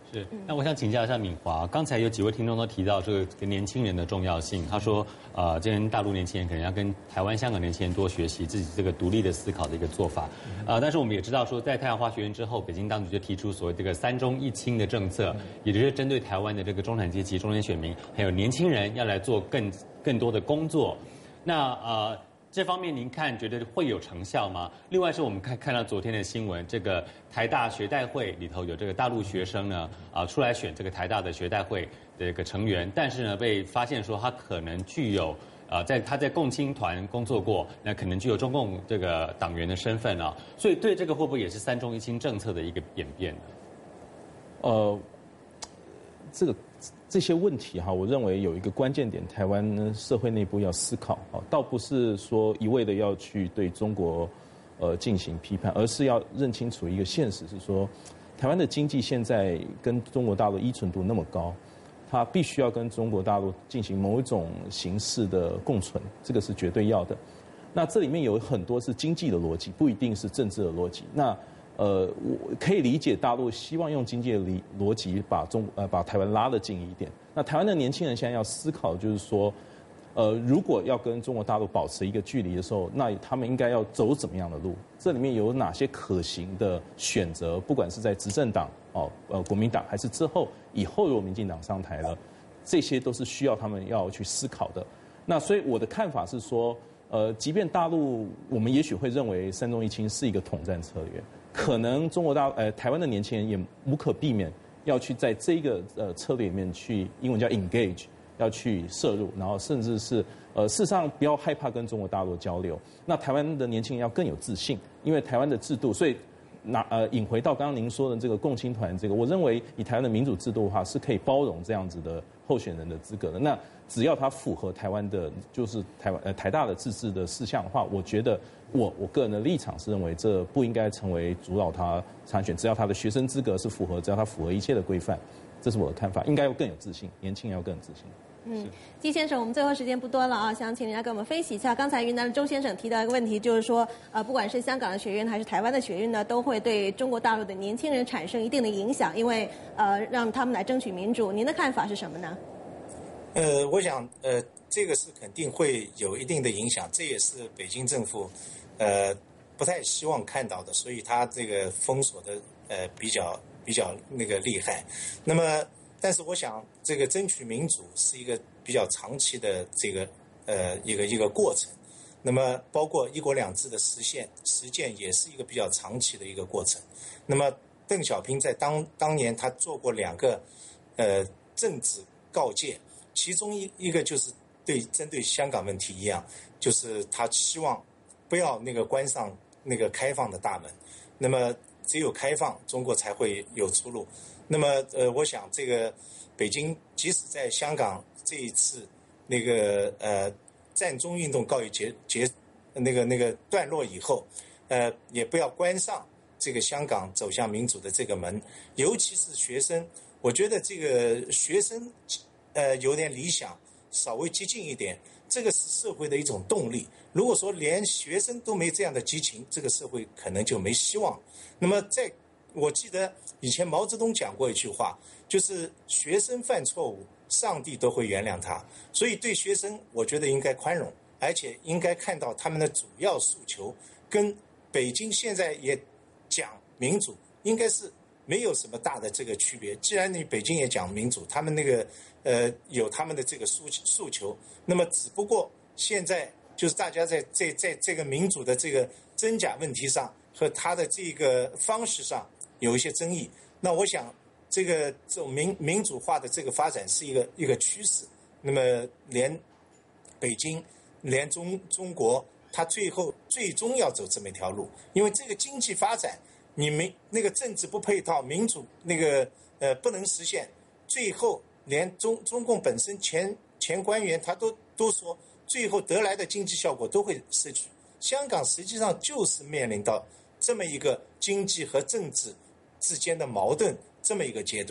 是，那我想请教一下敏华，刚才有几位听众都提到这个年轻人的重要性。他说，呃，今天大陆年轻人可能要跟台湾、香港年轻人多学习自己这个独立的思考的一个做法。呃，但是我们也知道说，在太阳花学运之后，北京当局就提出所谓这个三中一轻的政策，也就是针对台湾的这个中产阶级、中年选民还有年轻人要来做更更多的工作。那呃。这方面您看觉得会有成效吗？另外是我们看看到昨天的新闻，这个台大学代会里头有这个大陆学生呢，啊、呃、出来选这个台大的学代会的一个成员，但是呢被发现说他可能具有啊、呃、在他在共青团工作过，那可能具有中共这个党员的身份啊，所以对这个会不会也是三中一轻政策的一个演变呢？ 呃，这个。这些问题哈，我认为有一个关键点，台湾社会内部要思考啊，倒不是说一味的要去对中国呃进行批判，而是要认清楚一个现实，是说台湾的经济现在跟中国大陆依存度那么高，它必须要跟中国大陆进行某一种形式的共存，这个是绝对要的。那这里面有很多是经济的逻辑，不一定是政治的逻辑。那呃，我可以理解大陆希望用经济的理逻辑把中呃把台湾拉得近一点。那台湾的年轻人现在要思考，就是说，呃，如果要跟中国大陆保持一个距离的时候，那他们应该要走怎么样的路？这里面有哪些可行的选择？不管是在执政党哦，呃，国民党，还是之后以后如果民进党上台了，这些都是需要他们要去思考的。那所以我的看法是说，呃，即便大陆我们也许会认为三中一轻是一个统战策略。可能中国大呃台湾的年轻人也无可避免要去在这个呃策略里面去，英文叫 engage， 要去摄入，然后甚至是呃事实上不要害怕跟中国大陆交流。那台湾的年轻人要更有自信，因为台湾的制度，所以拿呃引回到刚刚您说的这个共青团这个，我认为以台湾的民主制度的话是可以包容这样子的候选人的资格的。那只要他符合台湾的，就是台湾呃台大的自治的事项的话，我觉得。我我个人的立场是认为这不应该成为阻挠他参选，只要他的学生资格是符合，只要他符合一切的规范，这是我的看法。应该要更有自信，年轻人要更有自信。 嗯，季先生，我们最后时间不多了啊，想请您来给我们分析一下。刚才云南的周先生提到一个问题，就是说，呃，不管是香港的学运还是台湾的学运呢，都会对中国大陆的年轻人产生一定的影响，因为呃，让他们来争取民主。您的看法是什么呢？ 呃，我想，呃，这个是肯定会有一定的影响，这也是北京政府。呃，不太希望看到的，所以他这个封锁的呃比较比较那个厉害。那么，但是我想，这个争取民主是一个比较长期的这个呃一个一个过程。那么，包括一国两制的实现实践也是一个比较长期的一个过程。那么，邓小平在当当年他做过两个呃政治告诫，其中一一个就是对针对香港问题一样，就是他希望。不要那个关上那个开放的大门，那么只有开放，中国才会有出路。那么呃，我想这个北京即使在香港这一次那个呃占中运动告一结结那个那个段落以后，呃，也不要关上这个香港走向民主的这个门。尤其是学生，我觉得这个学生呃有点理想，稍微激进一点。这个是社会的一种动力。如果说连学生都没这样的激情，这个社会可能就没希望。那么，在我记得以前毛泽东讲过一句话，就是学生犯错误，上帝都会原谅他。所以对学生，我觉得应该宽容，而且应该看到他们的主要诉求跟北京现在也讲民主，应该是没有什么大的这个区别。既然你北京也讲民主，他们那个呃有他们的这个诉诉求，那么只不过现在就是大家在在在这个民主的这个真假问题上和他的这个方式上有一些争议。那我想这个这种民民主化的这个发展是一个一个趋势。那么连北京连中中国，它最后最终要走这么一条路，因为这个经济发展。你没那个政治不配套，民主那个呃不能实现，最后连中中共本身前前官员他都都说，最后得来的经济效果都会失去。香港实际上就是面临到这么一个经济和政治之间的矛盾这么一个阶段。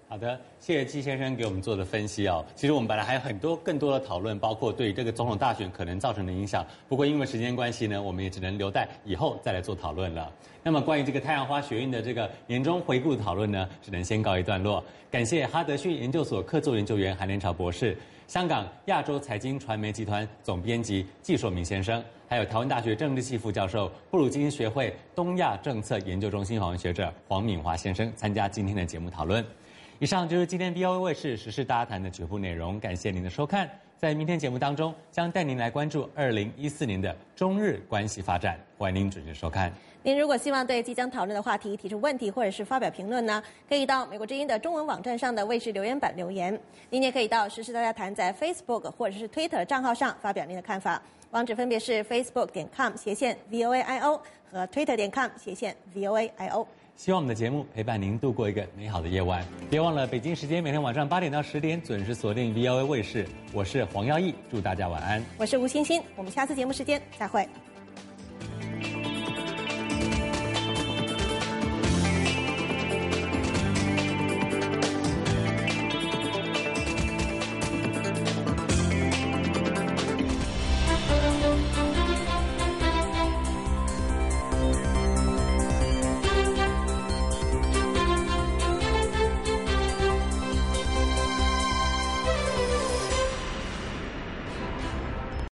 好的，谢谢季先生给我们做的分析哦。其实我们本来还有很多更多的讨论，包括对这个总统大选可能造成的影响。不过因为时间关系呢，我们也只能留待以后再来做讨论了。那么关于这个太阳花学运的这个年终回顾讨论呢，只能先告一段落。感谢哈德逊研究所客座研究员韩连朝博士，香港亚洲财经传媒集团总编辑季硕明先生，还有台湾大学政治系副教授、布鲁金学会东亚政策研究中心访问学者黄敏华先生参加今天的节目讨论。以上就是今天 V O A 卫视时事大家谈的全部内容，感谢您的收看。在明天节目当中，将带您来关注二零一四年的中日关系发展，欢迎您准时收看。 您如果希望对即将讨论的话题提出问题或者是发表评论呢，可以到美国之音的中文网站上的卫视留言板留言。您也可以到时事大家谈在 Facebook 或者是 Twitter 账号上发表您的看法，网址分别是 facebook 点 com 斜线 V O A I O 和 Twitter 点 com 斜线 V O A I O。 希望我们的节目陪伴您度过一个美好的夜晚。别忘了北京时间每天晚上八点到十点准时锁定 V O A 卫视。我是黄耀义，祝大家晚安。 我是吴欣欣，我们下次节目时间再会。